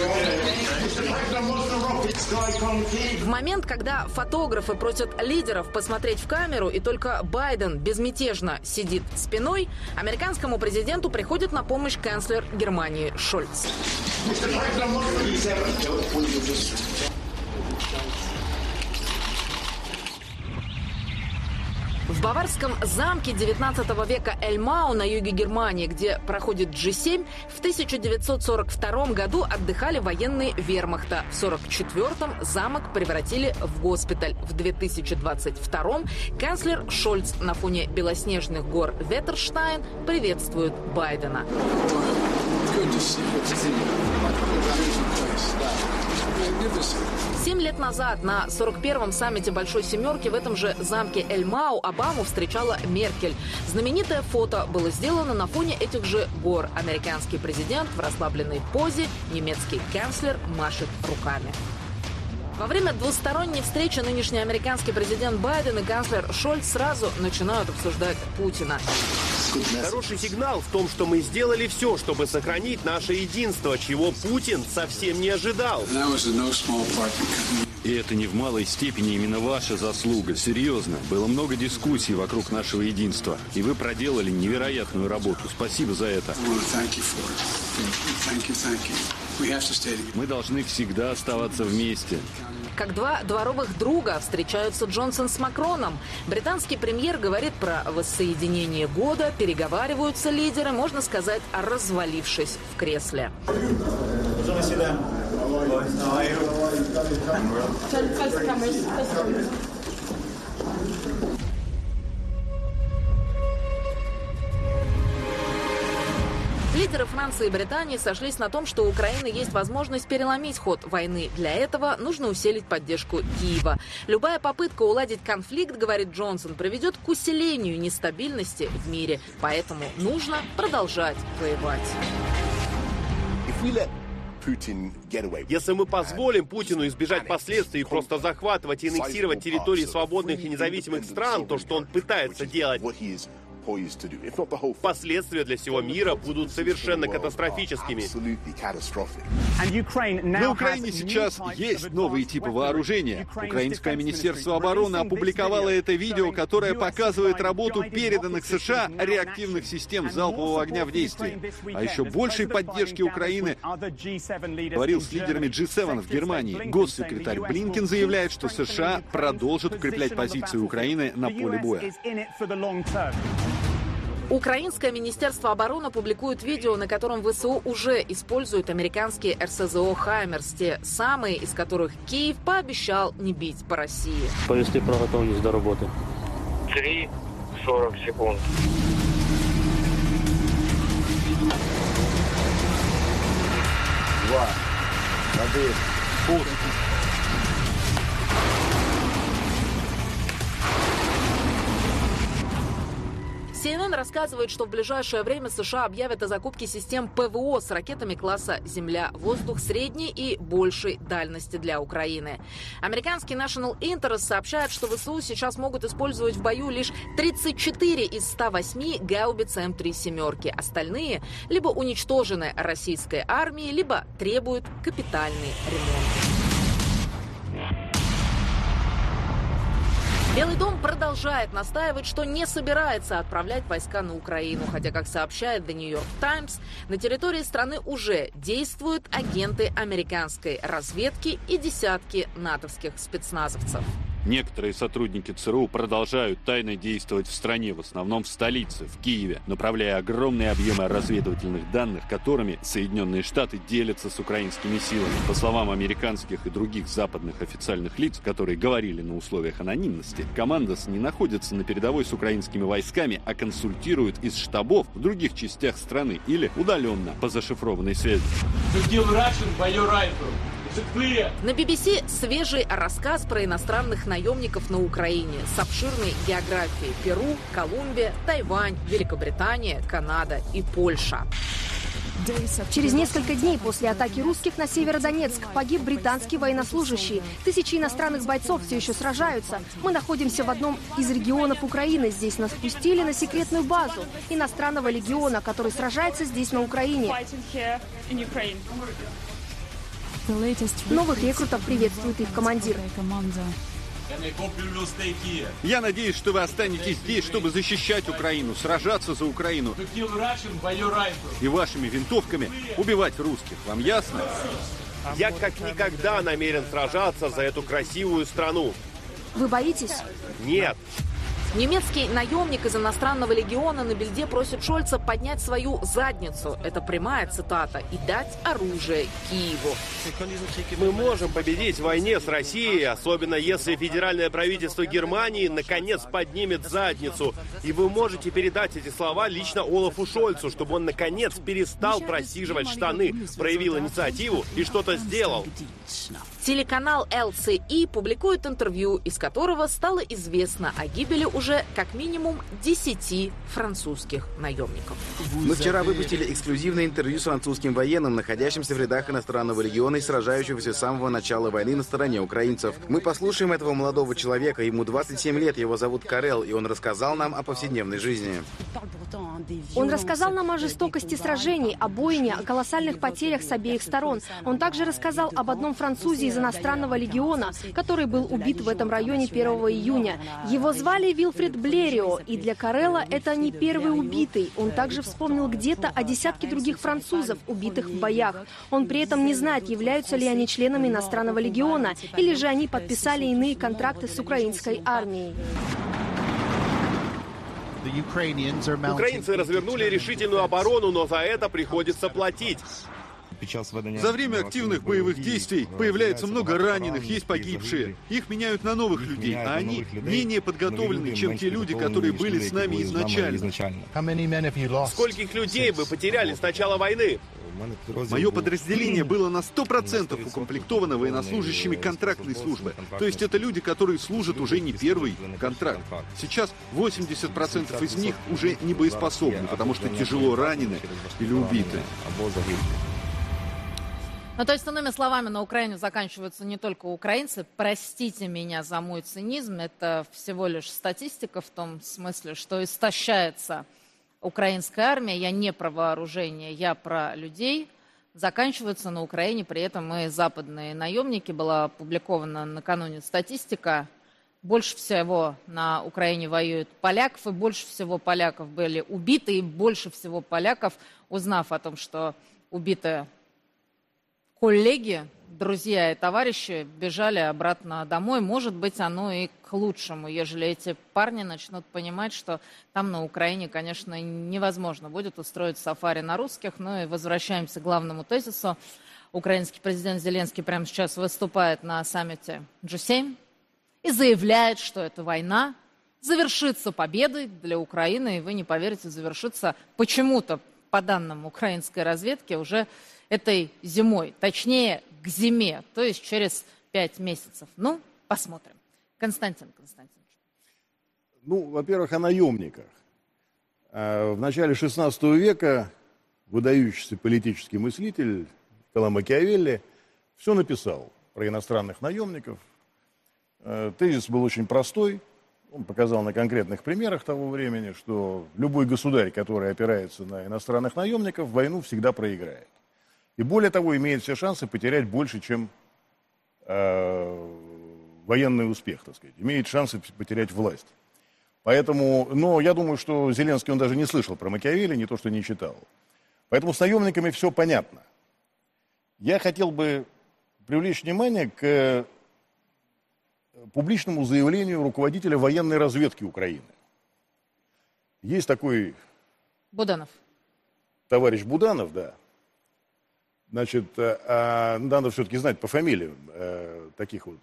В момент, когда фотографы просят лидеров посмотреть в камеру, и только Байден безмятежно сидит спиной, американскому президенту приходит на помощь канцлер Германии Шольц. В баварском замке девятнадцатого века Эльмау на юге Германии, где проходит джи семь, в тысяча девятьсот сорок втором году отдыхали военные вермахта. В сорок четвёртом замок превратили в госпиталь. В две тысячи двадцать втором канцлер Шольц на фоне белоснежных гор Ветерштайн приветствует Байдена. Семь лет назад на сорок первом саммите Большой Семерки в этом же замке Эльмау Обаму встречала Меркель. Знаменитое фото было сделано на фоне этих же гор. Американский президент в расслабленной позе, немецкий канцлер машет руками. Во время двусторонней встречи нынешний американский президент Байден и канцлер Шольц сразу начинают обсуждать Путина. Хороший сигнал в том, что мы сделали все, чтобы сохранить наше единство, чего Путин совсем не ожидал. И это не в малой степени именно ваша заслуга. Серьезно, было много дискуссий вокруг нашего единства. И вы проделали невероятную работу. Спасибо за это. Мы должны всегда оставаться вместе. Как два дворовых друга встречаются Джонсон с Макроном. Британский премьер говорит про воссоединение года, переговариваются лидеры, можно сказать, развалившись в кресле. Лидеры Франции и Британии сошлись на том, что у Украины есть возможность переломить ход войны. Для этого нужно усилить поддержку Киева. Любая попытка уладить конфликт, говорит Джонсон, приведет к усилению нестабильности в мире. Поэтому нужно продолжать воевать. Если мы позволим Путину избежать последствий и просто захватывать и аннексировать территории свободных и независимых стран, то, что он пытается делать, последствия для всего мира будут совершенно катастрофическими. На Украине сейчас есть новые типы вооружения. Украинское министерство обороны опубликовало это видео, которое показывает работу переданных США реактивных систем залпового огня в действии. А еще большей поддержки Украины говорил с лидерами джи семь в Германии. Госсекретарь Блинкен заявляет, что США продолжат укреплять позиции Украины на поле боя. Украинское министерство обороны публикует видео, на котором ВСУ уже используют американские эр эс зэ о «Хаймерс», те самые, из которых Киев пообещал не бить по России. Повести про готовность до работы. три сорок секунд. Два. Один. Пуск. си эн эн рассказывает, что в ближайшее время США объявят о закупке систем пэ вэ о с ракетами класса «Земля-воздух» средней и большей дальности для Украины. Американский National Interest сообщает, что ВСУ сейчас могут использовать в бою лишь тридцать четыре из ста восьми гаубиц эм три «семерки». Остальные либо уничтожены российской армией, либо требуют капитальный ремонт. Белый дом продолжает настаивать, что не собирается отправлять войска на Украину. Хотя, как сообщает The New York Times, на территории страны уже действуют агенты американской разведки и десятки натовских спецназовцев. Некоторые сотрудники ЦРУ продолжают тайно действовать в стране, в основном в столице, в Киеве, направляя огромные объемы разведывательных данных, которыми Соединенные Штаты делятся с украинскими силами. По словам американских и других западных официальных лиц, которые говорили на условиях анонимности, командос не находится на передовой с украинскими войсками, а консультирует из штабов в других частях страны или удаленно по зашифрованной связи. На би би си свежий рассказ про иностранных наемников на Украине с обширной географией: Перу, Колумбия, Тайвань, Великобритания, Канада и Польша. Через несколько дней после атаки русских на Северодонецк погиб британский военнослужащий. Тысячи иностранных бойцов все еще сражаются. Мы находимся в одном из регионов Украины. Здесь нас пустили на секретную базу иностранного легиона, который сражается здесь, на Украине. Новых рекрутов приветствует их командир. Я надеюсь, что вы останетесь здесь, чтобы защищать Украину, сражаться за Украину и вашими винтовками убивать русских. Вам ясно? Я как никогда намерен сражаться за эту красивую страну. Вы боитесь? Нет. Немецкий наемник из иностранного легиона на бельде просит Шольца поднять свою задницу. Это прямая цитата. И дать оружие Киеву. Мы можем победить в войне с Россией, особенно если федеральное правительство Германии наконец поднимет задницу. И вы можете передать эти слова лично Олафу Шольцу, чтобы он наконец перестал просиживать штаны, проявил инициативу и что-то сделал. Телеканал эл си и публикует интервью, из которого стало известно о гибели уже как минимум десяти французских наемников. Мы вчера выпустили эксклюзивное интервью с французским военным, находящимся в рядах иностранного легиона и сражающегося с самого начала войны на стороне украинцев. Мы послушаем этого молодого человека, ему двадцать семь лет, его зовут Карел, и он рассказал нам о повседневной жизни. Он рассказал нам о жестокости сражений, о бойне, о колоссальных потерях с обеих сторон. Он также рассказал об одном французе из иностранного легиона, который был убит в этом районе первого июня. Его звали Вильфред Блерио, и для Карела это не первый убитый. Он также вспомнил где-то о десятке других французов, убитых в боях. Он при этом не знает, являются ли они членами иностранного легиона, или же они подписали иные контракты с украинской армией. Украинцы развернули решительную оборону, но за это приходится платить. За время активных боевых действий появляется много раненых, есть погибшие. Их меняют на новых людей, а они менее подготовлены, чем те люди, которые были с нами изначально. Скольких людей вы потеряли с начала войны? Мое подразделение было на сто процентов укомплектовано военнослужащими контрактной службы. То есть это люди, которые служат уже не первый контракт. Сейчас восемьдесят процентов из них уже не боеспособны, потому что тяжело ранены или убиты. Ну, то есть, иными словами, на Украине заканчиваются не только украинцы. Простите меня за мой цинизм, это всего лишь статистика в том смысле, что истощается украинская армия. Я не про вооружение, я про людей. Заканчиваются на Украине, при этом и западные наемники. Была опубликована накануне статистика. Больше всего на Украине воюют поляков, и больше всего поляков были убиты, и больше всего поляков, узнав о том, что убиты коллеги, друзья и товарищи, бежали обратно домой. Может быть, оно и к лучшему, ежели эти парни начнут понимать, что там на Украине, конечно, невозможно будет устроить сафари на русских. Ну и возвращаемся к главному тезису. Украинский президент Зеленский прямо сейчас выступает на саммите джи семь и заявляет, что эта война завершится победой для Украины. И вы не поверите, завершится почему-то, по данным украинской разведки, уже этой зимой, точнее, к зиме, то есть через пять месяцев. Ну, посмотрим. Константин Константинович. Ну, во-первых, о наемниках. В начале шестнадцатого века выдающийся политический мыслитель Никколо Макиавелли все написал про иностранных наемников. Тезис был очень простой. Он показал на конкретных примерах того времени, что любой государь, который опирается на иностранных наемников, войну всегда проиграет. И более того, имеет все шансы потерять больше, чем э, военный успех, так сказать, имеет шансы потерять власть. Поэтому, но я думаю, что Зеленский, он даже не слышал про Макиавелли, не то, что не читал. Поэтому с наемниками все понятно. Я хотел бы привлечь внимание к публичному заявлению руководителя военной разведки Украины. Есть такой... Буданов. Товарищ Буданов, да. Значит, а, надо все-таки знать по фамилиям э, таких вот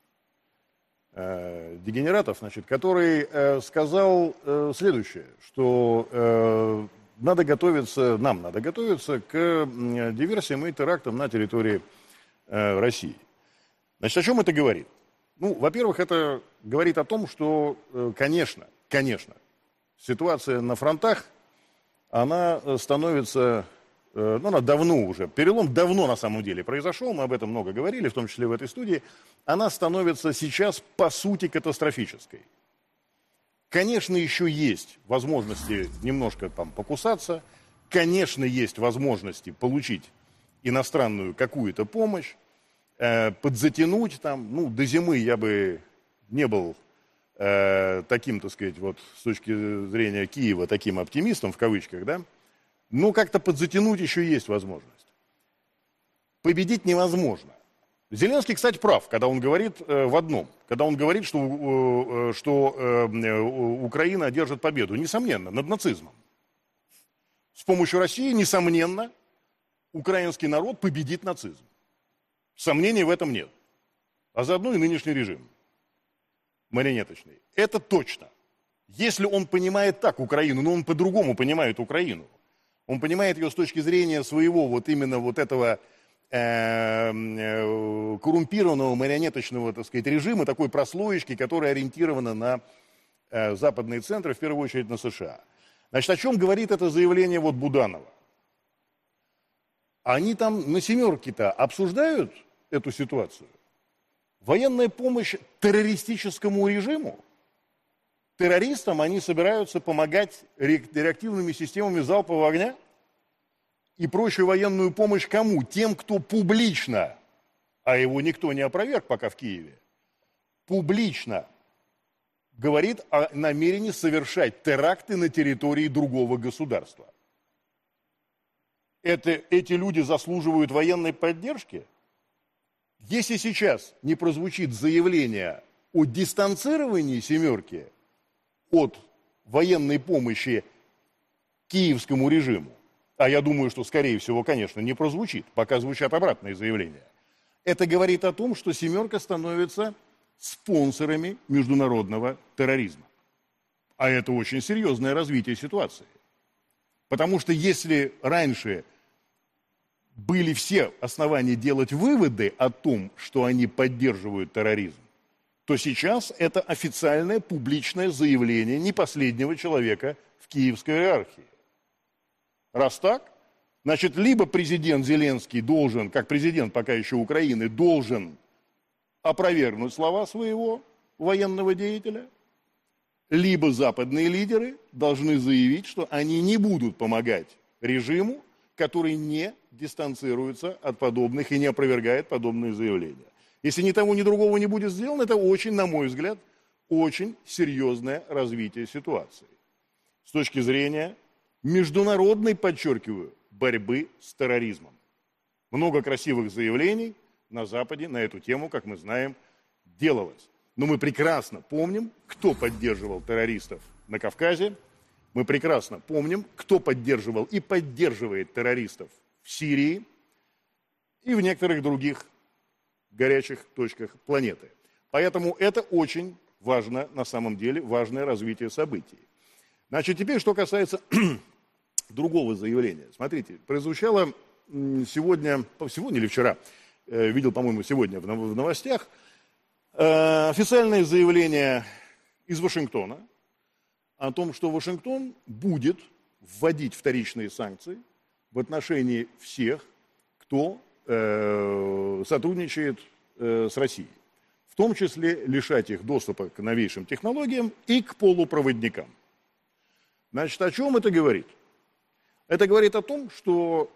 э, дегенератов, значит, который э, сказал э, следующее, что э, надо готовиться, нам надо готовиться к э, диверсиям и терактам на территории э, России. Значит, о чем это говорит? Ну, во-первых, это говорит о том, что, э, конечно, конечно, ситуация на фронтах, она становится... Ну, она давно уже, перелом давно на самом деле произошел, мы об этом много говорили, в том числе в этой студии, она становится сейчас по сути катастрофической. Конечно, еще есть возможности немножко там покусаться, конечно, есть возможности получить иностранную какую-то помощь, э, подзатянуть там, ну, до зимы я бы не был э, таким, так сказать, вот с точки зрения Киева, таким оптимистом, в кавычках, да, но как-то подзатянуть еще есть возможность. Победить невозможно. Зеленский, кстати, прав, когда он говорит э, в одном. Когда он говорит, что, э, что э, Украина одержит победу. Несомненно, над нацизмом. С помощью России, несомненно, украинский народ победит нацизм. Сомнений в этом нет. А заодно и нынешний режим марионеточный. Это точно. Если он понимает так Украину, но он по-другому понимает Украину. Он понимает ее с точки зрения своего вот именно вот этого э, э, коррумпированного марионеточного, так сказать, режима, такой прослоечки, которая ориентирована на э, западные центры, в первую очередь на США. Значит, о чем говорит это заявление вот Буданова? Они там на семерке-то обсуждают эту ситуацию. Военная помощь террористическому режиму. Террористам они собираются помогать реактивными системами залпового огня и прочую военную помощь кому? Тем, кто публично, а его никто не опроверг пока в Киеве, публично говорит о намерении совершать теракты на территории другого государства. Это, эти люди заслуживают военной поддержки? Если сейчас не прозвучит заявление о дистанцировании «семерки» от военной помощи киевскому режиму, а я думаю, что, скорее всего, конечно, не прозвучит, пока звучат обратные заявления, это говорит о том, что «семерка» становится спонсорами международного терроризма. А это очень серьезное развитие ситуации. Потому что если раньше были все основания делать выводы о том, что они поддерживают терроризм, то сейчас это официальное публичное заявление не последнего человека в киевской иерархии. Раз так, значит, либо президент Зеленский должен, как президент пока еще Украины, должен опровергнуть слова своего военного деятеля, либо западные лидеры должны заявить, что они не будут помогать режиму, который не дистанцируется от подобных и не опровергает подобные заявления. Если ни того, ни другого не будет сделано, это очень, на мой взгляд, очень серьезное развитие ситуации. С точки зрения международной, подчеркиваю, борьбы с терроризмом. Много красивых заявлений на Западе на эту тему, как мы знаем, делалось. Но мы прекрасно помним, кто поддерживал террористов на Кавказе. Мы прекрасно помним, кто поддерживал и поддерживает террористов в Сирии и в некоторых других горячих точках планеты. Поэтому это очень важно, на самом деле, важное развитие событий. Значит, теперь, что касается другого заявления. Смотрите, прозвучало сегодня, сегодня или вчера, видел, по-моему, сегодня в новостях, официальное заявление из Вашингтона о том, что Вашингтон будет вводить вторичные санкции в отношении всех, кто э, сотрудничает э, с Россией. В том числе лишать их доступа к новейшим технологиям и к полупроводникам. Значит, о чем это говорит? Это говорит о том, что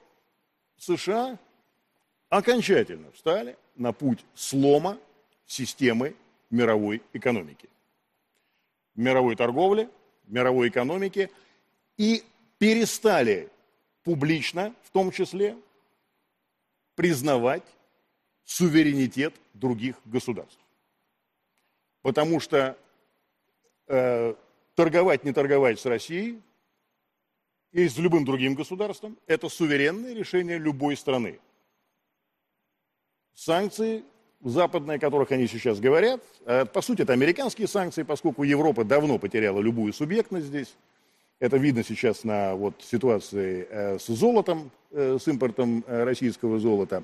США окончательно встали на путь слома системы мировой экономики. Мировой торговли, мировой экономики. И перестали публично, в том числе, признавать суверенитет других государств. Потому что э, торговать, не торговать с Россией и с любым другим государством – это суверенное решение любой страны. Санкции западные, о которых они сейчас говорят, э, по сути, это американские санкции, поскольку Европа давно потеряла любую субъектность здесь. Это видно сейчас на вот, ситуации э, с золотом, э, с импортом э, российского золота.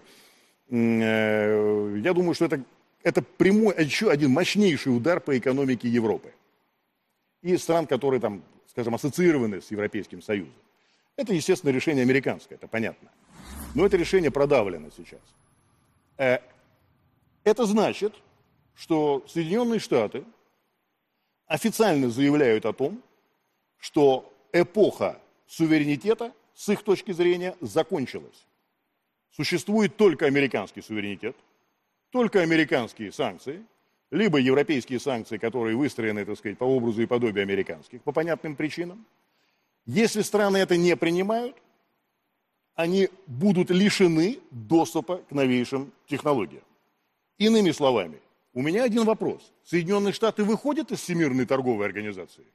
Э, я думаю, что это, это прямой, еще один мощнейший удар по экономике Европы. И стран, которые там, скажем, ассоциированы с Европейским Союзом. Это, естественно, решение американское, это понятно. Но это решение продавлено сейчас. Э, это значит, что Соединенные Штаты официально заявляют о том, что эпоха суверенитета, с их точки зрения, закончилась. Существует только американский суверенитет, только американские санкции, либо европейские санкции, которые выстроены, так сказать, по образу и подобию американских, по понятным причинам. Если страны это не принимают, они будут лишены доступа к новейшим технологиям. Иными словами, у меня один вопрос. Соединенные Штаты выходят из Всемирной торговой организации?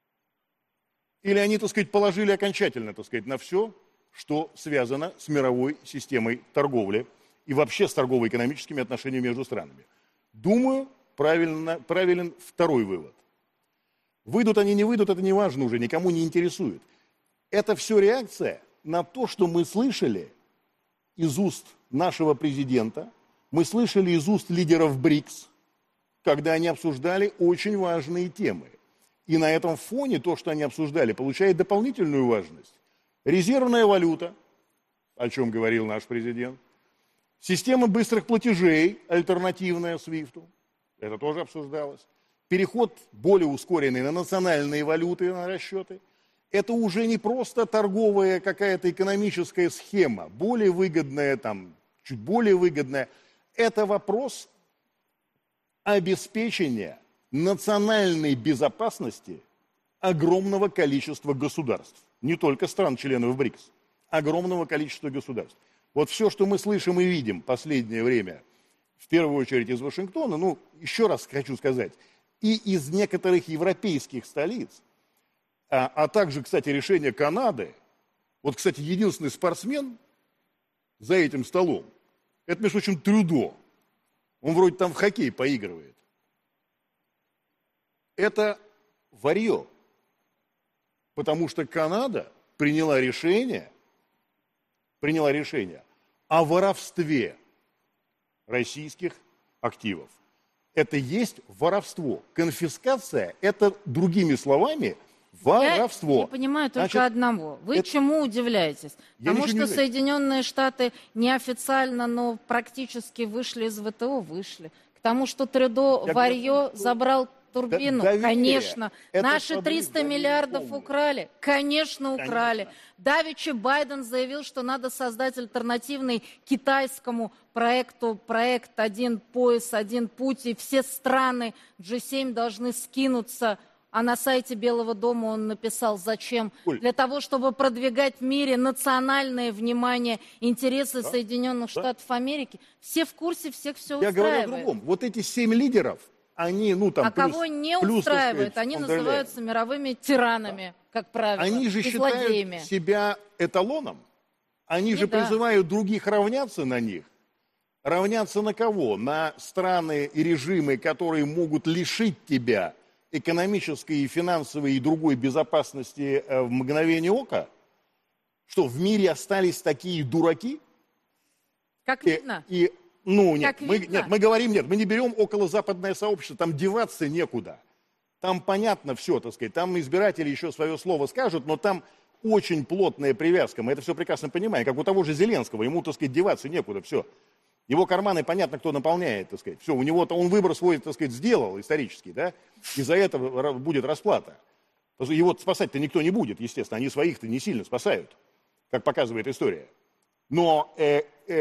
Или они, так сказать, положили окончательно, так сказать, на все, что связано с мировой системой торговли и вообще с торгово-экономическими отношениями между странами? Думаю, правильно, правилен второй вывод. Выйдут они, не выйдут, это не важно уже, никому не интересует. Это все реакция на то, что мы слышали из уст нашего президента, мы слышали из уст лидеров БРИКС, когда они обсуждали очень важные темы. И на этом фоне то, что они обсуждали, получает дополнительную важность. Резервная валюта, о чем говорил наш президент, система быстрых платежей, альтернативная свифту, это тоже обсуждалось. Переход более ускоренный на национальные валюты, на расчеты. Это уже не просто торговая какая-то экономическая схема, более выгодная, там, чуть более выгодная. Это вопрос обеспечения национальной безопасности огромного количества государств. Не только стран-членов БРИКС, огромного количества государств. Вот все, что мы слышим и видим в последнее время, в первую очередь из Вашингтона, ну, еще раз хочу сказать, и из некоторых европейских столиц, а, а также, кстати, решение Канады. Вот, кстати, единственный спортсмен за этим столом, это, между прочим, Трюдо. Он вроде там в хоккей поигрывает. Это варье. Потому что Канада приняла решение, приняла решение о воровстве российских активов. Это есть воровство. Конфискация – это, другими словами, воровство. Я не понимаю только Значит, одного. Вы это... чему удивляетесь? Я Потому что не Соединенные Штаты неофициально, но практически вышли из ВТО, вышли. К тому, что Трюдо Я варье говорю, забрал турбину, доверие. конечно. Это Наши триста миллиардов полное. украли, конечно, украли. Конечно. Давеча Байден заявил, что надо создать альтернативный китайскому проекту, проект «Один пояс, один путь», и все страны джи семь должны скинуться. А на сайте Белого дома он написал, зачем? Оль. Для того, чтобы продвигать в мире национальное внимание, интересы Да? Соединенных Да? Штатов Америки. Все в курсе, всех все Я устраивает. говорю о другом. Вот эти семь лидеров, они, ну там, А плюс, кого не плюс, так устраивает, сказать, они Фондерляйен. называются мировыми тиранами, как правило, Они же и считают злодеями. себя эталоном. Они Не же да. призывают других равняться на них. Равняться на кого? На страны и режимы, которые могут лишить тебя экономической, и финансовой и другой безопасности в мгновение ока? Что, в мире остались такие дураки? Как видно. И, и ну, нет, Как мы, видно. нет, мы говорим, нет, мы не берем околозападное сообщество, там деваться некуда. Там понятно все, так сказать, там избиратели еще свое слово скажут, но там очень плотная привязка, мы это все прекрасно понимаем, как у того же Зеленского, ему, так сказать, деваться некуда, все. Его карманы, понятно, кто наполняет, так сказать, все, у него, он выбор свой, так сказать, сделал исторический, да, и за это будет расплата. Его спасать-то никто не будет, естественно, они своих-то не сильно спасают, как показывает история. Но э, э,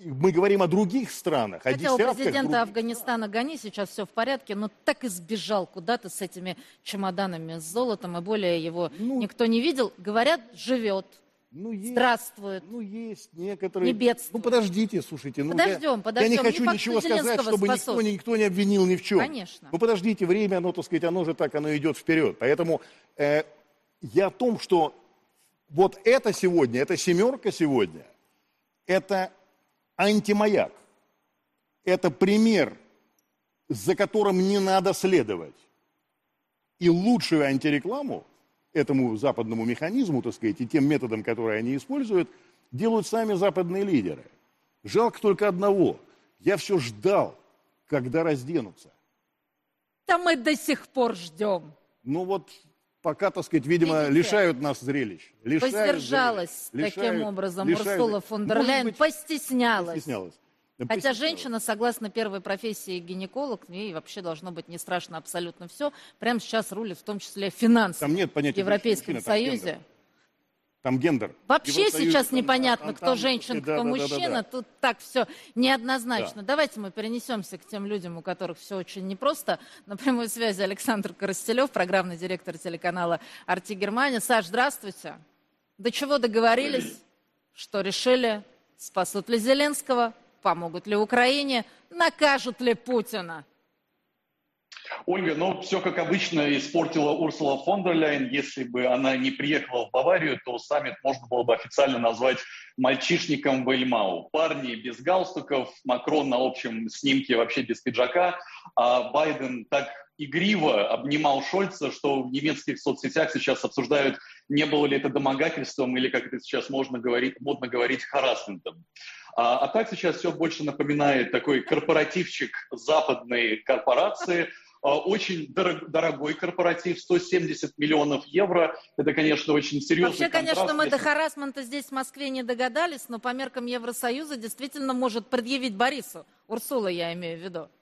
мы говорим о других странах, о Хотя у десятках президента других. Афганистана Гани сейчас все в порядке, но так и сбежал куда-то с этими чемоданами с золотом, и более его ну, никто не видел. Говорят, живет. Ну, есть, здравствует. Ну, есть некоторые... Не бедствует. Ну, подождите, слушайте. Ну, подождем, я, подождем. Я не хочу не ничего сказать, чтобы никто, никто не обвинил ни в чем. Конечно. Ну, подождите, время, оно, так сказать, оно же так, оно идет вперед. Поэтому э, я о том, что вот это сегодня, эта семерка сегодня, это антимаяк. Это пример, за которым не надо следовать. И лучшую антирекламу этому западному механизму, так сказать, и тем методам, которые они используют, делают сами западные лидеры. Жалко только одного. Я все ждал, когда разденутся. Да мы до сих пор ждем. Ну вот, пока, так сказать, видимо, Видите? лишают нас зрелищ. Лишают Воздержалась зрелищ. таким Лишают, образом лишают. Урсула фон дер Ляйен, быть, постеснялась. постеснялась. Хотя женщина, согласно первой профессии гинеколог, ей вообще должно быть не страшно абсолютно все. Прямо сейчас рулит в том числе финансы там нет понятия в Европейском мужчина, Союзе. Там гендер. Вообще Евросоюз, сейчас там, непонятно, там, кто там, женщина, да, кто да, мужчина. Да, да, да. Тут так все неоднозначно. Да. Давайте мы перенесемся к тем людям, у которых все очень непросто. На прямой связи Александр Коростелев, программный директор телеканала «Арти Германия». Саш, здравствуйте. До чего договорились? Что решили? Спасут ли Зеленского? Помогут ли Украине? Накажут ли Путина? Ольга, ну, все как обычно испортила Урсула фон дер Ляйен. Если бы она не приехала в Баварию, то саммит можно было бы официально назвать мальчишником в Эльмау. Парни без галстуков, Макрон на общем снимке вообще без пиджака, а Байден так игриво обнимал Шольца, что в немецких соцсетях сейчас обсуждают, не было ли это домогательством или, как это сейчас можно говорить, модно говорить, харассментом. А, а так сейчас все больше напоминает такой корпоративчик западной корпорации. Очень дорог, дорогой корпоратив, сто семьдесят миллионов евро. Это, конечно, очень серьезный Вообще, контраст. конечно, мы до харассмента здесь в Москве не догадались, но по меркам Евросоюза действительно может предъявить Борису. Урсула, я имею в виду.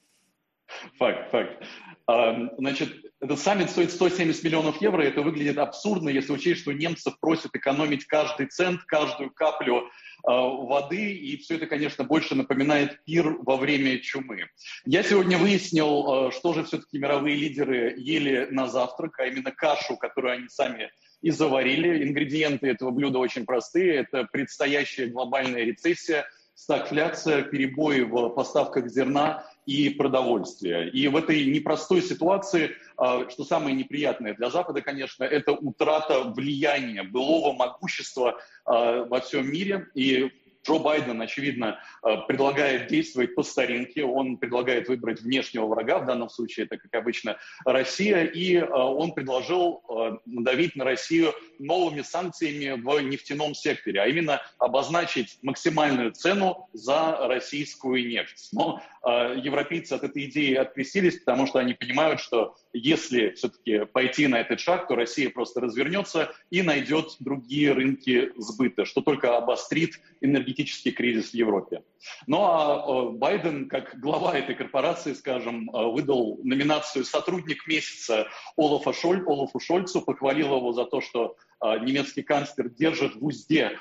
Факт, факт. Значит, этот саммит стоит сто семьдесят миллионов евро, и это выглядит абсурдно, если учесть, что немцев просят экономить каждый цент, каждую каплю воды, и все это, конечно, больше напоминает пир во время чумы. Я сегодня выяснил, что же все-таки мировые лидеры ели на завтрак, а именно кашу, которую они сами и заварили. Ингредиенты этого блюда очень простые. Это предстоящая глобальная рецессия, стагфляция, перебои в поставках зерна и продовольствия. И в этой непростой ситуации, что самое неприятное для Запада, конечно, это утрата влияния, былого могущества во всем мире. И Джо Байден, очевидно, предлагает действовать по старинке. Он предлагает выбрать внешнего врага, в данном случае это, как обычно, Россия. И он предложил надавить на Россию новыми санкциями в нефтяном секторе, а именно обозначить максимальную цену за российскую нефть. Но европейцы от этой идеи открестились, потому что они понимают, что если все-таки пойти на этот шаг, то Россия просто развернется и найдет другие рынки сбыта, что только обострит энергетический кризис в Европе. Ну а Байден, как глава этой корпорации, скажем, выдал номинацию «Сотрудник месяца» Олафа Шоль, Олафу Шольцу, похвалил его за то, что немецкий канцлер держит в узде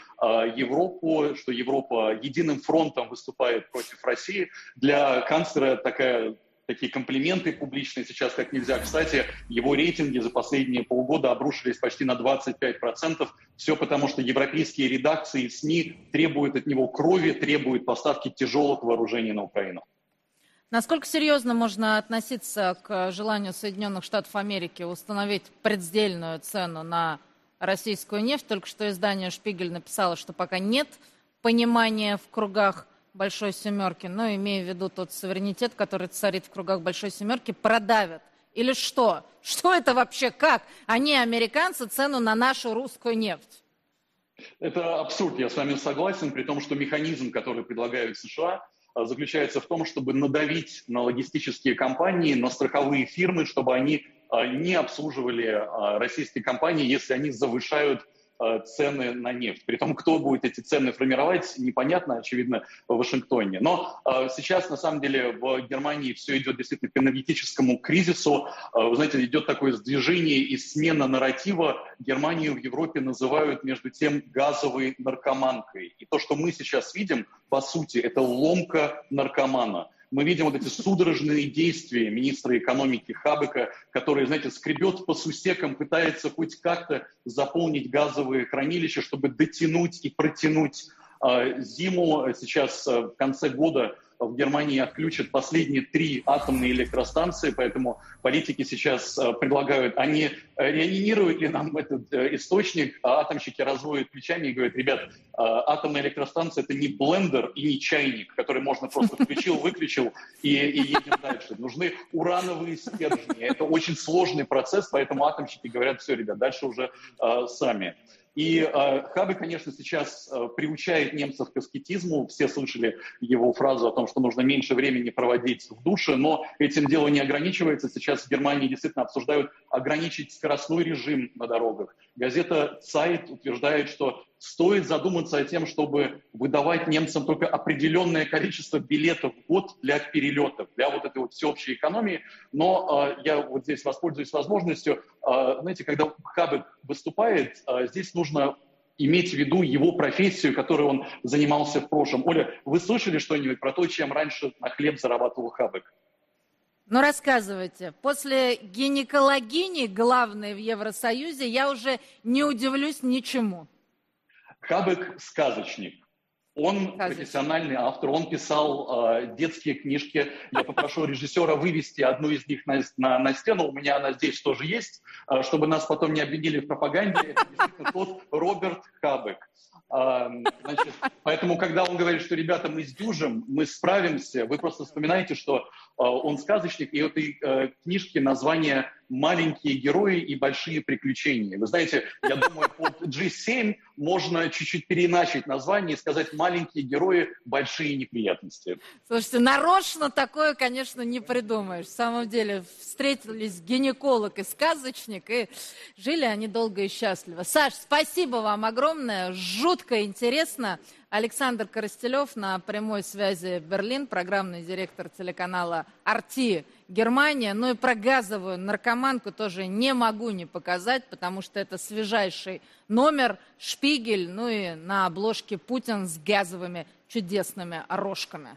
Европу, что Европа единым фронтом выступает против России. Для канцлера такая... Такие комплименты публичные сейчас как нельзя. Кстати, его рейтинги за последние полгода обрушились почти на двадцать пять процентов. Все потому, что европейские редакции и СМИ требуют от него крови, требуют поставки тяжелых вооружений на Украину. Насколько серьезно можно относиться к желанию Соединенных Штатов Америки установить предельную цену на российскую нефть? Только что издание «Шпигель» написало, что пока нет понимания в кругах Большой Семерки, но имея в виду тот суверенитет, который царит в кругах Большой Семерки, продавят. Или что? Что это вообще? Как? Они, американцы, цену на нашу русскую нефть. Это абсурд, я с вами согласен, при том, что механизм, который предлагают США, заключается в том, чтобы надавить на логистические компании, на страховые фирмы, чтобы они не обслуживали российские компании, если они завышают цены на нефть. Притом, кто будет эти цены формировать, непонятно, очевидно, в Вашингтоне. Но сейчас, на самом деле, в Германии все идет действительно к энергетическому кризису. Вы знаете, идет такое сдвижение и смена нарратива. Германию в Европе называют, между тем, газовой наркоманкой. И то, что мы сейчас видим, по сути, это ломка наркомана. Мы видим вот эти судорожные действия министра экономики Хабека, который, знаете, скребет по сусекам, пытается хоть как-то заполнить газовые хранилища, чтобы дотянуть и протянуть э, зиму. Сейчас э, в конце года в Германии отключат последние три атомные электростанции, поэтому политики сейчас э, предлагают, они э, реанимируют ли нам этот э, источник, а атомщики разводят плечами и говорят: ребят, э, атомная электростанция — это не блендер и не чайник, который можно просто включил, выключил и, и едем дальше. Нужны урановые стержни. Это очень сложный процесс, поэтому атомщики говорят: все, ребят, дальше уже э, сами. И э, Хабек, конечно, сейчас э, приучает немцев к аскетизму. Все слышали его фразу о том, что нужно меньше времени проводить в душе, но этим дело не ограничивается. Сейчас в Германии действительно обсуждают ограничить скоростной режим на дорогах. Газета Zeit утверждает, что стоит задуматься о том, чтобы выдавать немцам только определенное количество билетов в год для перелетов, для вот этой вот всеобщей экономии. Но э, я вот здесь воспользуюсь возможностью. Э, знаете, когда Хабек выступает, э, здесь нужно иметь в виду его профессию, которой он занимался в прошлом. Оля, вы слышали что-нибудь про то, чем раньше на хлеб зарабатывал Хабек? Ну, рассказывайте. После гинекологини, главной в Евросоюзе, я уже не удивлюсь ничему. Хабек — сказочник. Он профессиональный автор, он писал э, детские книжки. Я попрошу режиссера вывести одну из них на, на, на стену. У меня она здесь тоже есть, э, чтобы нас потом не обвинили в пропаганде. Это действительно тот Роберт Хабек. Э, значит, поэтому, когда он говорит, что, ребята, мы сдюжим, мы справимся, вы просто вспоминаете, что э, он сказочник, и у этой э, книжки название «Маленькие герои и большие приключения». Вы знаете, я думаю, под джи семь можно чуть-чуть переиначить название и сказать «Маленькие герои, большие неприятности». Слушайте, нарочно такое, конечно, не придумаешь. В самом деле, встретились гинеколог и сказочник, и жили они долго и счастливо. Саш, спасибо вам огромное, жутко интересно. Александр Коростелев на прямой связи Берлин, программный директор телеканала «Арти» Германия. Ну и про газовую наркоманку тоже не могу не показать, потому что это свежайший номер, Шпигель, ну и на обложке Путин с газовыми чудесными рожками.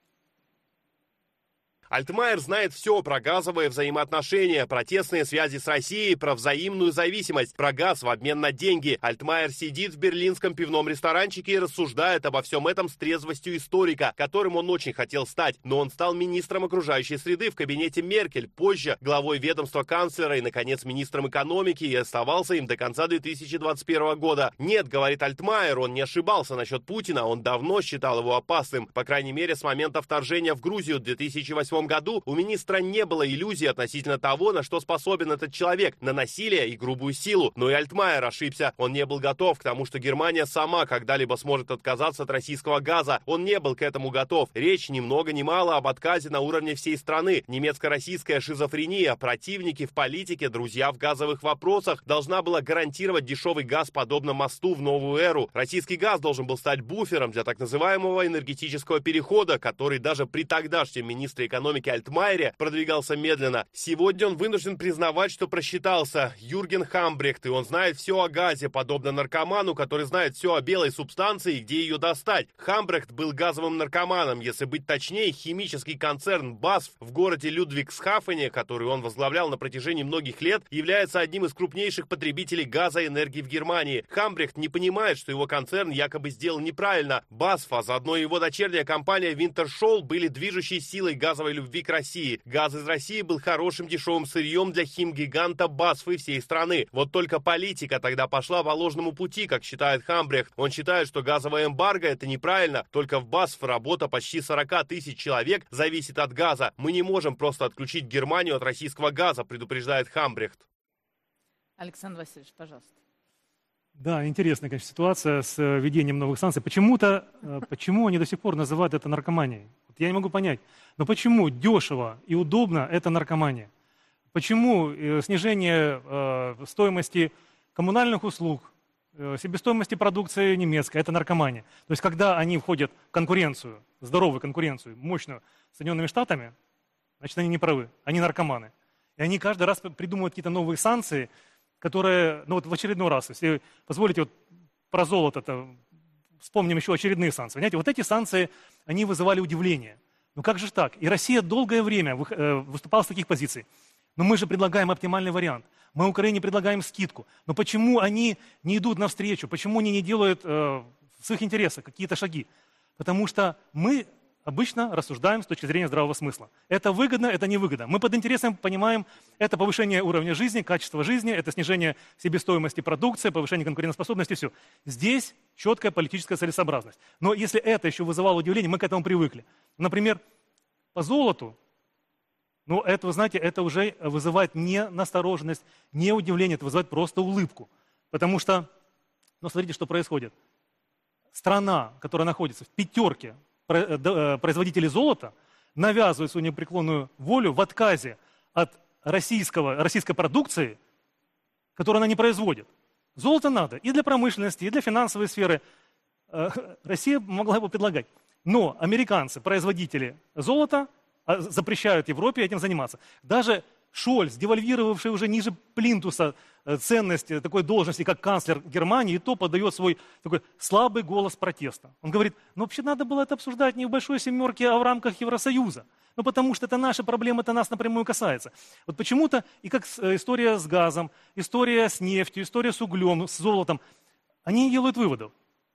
Альтмайер знает все про газовые взаимоотношения, про тесные связи с Россией, про взаимную зависимость, про газ в обмен на деньги. Альтмайер сидит в берлинском пивном ресторанчике и рассуждает обо всем этом с трезвостью историка, которым он очень хотел стать. Но он стал министром окружающей среды в кабинете Меркель, позже главой ведомства канцлера и, наконец, министром экономики, и оставался им до конца две тысячи двадцать первого года. Нет, говорит Альтмайер, он не ошибался насчет Путина, он давно считал его опасным. По крайней мере, с момента вторжения в Грузию в две тысячи восьмом году у министра не было иллюзий относительно того, на что способен этот человек, на насилие и грубую силу. Но и Альтмайер ошибся. Он не был готов к тому, что Германия сама когда-либо сможет отказаться от российского газа. Он не был к этому готов. Речь ни много ни мало об отказе на уровне всей страны. Немецко-российская шизофрения, противники в политике, друзья в газовых вопросах, должна была гарантировать дешевый газ подобно мосту в новую эру. Российский газ должен был стать буфером для так называемого энергетического перехода, который даже при тогдашнем министре экономики Альтмайере продвигался медленно. Сегодня он вынужден признавать, что просчитался. Юрген Хамбрехт, и он знает все о газе, подобно наркоману, который знает все о белой субстанции и где ее достать. Хамбрехт был газовым наркоманом, если быть точнее, химический концерн БАСФ в городе Людвигсхафене, который он возглавлял на протяжении многих лет, является одним из крупнейших потребителей газа и энергии в Германии. Хамбрехт не понимает, что его концерн якобы сделал неправильно. БАСФ, а заодно и его дочерняя компания Винтершолл были движущей силой газовой любви к России. Газ из России был хорошим дешевым сырьем для химгиганта БАСФ и всей страны. Вот только политика тогда пошла по ложному пути, как считает Хамбрехт. Он считает, что газовое эмбарго — это неправильно. Только в БАСФ работа почти сорок тысяч человек зависит от газа. Мы не можем просто отключить Германию от российского газа, предупреждает Хамбрехт. Александр Васильевич, пожалуйста. Да, интересная, конечно, ситуация с введением новых санкций. Почему-то, почему они до сих пор называют это наркоманией? Я не могу понять. Но почему дешево и удобно это наркомания? Почему снижение стоимости коммунальных услуг, себестоимости продукции немецкой, это наркомания. То есть когда они входят в конкуренцию, здоровую конкуренцию, мощную с Соединенными Штатами, значит, они не правы, они наркоманы. И они каждый раз придумывают какие-то новые санкции, которые, ну вот в очередной раз, если позволите, вот про золото-то, вспомним еще очередные санкции. Понимаете, вот эти санкции, они вызывали удивление. Ну как же так? И Россия долгое время выступала с таких позиций. Но мы же предлагаем оптимальный вариант. Мы Украине предлагаем скидку. Но почему они не идут навстречу? Почему они не делают э, в своих интересах какие-то шаги? Потому что мы обычно рассуждаем с точки зрения здравого смысла. Это выгодно, это невыгодно. Мы под интересом понимаем, это повышение уровня жизни, качества жизни, это снижение себестоимости продукции, повышение конкурентоспособности, все. Здесь четкая политическая целесообразность. Но если это еще вызывало удивление, мы к этому привыкли. Например, по золоту, ну, это, вы знаете, это уже вызывает не настороженность, не удивление, это вызывает просто улыбку. Потому что, ну, смотрите, что происходит. Страна, которая находится в пятерке производителей золота, навязывает свою непреклонную волю в отказе от российского, российской продукции, которую она не производит. Золото надо и для промышленности, и для финансовой сферы. Россия могла бы предлагать. Но американцы, производители золота, запрещают Европе этим заниматься. Даже Шольц, девальвировавший уже ниже плинтуса ценность такой должности, как канцлер Германии, и то подает свой такой слабый голос протеста. Он говорит, ну вообще надо было это обсуждать не в большой семерке, а в рамках Евросоюза. Ну потому что это наши проблемы, это нас напрямую касается. Вот почему-то, и как история с газом, история с нефтью, история с углем, с золотом, они не делают выводов.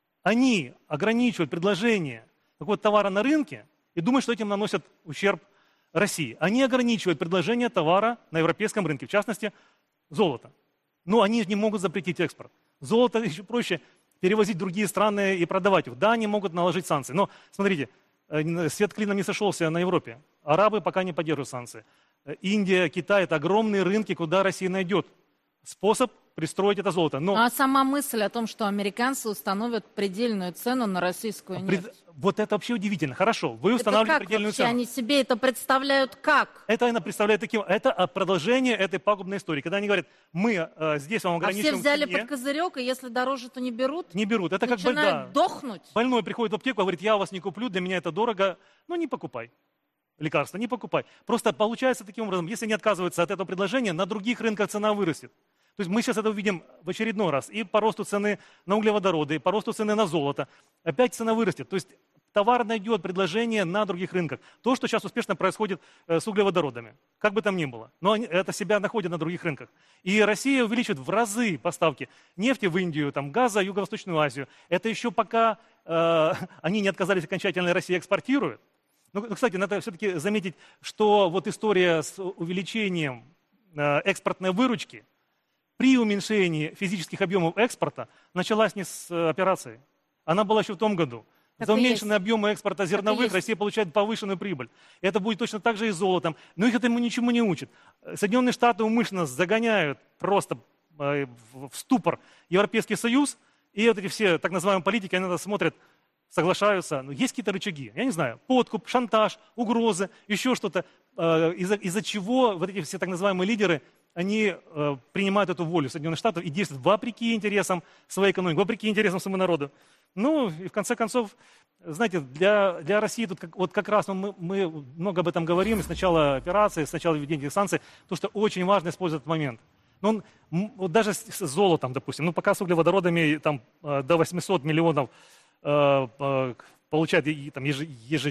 Они ограничивают предложение какого-то товара на рынке, и думают, что этим наносят ущерб России. Они ограничивают предложение товара на европейском рынке, в частности, золото. Но они не могут запретить экспорт. Золото еще проще перевозить в другие страны и продавать его. Да, они могут наложить санкции. Но, смотрите, свет клином не сошелся на Европе. Арабы пока не поддерживают санкции. Индия, Китай – это огромные рынки, куда Россия найдет способ пристроить это золото. Но... А сама мысль о том, что американцы установят предельную цену на российскую нефть. Пред... Вот это вообще удивительно. Хорошо, вы устанавливаете это предельную цену. Они себе это представляют как? Это она представляет таким. Это продолжение этой пагубной истории. Когда они говорят, мы э, здесь вам ограничиваем. А все взяли цене, под козырек, и если дороже, то не берут? Не берут. Это начинают как бы, да, дохнуть. Больной приходит в аптеку, говорит, я вас не куплю, для меня это дорого. Ну не покупай. Лекарства не покупай. Просто получается таким образом, если не отказываются от этого предложения, на других рынках цена вырастет. То есть мы сейчас это увидим в очередной раз. И по росту цены на углеводороды, и по росту цены на золото. Опять цена вырастет. То есть товар найдет предложение на других рынках. То, что сейчас успешно происходит с углеводородами. Как бы там ни было. Но они, это себя находит на других рынках. И Россия увеличивает в разы поставки нефти в Индию, там, газа в Юго-Восточную Азию. Это еще пока э, они не отказались окончательно, и Россия экспортирует. Ну, кстати, надо все-таки заметить, что вот история с увеличением э, экспортной выручки при уменьшении физических объемов экспорта началась не с э, операции. Она была еще в том году. Это За уменьшенные есть. объемы экспорта зерновых Россия получает повышенную прибыль. Это будет точно так же и с золотом. Но их этому ничему не учат. Соединенные Штаты умышленно загоняют просто э, в ступор Европейский Союз, и вот эти все так называемые политики, они на это смотрят, соглашаются. Но есть какие-то рычаги, я не знаю, подкуп, шантаж, угрозы, еще что-то, э, из-за, из-за чего вот эти все так называемые лидеры, они э, принимают эту волю Соединенных Штатов и действуют вопреки интересам своей экономики, вопреки интересам своего народа. Ну, и в конце концов, знаете, для, для России тут как, вот как раз мы, мы много об этом говорим, с начала операции, с начала введения санкций, то, что очень важно использовать этот момент. Но он, вот даже с, с золотом, допустим, ну пока с углеводородами там, э, до восьмисот миллионов э, э, получает там, еж, еж,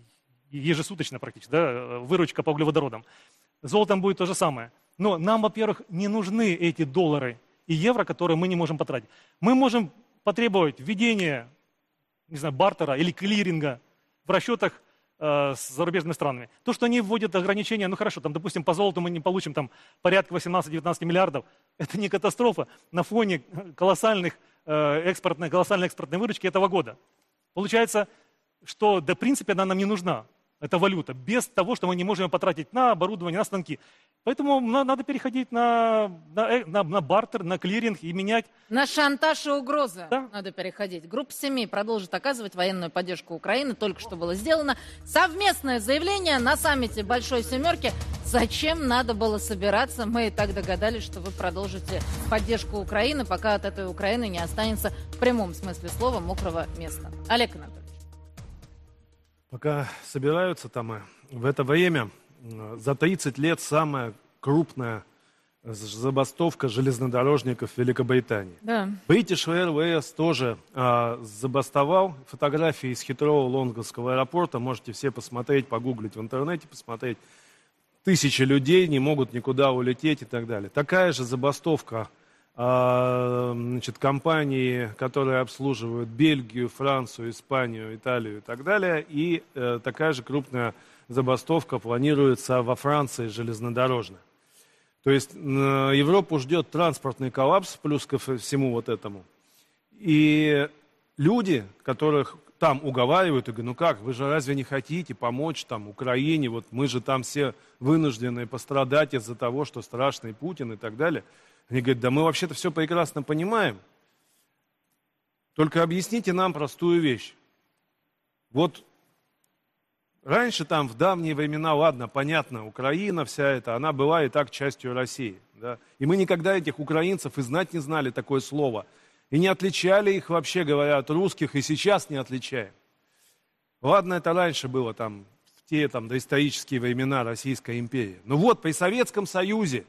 ежесуточно практически, да, выручка по углеводородам. Золотом будет то же самое. Но нам, во-первых, не нужны эти доллары и евро, которые мы не можем потратить. Мы можем потребовать введения, не знаю, бартера или клиринга в расчетах э, с зарубежными странами. То, что они вводят ограничения, ну хорошо, там, допустим, по золоту мы не получим там порядка восемнадцати-девятнадцати миллиардов, это не катастрофа на фоне колоссальных, э, экспортной, колоссальной экспортной выручки этого года. Получается, что, да, в принципе, она нам не нужна. Это валюта, без того, что мы не можем ее потратить на оборудование, на станки. Поэтому надо переходить на, на, на, на бартер, на клиринг и менять. На шантаж и угрозы да? надо переходить. Группа семей продолжит оказывать военную поддержку Украины. Только что было сделано совместное заявление на саммите Большой Семерки. Зачем надо было собираться? Мы и так догадались, что вы продолжите поддержку Украины, пока от этой Украины не останется в прямом смысле слова мокрого места. Олег Анатольевич. Пока собираются там, в это время за тридцать лет самая крупная забастовка железнодорожников Великобритании. Да. British Airways тоже а, забастовал. Фотографии из хитрого лондонского аэропорта можете все посмотреть, погуглить в интернете, посмотреть. Тысячи людей не могут никуда улететь и так далее. Такая же забастовка а, значит, компании, которые обслуживают Бельгию, Францию, Испанию, Италию и так далее. И а, такая же крупная забастовка планируется во Франции железнодорожная. То есть Европу ждет транспортный коллапс, плюс ко всему вот этому. И люди, которых там уговаривают, и говорят, ну как, вы же разве не хотите помочь там Украине, вот мы же там все вынуждены пострадать из-за того, что страшный Путин и так далее. Они говорят, да мы вообще-то все прекрасно понимаем, только объясните нам простую вещь. Вот раньше там в давние времена, ладно, понятно, Украина вся эта, она была и так частью России. Да? И мы никогда этих украинцев и знать не знали такое слово. И не отличали их, вообще говоря, от русских, и сейчас не отличаем. Ладно, это раньше было там, в те там доисторические времена Российской империи. Но вот при Советском Союзе,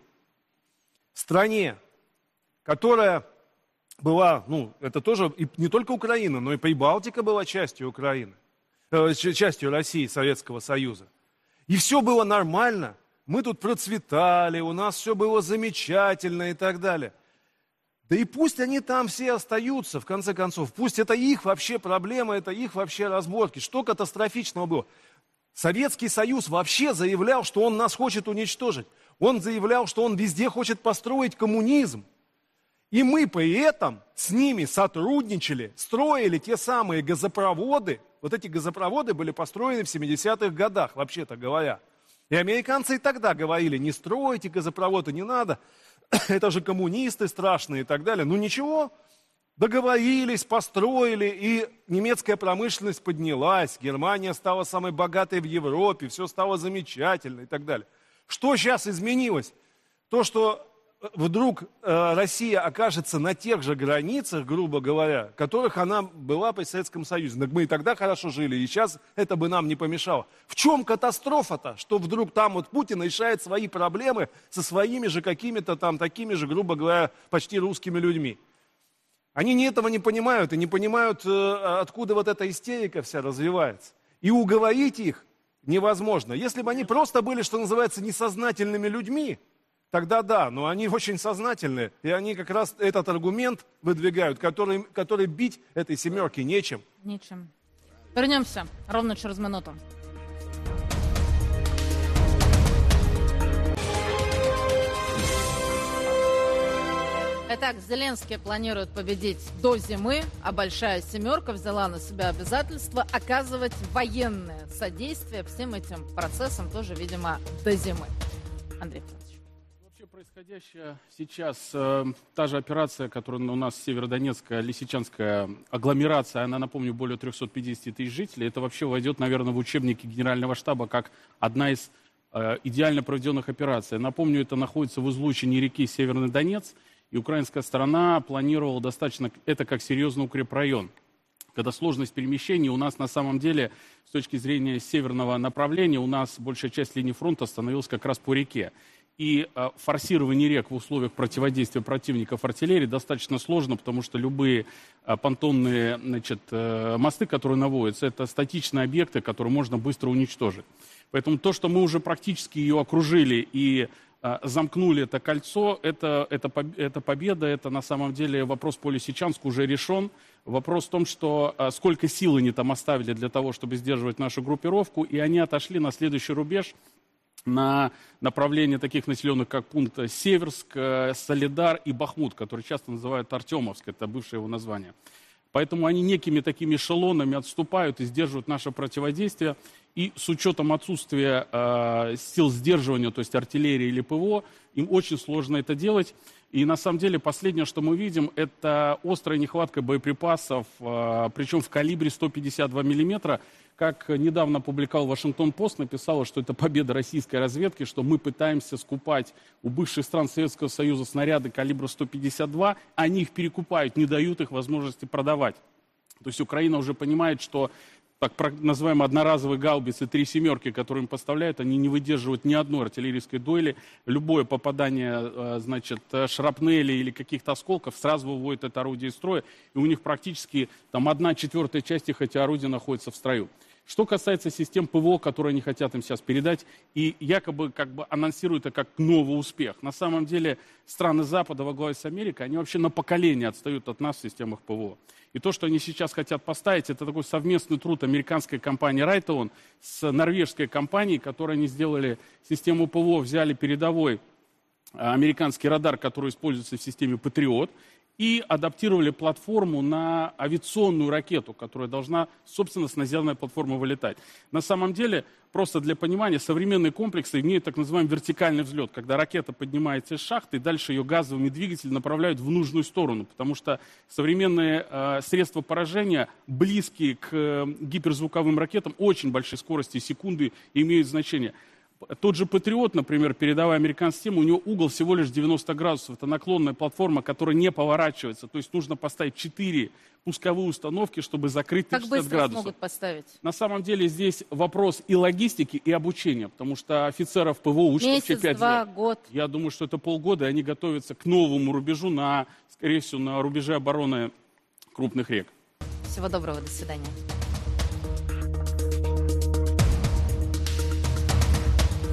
стране, которая была, ну, это тоже и не только Украина, но и Прибалтика была частью Украины. частью России, Советского Союза. И все было нормально. Мы тут процветали, у нас все было замечательно и так далее. Да и пусть они там все остаются, в конце концов. Пусть это их вообще проблема, это их вообще разборки. Что катастрофичного было? Советский Союз вообще заявлял, что он нас хочет уничтожить. Он заявлял, что он везде хочет построить коммунизм. И мы при этом с ними сотрудничали, строили те самые газопроводы. Вот эти газопроводы были построены в семидесятых годах, вообще-то говоря. И американцы и тогда говорили, не стройте газопроводы, не надо. Это же коммунисты страшные и так далее. Ну ничего, договорились, построили, и немецкая промышленность поднялась. Германия стала самой богатой в Европе, все стало замечательно и так далее. Что сейчас изменилось? То, что вдруг э, Россия окажется на тех же границах, грубо говоря, которых она была при Советском Союзе. Так мы и тогда хорошо жили, и сейчас это бы нам не помешало. В чем катастрофа-то, что вдруг там вот Путин решает свои проблемы со своими же какими-то там такими же, грубо говоря, почти русскими людьми? Они ни этого не понимают и не понимают, э, откуда вот эта истерика вся развивается. И уговорить их невозможно. Если бы они просто были, что называется, несознательными людьми, тогда да, но они очень сознательные, и они как раз этот аргумент выдвигают, который, который бить этой семерке нечем. Нечем. Вернемся ровно через минуту. Итак, Зеленский планирует победить до зимы, а Большая Семерка взяла на себя обязательство оказывать военное содействие всем этим процессам тоже, видимо, до зимы. Андрей Федорович. Происходящая сейчас, э, та же операция, которая у нас Северодонецкая, Лисичанская агломерация, она, напомню, более трёхсот пятидесяти тысяч жителей, это вообще войдет, наверное, в учебники Генерального штаба как одна из э, идеально проведенных операций. Напомню, это находится в излучине реки Северный Донец, и украинская сторона планировала достаточно это как серьезный укрепрайон. Когда сложность перемещения у нас на самом деле, с точки зрения северного направления, у нас большая часть линии фронта становилась как раз по реке. И э, форсирование рек в условиях противодействия противников артиллерии достаточно сложно, потому что любые э, понтонные, значит, э, мосты, которые наводятся, это статичные объекты, которые можно быстро уничтожить. Поэтому то, что мы уже практически ее окружили и э, замкнули это кольцо, это, это, это победа, это на самом деле вопрос по Лисичанску уже решен. Вопрос в том, что э, сколько сил они там оставили для того, чтобы сдерживать нашу группировку, и они отошли на следующий рубеж, на направление таких населенных, как пункт Северск, Солидар и Бахмут, который часто называют Артемовск, это бывшее его название. Поэтому они некими такими эшелонами отступают и сдерживают наше противодействие. И с учетом отсутствия э, сил сдерживания, то есть артиллерии или ПВО, им очень сложно это делать. И на самом деле последнее, что мы видим, это острая нехватка боеприпасов, причем в калибре сто пятьдесят два миллиметра. Как недавно опубликовал Вашингтон-Пост, написала, что это победа российской разведки, что мы пытаемся скупать у бывших стран Советского Союза снаряды калибра сто пятьдесят два, они их перекупают, не дают их возможности продавать. То есть Украина уже понимает, что так называемые одноразовые гаубицы, три семерки, которые им поставляют, они не выдерживают ни одной артиллерийской дуэли. Любое попадание, значит, шрапнели или каких-то осколков сразу выводит это орудие из строя, и у них практически там одна четвертая часть их эти орудия находится в строю. Что касается систем ПВО, которые они хотят им сейчас передать, и якобы как бы анонсируют это как новый успех. На самом деле страны Запада во главе с Америкой, они вообще на поколение отстают от нас в системах ПВО. И то, что они сейчас хотят поставить, это такой совместный труд американской компании Raytheon с норвежской компанией, которой они сделали систему ПВО, взяли передовой американский радар, который используется в системе Patriot, и адаптировали платформу на авиационную ракету, которая должна, собственно, с наземной платформы вылетать. На самом деле, просто для понимания, современные комплексы имеют так называемый вертикальный взлет, когда ракета поднимается из шахты, и дальше ее газовыми двигателями направляют в нужную сторону, потому что современные э, средства поражения, близкие к э, гиперзвуковым ракетам, очень большой скорости, секунды имеют значение. Тот же Патриот, например, передовая американская система, у него угол всего лишь девяносто градусов. Это наклонная платформа, которая не поворачивается. То есть нужно поставить четыре пусковые установки, чтобы закрыть как шестьдесят быстро градусов. Смогут поставить? На самом деле здесь вопрос и логистики, и обучения, потому что офицеров ПВО учат вообще пять лет. Месяц, два, год. Я думаю, что это полгода, и они готовятся к новому рубежу, на, скорее всего, на рубеже обороны крупных рек. Всего доброго, до свидания.